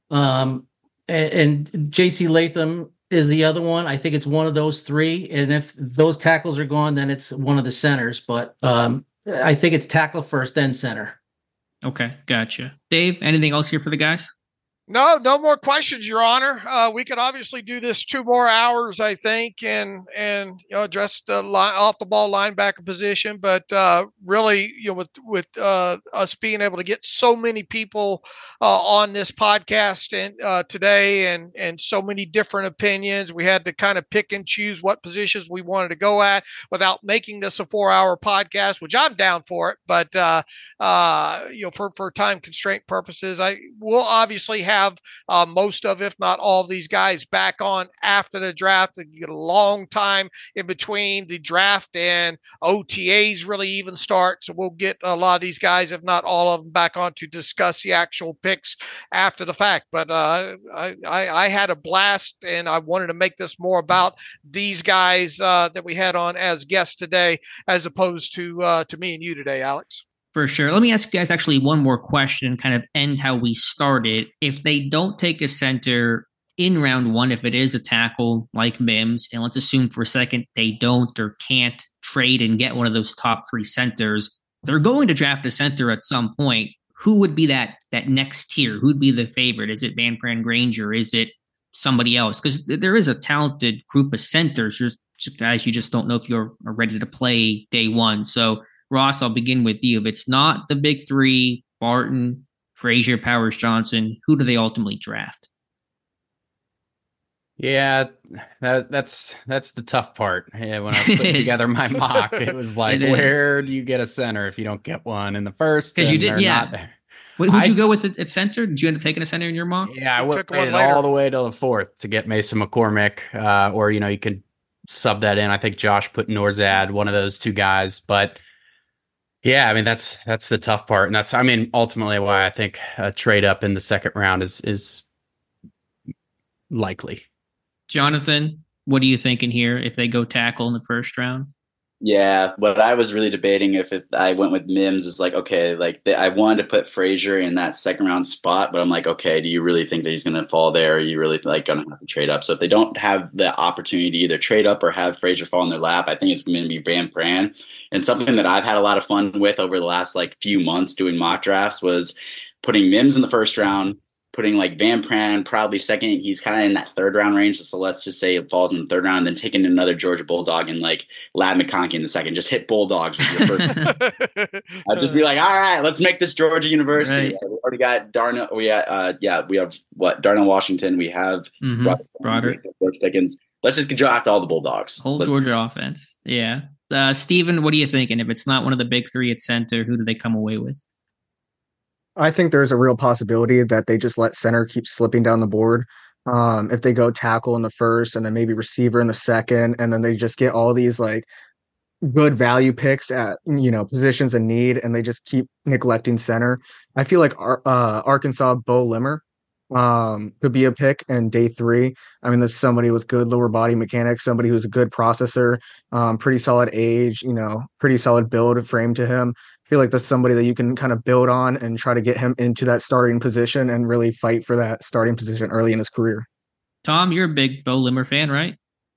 Um, and, and J C Latham is the other one. I think it's one of those three. And if those tackles are gone, then it's one of the centers. But um, I think it's tackle first, then center. Okay, gotcha. Dave, anything else here for the guys? No, no more questions, Your Honor. Uh, we could obviously do this two more hours, I think, and and you know address the line, off the ball linebacker position. But uh, really, you know, with with uh, us being able to get so many people uh, on this podcast and uh, today, and and so many different opinions, we had to kind of pick and choose what positions we wanted to go at without making this a four-hour podcast, which I'm down for it. But uh, uh, you know, for for time constraint purposes, I will obviously have. have uh, most of, if not all of these guys back on after the draft. You get a long time in between the draft and O T As really even start. So we'll get a lot of these guys, if not all of them, back on to discuss the actual picks after the fact. But uh, I, I, I had a blast, and I wanted to make this more about these guys uh, that we had on as guests today, as opposed to uh, to me and you today, Alex. For sure. Let me ask you guys actually one more question and kind of end how we started. If they don't take a center in round one, if it is a tackle like Mims, and let's assume for a second they don't or can't trade and get one of those top three centers, they're going to draft a center at some point. Who would be that that next tier? Who'd be the favorite? Is it Van Pran Granger? Is it somebody else? Because there is a talented group of centers, just, just guys you just don't know if you're ready to play day one. So Ross, I'll begin with you. If it's not the big three, Barton, Frazier, Powers, Johnson, who do they ultimately draft? Yeah, that, that's that's the tough part. Yeah, when I was putting together my mock, it was like, it where do you get a center if you don't get one in the first? Because you did, yeah. Who'd you go with at, at center? Did you end up taking a center in your mock? Yeah, I went all the way to the fourth to get Mason McCormick, uh, or you know, you could sub that in. I think Josh put Norzad, one of those two guys, but. Yeah, I mean that's that's the tough part, and that's I mean ultimately why I think a trade up in the second round is is likely. Jonathan, what are you thinking here if they go tackle in the first round? Yeah, what I was really debating if it, I went with Mims is like, okay, like they, I wanted to put Frazier in that second round spot, but I'm like, okay, do you really think that he's going to fall there? Or are you really like going to have to trade up? So if they don't have the opportunity to either trade up or have Frazier fall in their lap, I think it's going to be Van Pran. And something that I've had a lot of fun with over the last like few months doing mock drafts was putting Mims in the first round, putting like Van Pran probably second. He's kind of in that third round range. So let's just say it falls in the third round, and then taking another Georgia Bulldog and like Ladd McConkey in the second. Just hit Bulldogs with your first. I'd just be like, all right, let's make this Georgia University. Right. We already got Darnell. We got, uh, yeah, we have what Darnell Washington. We have mm-hmm. Broderick. George Pickens. Let's just draft all the Bulldogs. Whole let's Georgia offense. Yeah. Uh, Steven, what are you thinking? If it's not one of the big three at center, who do they come away with? I think there's a real possibility that they just let center keep slipping down the board. Um, if they go tackle in the first and then maybe receiver in the second, and then they just get all these like good value picks at, you know, positions in need, and they just keep neglecting center. I feel like uh, Arkansas Bo Limmer um, could be a pick in day three. I mean, there's somebody with good lower body mechanics, somebody who's a good processor, um, pretty solid age, you know, pretty solid build frame to him. I feel like that's somebody that you can kind of build on and try to get him into that starting position and really fight for that starting position early in his career. Tom, you're a big Bo Limmer fan, right?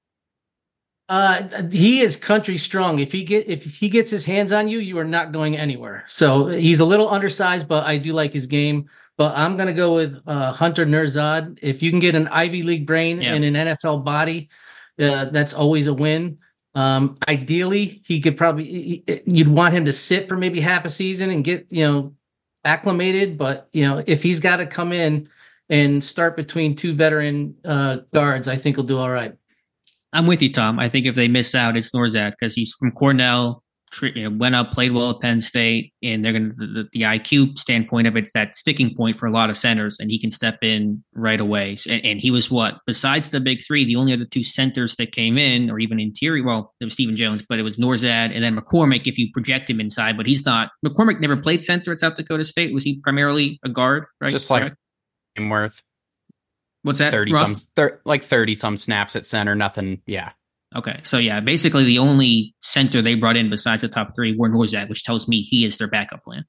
Uh, he is country strong. If he get if he gets his hands on you, you are not going anywhere. So he's a little undersized, but I do like his game. But I'm going to go with uh, Hunter Nerzad. If you can get an Ivy League brain yeah. and an N F L body, uh, that's always a win. Um, ideally, he could probably, you'd want him to sit for maybe half a season and get, you know, acclimated. But, you know, if he's got to come in and start between two veteran uh, guards, I think he'll do all right. I'm with you, Tom. I think if they miss out, it's Norzad because he's from Cornell, you know, went up, played well at Penn State, and they're going to the, the I Q standpoint of it's that sticking point for a lot of centers, and he can step in right away. And, and he was what, besides the big three, the only other two centers that came in, or even interior. Well, there was Stephen Jones, but it was Norzad and then McCormick. If you project him inside, but he's not. McCormick never played center at South Dakota State. Was he primarily a guard? Right, just like Worth. What's that? thirty Ross? some, thir- like thirty some snaps at center. Nothing. Yeah. Okay. So yeah, basically the only center they brought in besides the top three were Norzad, which tells me he is their backup plan.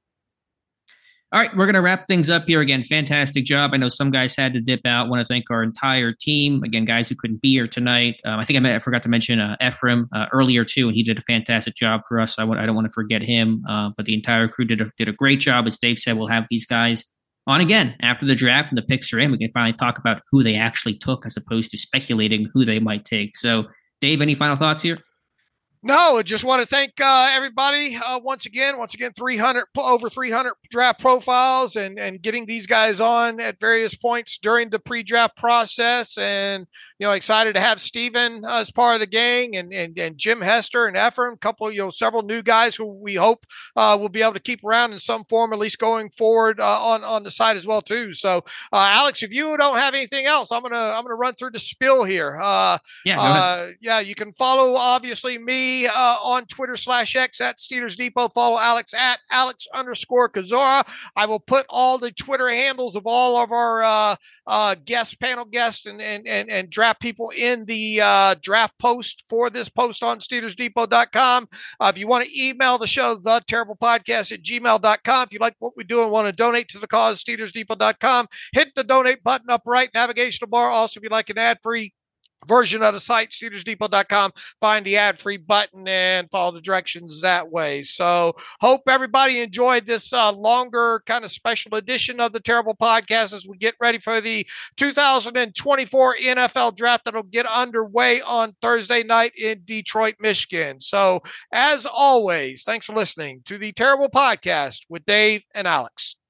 All right. We're going to wrap things up here again. Fantastic job. I know some guys had to dip out. Want to thank our entire team. Again, guys who couldn't be here tonight. Um, I think I, met, I forgot to mention uh, Ephraim uh, earlier too, and he did a fantastic job for us. So I, w- I don't want to forget him, uh, but the entire crew did a, did a great job. As Dave said, we'll have these guys on again after the draft and the picks are in. We can finally talk about who they actually took as opposed to speculating who they might take. So, Dave, any final thoughts here? No, I just want to thank uh, everybody uh, once again. Once again, three hundred over three hundred draft profiles, and and getting these guys on at various points during the pre-draft process. And you know, excited to have Steven uh, as part of the gang, and and and Jim Hester and Ephraim, couple you know several new guys who we hope uh, will be able to keep around in some form, at least going forward uh, on on the side as well too. So, uh, Alex, if you don't have anything else, I'm gonna I'm gonna run through the spiel here. Uh, yeah, uh, yeah, you can follow obviously me. Uh, on Twitter slash X at Steelers Depot. Follow Alex at Alex underscore Kozora. I will put all the Twitter handles of all of our uh, uh, guests, panel guests, and, and, and, and draft people in the uh, draft post for this post on Steelers Depot dot com. Uh, if you want to email the show, the terrible podcast at gmail dot com. If you like what we do and want to donate to the cause, Steelers Depot dot com. Hit the donate button up right, navigational bar. Also, if you like an ad-free version of the site, Steelers Depot dot com, find the ad-free button and follow the directions that way. So hope everybody enjoyed this uh, longer kind of special edition of the Terrible Podcast as we get ready for the two thousand twenty-four N F L draft that'll get underway on Thursday night in Detroit, Michigan. So as always, thanks for listening to the Terrible Podcast with Dave and Alex.